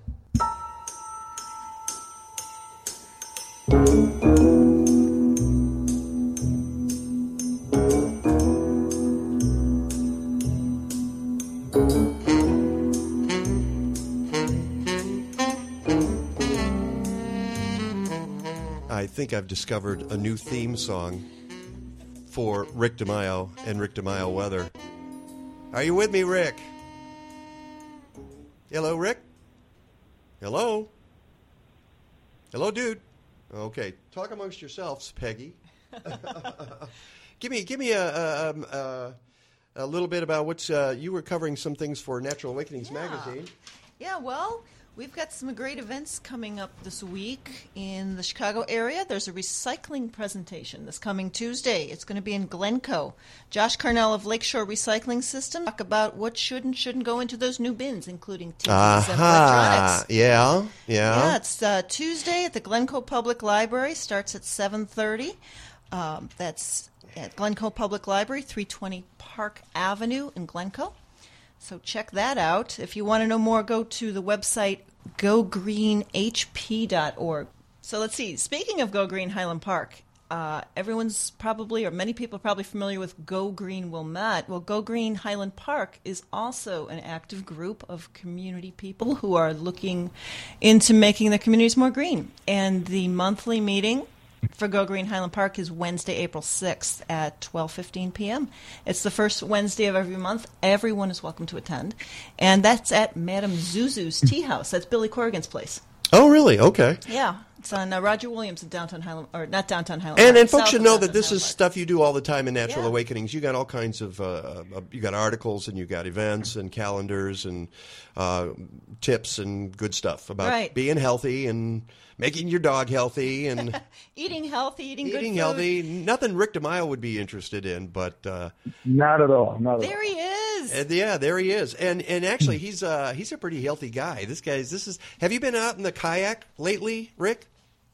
I think I've discovered a new theme song for Rick DeMaio and Rick DeMaio Weather. Are you with me, Rick? Hello, Rick? Hello? Hello, dude? Okay, talk amongst yourselves, Peggy. give me, give me a, a, a, a little bit about what uh, you were covering. Some things for Natural Awakenings yeah. magazine. Yeah, well, we've got some great events coming up this week in the Chicago area. There's a recycling presentation this coming Tuesday. It's going to be in Glencoe. Josh Carnell of Lakeshore Recycling System talk about what should and shouldn't go into those new bins, including T Vs uh-huh. and electronics. Yeah, yeah. Yeah, it's uh, Tuesday at the Glencoe Public Library. Starts at seven thirty. Um, that's at Glencoe Public Library, three twenty Park Avenue in Glencoe. So check that out. If you want to know more, go to the website go green h p dot org. So let's see. Speaking of Go Green Highland Park, uh, everyone's probably, or many people are probably familiar with Go Green Wilmette. Well, Go Green Highland Park is also an active group of community people who are looking into making their communities more green. And the monthly meeting for Go Green Highland Park is Wednesday, April sixth at twelve fifteen p.m. It's the first Wednesday of every month. Everyone is welcome to attend. And that's at Madame Zuzu's Tea House. That's Billy Corrigan's place. Oh, really? Okay. Yeah. It's on uh, Roger Williams in downtown Highland, or not downtown Highland. And, Park, and folks south should of know downtown that this Highland is Park. stuff you do all the time in Natural Yeah. Awakenings. You got all kinds of, uh, uh, you got articles and you got events and calendars and uh, tips and good stuff about Right. being healthy and making your dog healthy and Eating healthy, eating, good eating food. healthy. Nothing Rick DeMille would be interested in, but uh, Not at all. Not at There he is. and yeah, there he is. And and actually, he's uh, he's a pretty healthy guy. This guy's. This is. Have you been out in the kayak lately, Rick?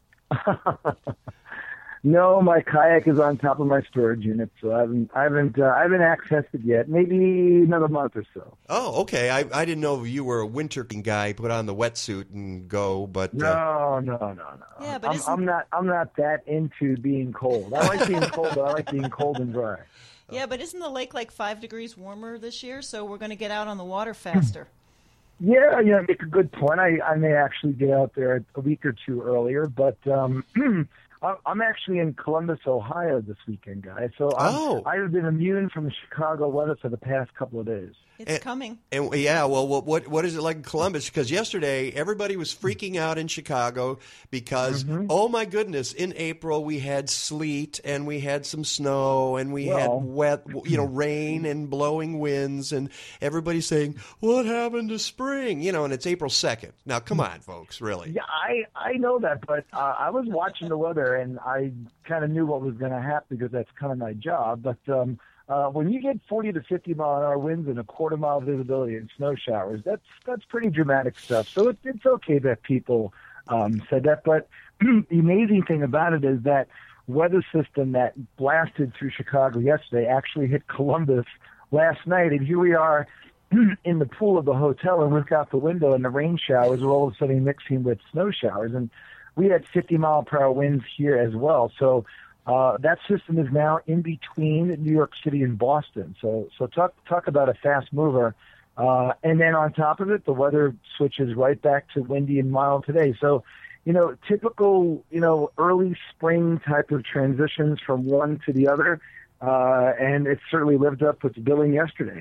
No, my kayak is on top of my storage unit, so I haven't, I haven't, uh, I haven't accessed it yet. Maybe another month or so. Oh, okay. I I didn't know you were a winter guy. Put on the wetsuit and go. But uh, No, no, no, no. Yeah, but I'm, isn't- I'm not, I'm not that into being cold. I like being cold, but I like being cold and dry. Yeah, but isn't the lake like five degrees warmer this year? So we're going to get out on the water faster. Yeah, you know, make a good point. I, I may actually get out there a week or two earlier, but um, I- I'm actually in Columbus, Ohio this weekend, guys. So I'm, Oh. I've been immune from the Chicago weather for the past couple of days. It's And- coming. And yeah, well, what what, what is it like in Columbus? Because yesterday everybody was freaking out in Chicago because Mm-hmm. oh my goodness, in April we had sleet and we had some snow and we Well- had wet, you know, rain and blowing winds and everybody's saying what happened to spring? You know, and it's April second. Now, come on, folks, really. Yeah, I, I know that, but uh, I was watching the weather, and I kind of knew what was going to happen because that's kind of my job. But um, uh, when you get forty to fifty mile an hour winds and a quarter mile visibility and snow showers, that's that's pretty dramatic stuff. So it, it's okay that people um, said that. But the amazing thing about it is that weather system that blasted through Chicago yesterday actually hit Columbus last night, and here we are in the pool of the hotel and look out the window, and the rain showers are all of a sudden mixing with snow showers. And we had fifty mile per hour winds here as well. So uh, that system is now in between New York City and Boston. So so talk talk about a fast mover. Uh, and then on top of it, the weather switches right back to windy and mild today. So, you know, typical, you know, early spring type of transitions from one to the other. Uh, and it certainly lived up with the billing yesterday.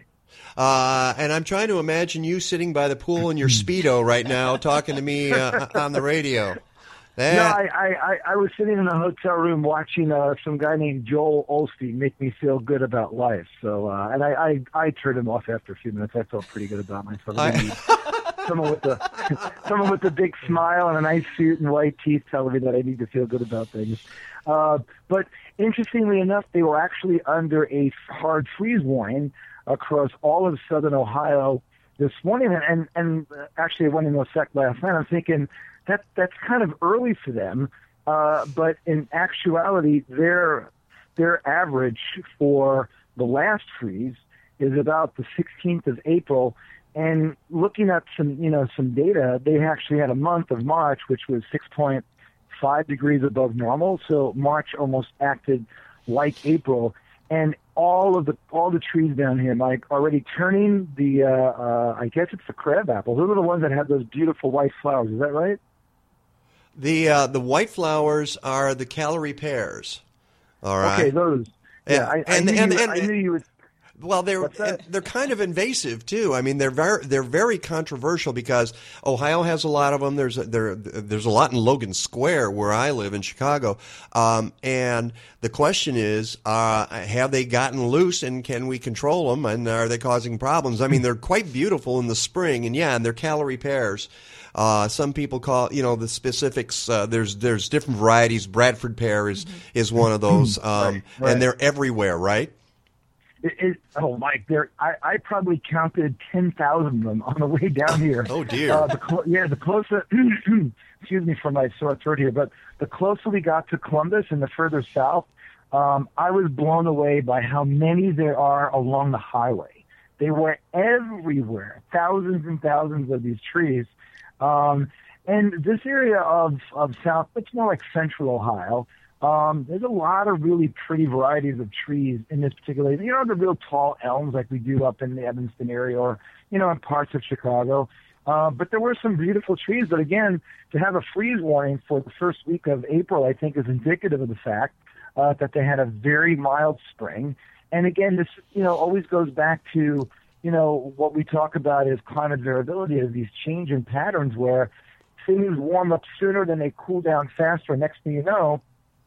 Uh, and I'm trying to imagine you sitting by the pool in your Speedo right now talking to me uh, on the radio. That, No, I, I, I, I was sitting in a hotel room watching uh, some guy named Joel Osteen make me feel good about life. So, uh, and I, I, I turned him off after a few minutes. I felt pretty good about myself. I- someone with a someone with a big smile and a nice suit and white teeth telling me that I need to feel good about things. Uh, but interestingly enough, they were actually under a hard freeze warning across all of southern Ohio this morning, and and, and actually I went into effect last night. I'm thinking that that's kind of early for them, uh, but in actuality, their their average for the last freeze is about the sixteenth of April. And looking at some you know some data, they actually had a month of March which was six point five degrees above normal. So March almost acted like April. And all of the all the trees down here, Mike, already turning the uh, uh, I guess it's the crab apples. Those are the ones that have those beautiful white flowers. Is that right? the uh, the white flowers are the calorie pears. All right. Okay, those. Yeah, I, I, and, knew and, you, and, I knew you would. Well, they're What's that? and they're kind of invasive too. I mean, they're very they're very controversial because Ohio has a lot of them. There's a, there there's a lot in Logan Square where I live in Chicago, um, and the question is, uh, have they gotten loose and can we control them? And are they causing problems? I mean, they're quite beautiful in the spring, and yeah, and they're calorie pears. Uh, some people call, you know, the specifics. Uh, there's there's different varieties. Bradford pear is is one of those, um, Right, right. and they're everywhere, right? It, it, oh, Mike, there. I, I probably counted ten thousand of them on the way down here. Oh dear. Uh, the clo- yeah, the closer. excuse me for my sore throat here, but the closer we got to Columbus and the further south, um, I was blown away by how many there are along the highway. They were everywhere, thousands and thousands of these trees. Um, and this area of, of South, it's more like central Ohio. Um, there's a lot of really pretty varieties of trees in this particular area. You know, the real tall elms like we do up in the Evanston area or, you know, in parts of Chicago. Uh, but there were some beautiful trees. But again, to have a freeze warning for the first week of April, I think is indicative of the fact uh, that they had a very mild spring. And again, this, you know, always goes back to, you know, what we talk about is climate variability, is these change in patterns where things warm up sooner, then they cool down faster. Next thing you know,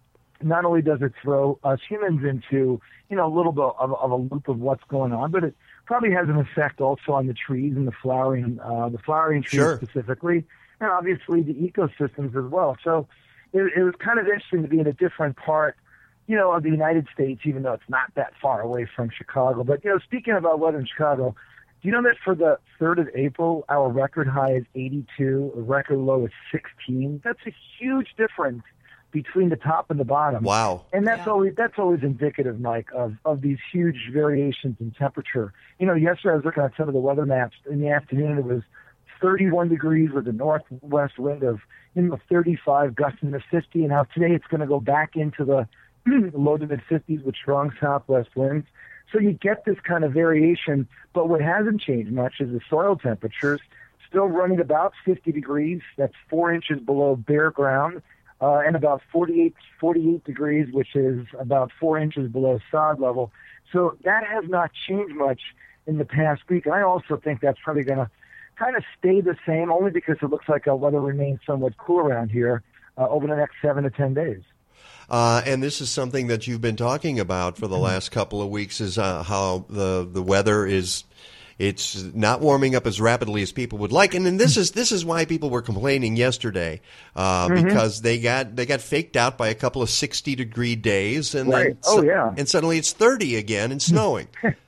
not only does it throw us humans into, you know, a little bit of, of a loop of what's going on, but it probably has an effect also on the trees and the flowering, uh, the flowering trees Sure. specifically, and obviously the ecosystems as well. So it, it was kind of interesting to be in a different part, you know, of the United States, even though it's not that far away from Chicago. But, you know, speaking about weather in Chicago, do you know that for the third of April, our record high is eighty-two, the record low is sixteen? That's a huge difference between the top and the bottom. Wow. And that's always that's always indicative, Mike, of, of these huge variations in temperature. You know, yesterday I was looking at some of the weather maps. In the afternoon, it was thirty-one degrees with a northwest wind of, you know, thirty-five, gusting to fifty. And now today it's going to go back into the low to mid-fifties with strong southwest winds. So you get this kind of variation, but what hasn't changed much is the soil temperatures, still running about fifty degrees. That's four inches below bare ground, uh, and about forty-eight, forty-eight degrees, which is about four inches below sod level. So that has not changed much in the past week. And I also think that's probably going to kind of stay the same, only because it looks like our weather remains somewhat cool around here uh, over the next seven to ten days. Uh, and this is something that you've been talking about for the last couple of weeks, is uh, how the the weather is, it's not warming up as rapidly as people would like. And then this is this is why people were complaining yesterday, uh, Mhm. because they got they got faked out by a couple of sixty degree days, and Right. then Oh, yeah. and suddenly it's thirty again and snowing.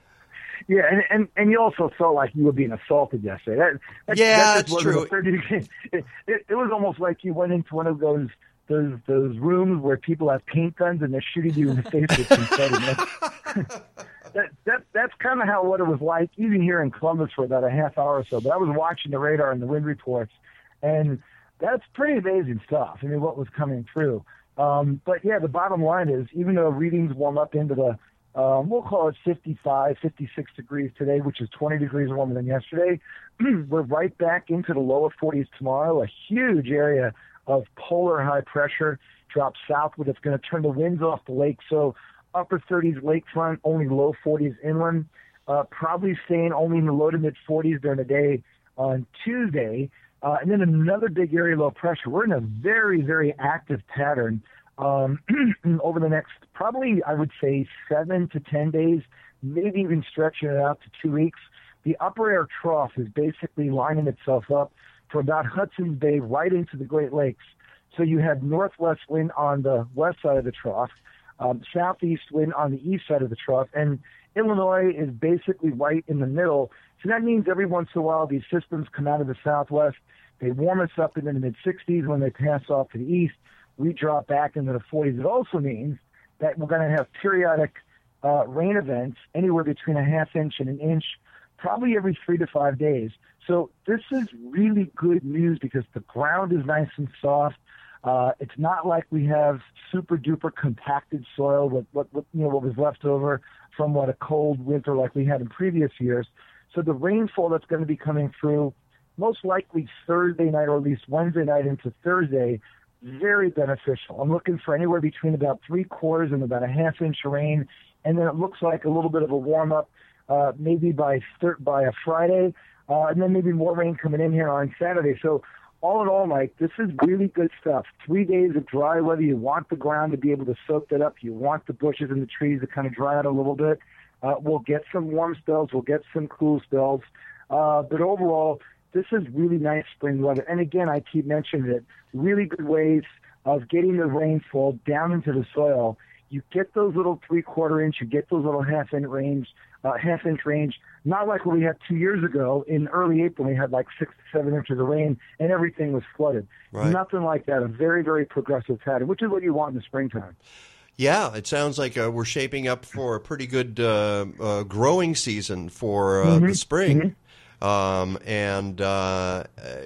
Yeah, and, and and you also felt like you were being assaulted yesterday. That, that, Yeah, that that's just wasn't true. a thirty degree. It, it, it was almost like you went into one of those those those rooms where people have paint guns and they're shooting you in the face with confetti. That, that, that that's kind of how what it was like, even here in Columbus for about a half hour or so. But I was watching the radar and the wind reports, and that's pretty amazing stuff. I mean, what was coming through. Um, but yeah, the bottom line is, even though readings warm up into the Um, we'll call it fifty-five, fifty-six degrees today, which is twenty degrees warmer than yesterday. We're right back into the lower forties tomorrow. A huge area of polar high pressure drops southward. It's going to turn the winds off the lake. So upper thirties lakefront, only low forties inland. Uh, probably staying only in the low to mid forties during the day on Tuesday. Uh, and then another big area of low pressure. We're in a very, very active pattern Um, over the next, probably, I would say, seven to ten days, maybe even stretching it out to two weeks. The upper air trough is basically lining itself up for about Hudson's Bay right into the Great Lakes. So you have northwest wind on the west side of the trough, um, southeast wind on the east side of the trough, and Illinois is basically right in the middle. So that means every once in a while these systems come out of the southwest. They warm us up into the mid-sixties. When they pass off to the east, we drop back into the forties. It also means that we're going to have periodic uh, rain events anywhere between a half inch and an inch, probably every three to five days. So this is really good news because the ground is nice and soft. Uh, it's not like we have super duper compacted soil with what, what you know what was left over from what a cold winter like we had in previous years. So the rainfall that's going to be coming through most likely Thursday night or at least Wednesday night into Thursday, very beneficial. I'm looking for anywhere between about three quarters and about a half inch of rain, and then it looks like a little bit of a warm up, uh, maybe by thir- by a Friday, uh, and then maybe more rain coming in here on Saturday. So all in all, Mike, this is really good stuff. Three days of dry weather. You want the ground to be able to soak that up. You want the bushes and the trees to kind of dry out a little bit. Uh, we'll get some warm spells. We'll get some cool spells. Uh, but overall, this is really nice spring weather. And again, I keep mentioning it, really good ways of getting the rainfall down into the soil. You get those little three-quarter inch, you get those little half-inch range, uh, half-inch range, not like what we had two years ago in early April. We had like six to seven inches of rain, and everything was flooded. Right. Nothing like that. A very, very progressive pattern, which is what you want in the springtime. Yeah, it sounds like uh, we're shaping up for a pretty good uh, uh, growing season for uh, Mm-hmm. the spring. Mm-hmm. Um, and uh,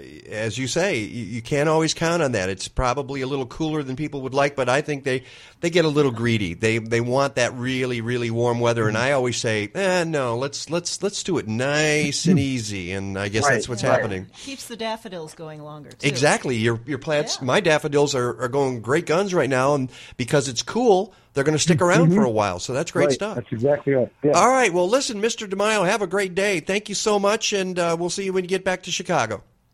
as you say, you, you can't always count on that. It's probably a little cooler than people would like, but I think they, they get a little greedy. They they want that really really warm weather, and I always say, eh, no, let's let's let's do it nice and easy. And I guess Right, that's what's right. happening. Keeps the daffodils going longer, too. Exactly. Your your plants, my daffodils are, are going great guns right now, and because it's cool, they're going to stick around for a while. So that's great Right. stuff. That's exactly right. Yeah. All right. Well, listen, Mister DeMaio, have a great day. Thank you so much, and uh, we'll see you when you get back to Chicago.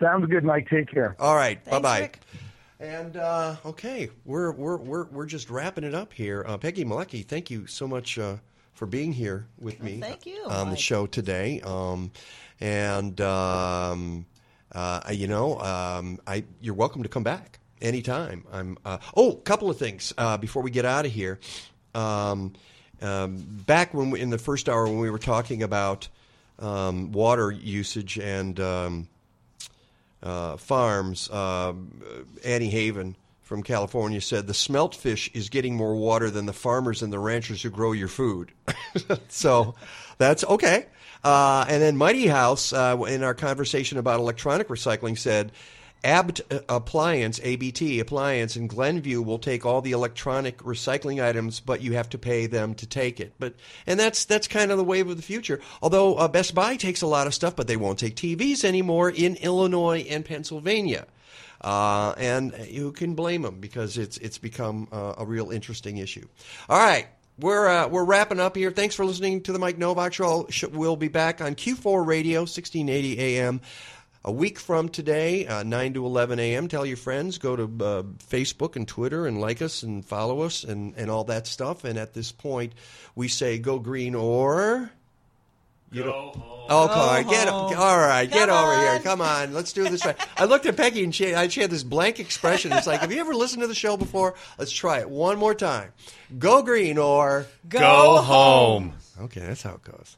Sounds good, Mike. Take care. All right. Thanks, Bye-bye. Rick. And uh, okay, we're we're we're we're just wrapping it up here. Uh, Peggy Malecki, thank you so much uh, for being here with me. Thank you, on the Mike. show today. Um, and um, uh, you know, um, I you're welcome to come back anytime. I'm. Uh, oh, a couple of things uh, before we get out of here. Um, um, back when we, in the first hour when we were talking about um, water usage and um, uh, farms, uh, Annie Haven from California said the smelt fish is getting more water than the farmers and the ranchers who grow your food. So that's okay. Uh, and then Mighty House, uh, in our conversation about electronic recycling, said Abt Appliance, A B T Appliance in Glenview will take all the electronic recycling items, but you have to pay them to take it. But and that's that's kind of the wave of the future. Although uh, Best Buy takes a lot of stuff, but they won't take T Vs anymore in Illinois and Pennsylvania. Uh, and who can blame them, because it's it's become uh, a real interesting issue. All right. We're uh, we're wrapping up here. Thanks for listening to the Mike Novak Show. We'll be back on Q four Radio, sixteen eighty A M, a week from today, uh, nine to eleven A M. Tell your friends. Go to uh, Facebook and Twitter and like us and follow us and, and all that stuff. And at this point, we say go green or... You go home. Oh, Go all right, get home. all right, Come get over on. here. Come on, let's do this right. I looked at Peggy and she, she had this blank expression. It's like, have you ever listened to the show before? Let's try it one more time. Go green or Go home. Okay, that's how it goes.